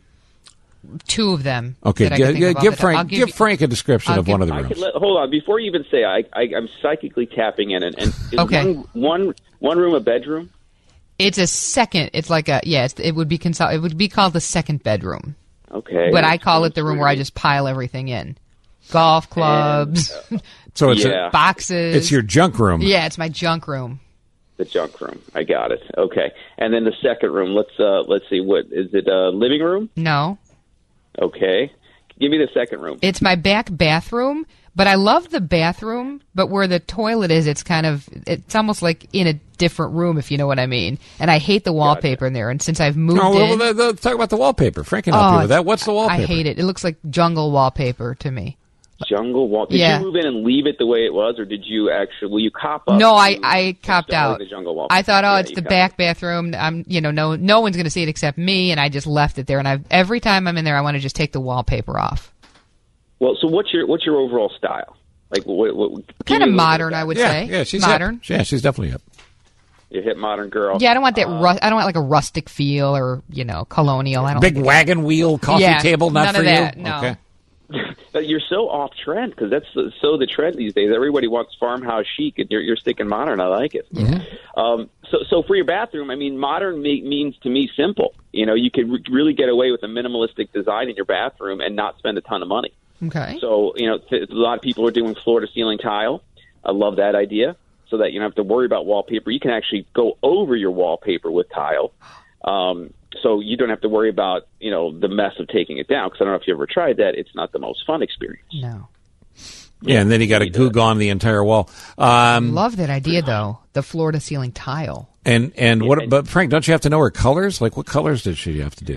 Two of them.
Okay,
that I
g-
can think
g-
of off
give
the top.
Frank
I'll
give,
give you-
Frank a description
I'll
of one of
give-
the
I
rooms.
could let, hold on before you even say I, I I'm psychically tapping in and, and is
Okay.
one, one one room a bedroom.
It's a second. It's like a yeah. It's, it would be consol- It would be called the second bedroom.
Okay,
But I call it the room where I just pile everything in. Golf clubs,
So it's
Yeah.
a,
boxes.
it's your junk room.
Yeah, it's my junk room.
The junk room. I got it. Okay, and then the second room. Let's uh let's see. What is it? A living room?
No,
Okay, give me the second room.
it's my back bathroom. But I love the bathroom. But where the toilet is, it's kind of it's almost like in a different room, if you know what I mean. And I hate the wallpaper in there. And since I've moved
No, well,
in,
well, let's talk about the wallpaper. Frank can help
Oh,
you with that. What's the wallpaper?
I hate it. It looks like jungle wallpaper to me.
Jungle wall. Did
Yeah.
you move in and leave it the way it was, or did you actually? Will you cop up?
No,
and
I,
you
I copped
install
out.
The jungle wall?
I thought, oh,
Yeah,
it's
you
the
copped
back bathroom. I'm, you know, no, no one's going to see it except me, and I just left it there. And I, every time I'm in there, I want to just take the wallpaper off.
Well, so what's your what's your overall style? Like what? what give
Kind
me
of
a little
modern,
bit of
I would
yeah,
say.
yeah, she's
modern.
Hip. Yeah, she's definitely hip.
You hit modern girl.
Yeah, I don't want that.
Uh,
Ru- I don't want like a rustic feel or you know colonial. I don't
Big
like
wagon wheel coffee
Yeah,
table, not
none
for
of that,
you.
no.
Okay.
You're so off trend because that's the, so the trend these days. Everybody wants farmhouse chic, and you're, you're sticking modern. I like it.
Yeah.
Um, so, so for your bathroom, I mean, modern me- means to me simple. You know, you could re- really get away with a minimalistic design in your bathroom and not spend a ton of money.
Okay.
So, you know, th- a lot of people are doing floor to ceiling tile. I love that idea, so that you don't have to worry about wallpaper. You can actually go over your wallpaper with tile, um, so you don't have to worry about you know the mess of taking it down. Because I don't know if you ever tried that; it's not the most fun experience.
No.
Yeah, and then you got to goo gone the entire wall. Um,
Love that idea, though. The floor to ceiling tile.
And and what? But Frank, don't you have to know her colors? Like, what colors did she have to do?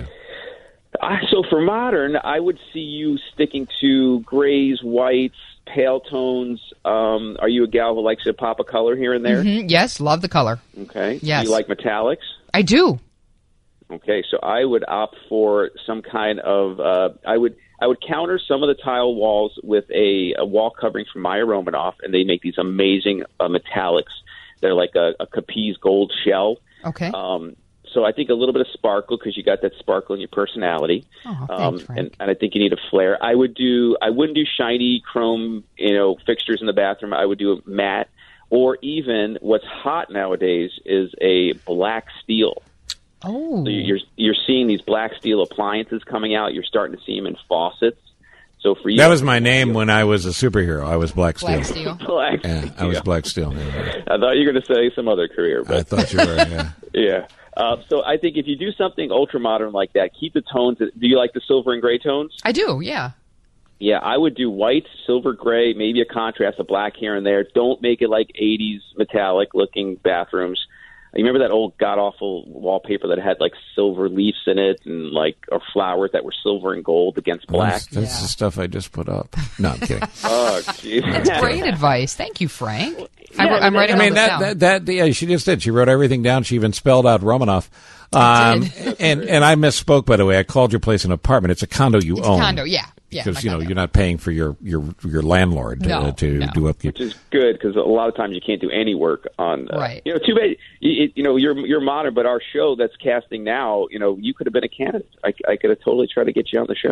Uh, so for modern, I would see you sticking to grays, whites, pale tones. Um, are you a gal who likes to pop a color here and there?
Mm-hmm. Yes, love the color.
Okay.
Yes.
Do you like metallics?
I do.
Okay, so I would opt for some kind of. Uh, I would. I would counter some of the tile walls with a, a wall covering from Meyer Romanoff, and they make these amazing uh, metallics. They're like a, a Capiz gold shell.
Okay.
Um, so I think a little bit of sparkle because you got that sparkle in your personality.
Oh,
um,
thanks,
and, and I think you need a flair. I would do. I wouldn't do shiny chrome, you know, fixtures in the bathroom. I would do a matte, or even what's hot nowadays is a black steel.
Oh.
So you're you're seeing these black steel appliances coming out. You're starting to see them in faucets. So for you,
that was my name when I was a superhero. I was Black Steel.
Black Steel.
Black
yeah,
Steel.
I was Black Steel. Yeah.
I thought you were going to say some other career. But
I thought you were. Yeah.
yeah. Uh, so I think if you do something ultra modern like that, keep the tones. Do you like the silver and gray tones?
I do. Yeah.
Yeah, I would do white, silver, gray, maybe a contrast of black here and there. Don't make it like eighties metallic looking bathrooms. You remember that old god-awful wallpaper that had, like, silver leaves in it and, like, or flowers that were silver and gold against black?
That's, that's yeah. the stuff I just put up. No, I'm kidding.
Oh, jeez.
That's great advice. Thank you, Frank.
Yeah,
I'm, I'm writing
I mean,
all
that,
this down.
that, that, yeah, she just did. She wrote everything down. She even spelled out Romanoff. Um, and, and I misspoke, by the way. I called your place an apartment. It's a condo you
it's
own.
a condo, yeah. Yeah,
because you know you're not paying for your your, your landlord to,
no,
to
no.
do upkeep,
which is good because a lot of times you can't do any work on. Uh,
right.
You know, too bad. You, you know, you're you're modern, but our show that's casting now. You know, you could have been a candidate. I, I could have totally tried to get you on the show.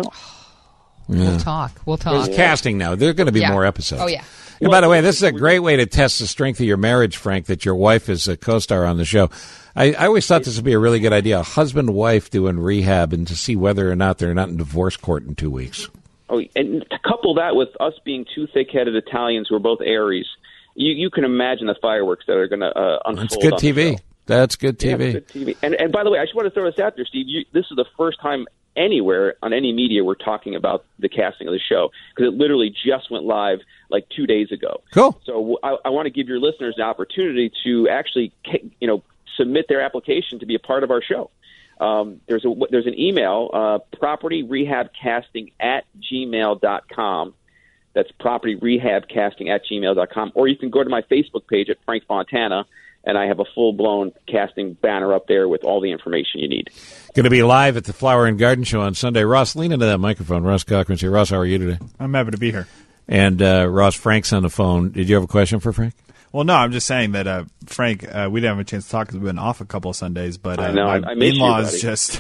Yeah.
We'll talk. We'll talk.
There's casting now. There's going to be
yeah.
more episodes.
Oh yeah.
And by the way, this is a great way to test the strength of your marriage, Frank. That your wife is a co-star on the show. I, I always thought this would be a really good idea: a husband-wife doing rehab, and to see whether or not they're not in divorce court in two weeks.
Oh, and to couple that with us being two thick-headed Italians who are both Aries, you, you can imagine the fireworks that are going to uh, unfold.
That's good
on
T V.
The show.
That's good T V.
Yeah, good T V. And, and by the way, I just want to throw this out there, Steve. You, this is the first time anywhere on any media we're talking about the casting of the show because it literally just went live like two days ago.
Cool.
So I, I want to give your listeners the opportunity to actually, you know, submit their application to be a part of our show. Um, there's a there's an email, uh, property rehab casting at gmail dot com. That's property rehab casting at gmail dot com. Or you can go to my Facebook page at Frank Fontana, and I have a full-blown casting banner up there with all the information you need.
Going to be live at the Flower and Garden Show on Sunday. Ross, lean into that microphone. Ross Cochran's here. Ross, how are you today?
I'm happy to be here.
And uh, Ross, Frank's on the phone. Did you have a question for Frank?
Well, no, I'm just saying that, uh, Frank, uh, we didn't have a chance to talk because we've been off a couple of Sundays, but uh,
I know,
my
I miss
in-laws
you,
just...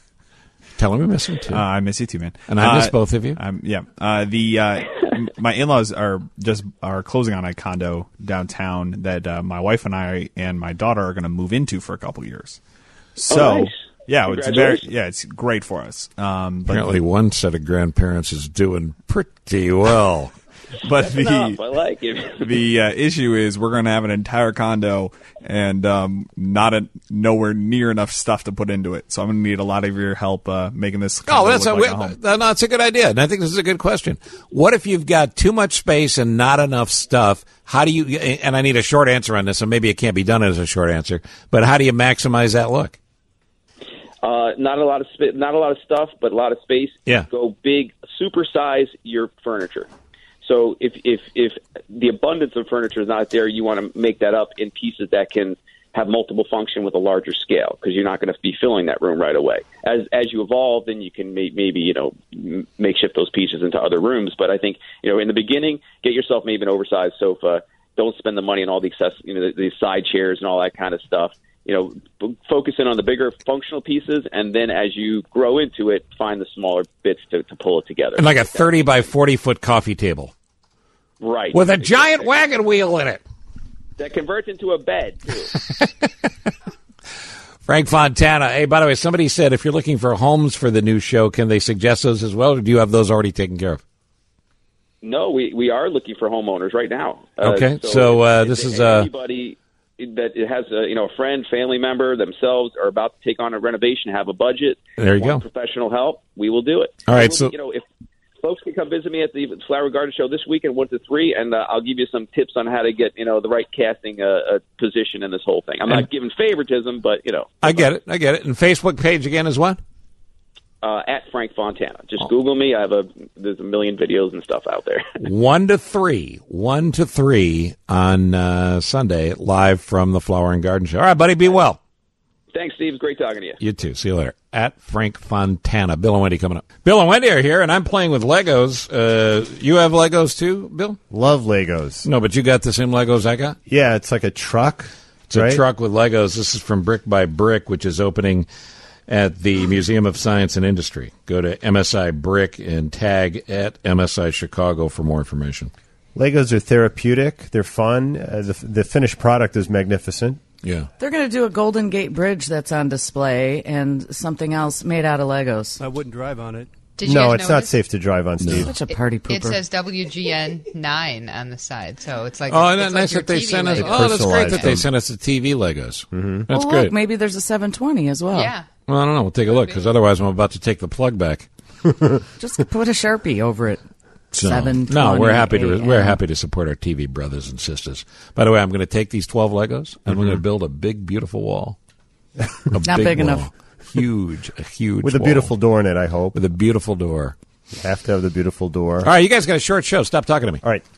Tell him we miss him, too.
Uh, I miss you, too, man.
And I miss
uh,
both of you.
Um, yeah. Uh, the uh, my in-laws are just are closing on a condo downtown that uh, my wife and I and my daughter are going to move into for a couple of years. So...
Oh, nice.
Yeah, it's very yeah, it's great for us. Um, but
Apparently, one set of grandparents is doing pretty well.
But the
enough. I like it.
the uh, issue is we're going to have an entire condo and um, not a, nowhere near enough stuff to put into it. So I'm going to need a lot of your help uh, making this.
Oh, that's
look
a,
like a home.
no, that's a good idea, and I think this is a good question. What if you've got too much space and not enough stuff? How do you? And I need a short answer on this, so maybe it can't be done as a short answer. But how do you maximize that look?
Uh, not a lot of sp- not a lot of stuff, but a lot of space.
Yeah.
Go big, supersize your furniture. So if if if the abundance of furniture is not there, you want to make that up in pieces that can have multiple function with a larger scale because you're not going to be filling that room right away. As as you evolve, then you can may, maybe you know m- makeshift those pieces into other rooms. But I think you know in the beginning, get yourself maybe an oversized sofa. Don't spend the money on all the access, you know, the, the side chairs and all that kind of stuff. You know, b- focus in on the bigger functional pieces, and then as you grow into it, find the smaller bits to, to pull it together.
And like a thirty by forty foot coffee table,
right,
with a giant wagon wheel in it
that converts into a bed too.
Frank Fontana. Hey, by the way, somebody said if you're looking for homes for the new show, can they suggest those as well, or do you have those already taken care of?
No, we, we are looking for homeowners right now. Uh,
Okay, so, uh,
if-
this
if
is, uh,
anybody that has a you know a friend, family member, themselves are about to take on a renovation, have a budget.
There you
want
go.
Professional help, we will do it.
All right,
We'll-
so-
you know if folks can come visit me at the Flower Garden Show this weekend, one to three, and uh, I'll give you some tips on how to get you know the right casting uh, uh, position in this whole thing. I'm
And-
not giving favoritism, but you know.
I get it. I get it. And Facebook page again is what?
Uh, at Frank Fontana. Just Google me. I have a there's a million videos and stuff out there.
One to three. One to three on uh, Sunday, live from the Flower and Garden Show. All right, buddy, be well.
Thanks, Steve. It's great talking to you.
You too. See you later. At Frank Fontana. Bill and Wendy coming up. Bill and Wendy are here, and I'm playing with Legos. Uh, you have Legos too, Bill?
Love Legos.
No, but you got the same Legos I got?
Yeah, it's like a truck.
It's a
right?
truck with Legos. This is from Brick by Brick, which is opening at the Museum of Science and Industry. Go to M S I Brick and tag at M S I Chicago for more information.
Legos are therapeutic. They're fun. Uh, the, the finished product is magnificent.
Yeah.
They're going to do a Golden Gate Bridge that's on display and something else made out of Legos.
I wouldn't drive on it.
Did you
no,
guys
it's not
notice?
safe to drive on, Steve.
Such a party pooper.
It says W G N nine on the side, so it's like
Oh,
it's
isn't that
like
nice
your
that they
T V
sent us?
Legos.
Oh, that's great that they
Personalized
sent us the T V Legos. Mm-hmm. That's
well,
great.
look, maybe there's a seven twenty as well.
Yeah.
Well, I don't know. We'll take a look because otherwise I'm about to take the plug back.
Just put a Sharpie over it.
So,
seven twenty
no, we're happy to
a m.
we're happy to support our T V brothers and sisters. By the way, I'm going to take these twelve Legos and we're going
Mm-hmm.
to build a big, beautiful wall. A
Not big
wall.
enough.
Huge, a huge
With a
wall.
beautiful door in it, I hope.
with a beautiful door.
You have to have the beautiful door.
All right, you guys got a short show. Stop talking to me.
All right.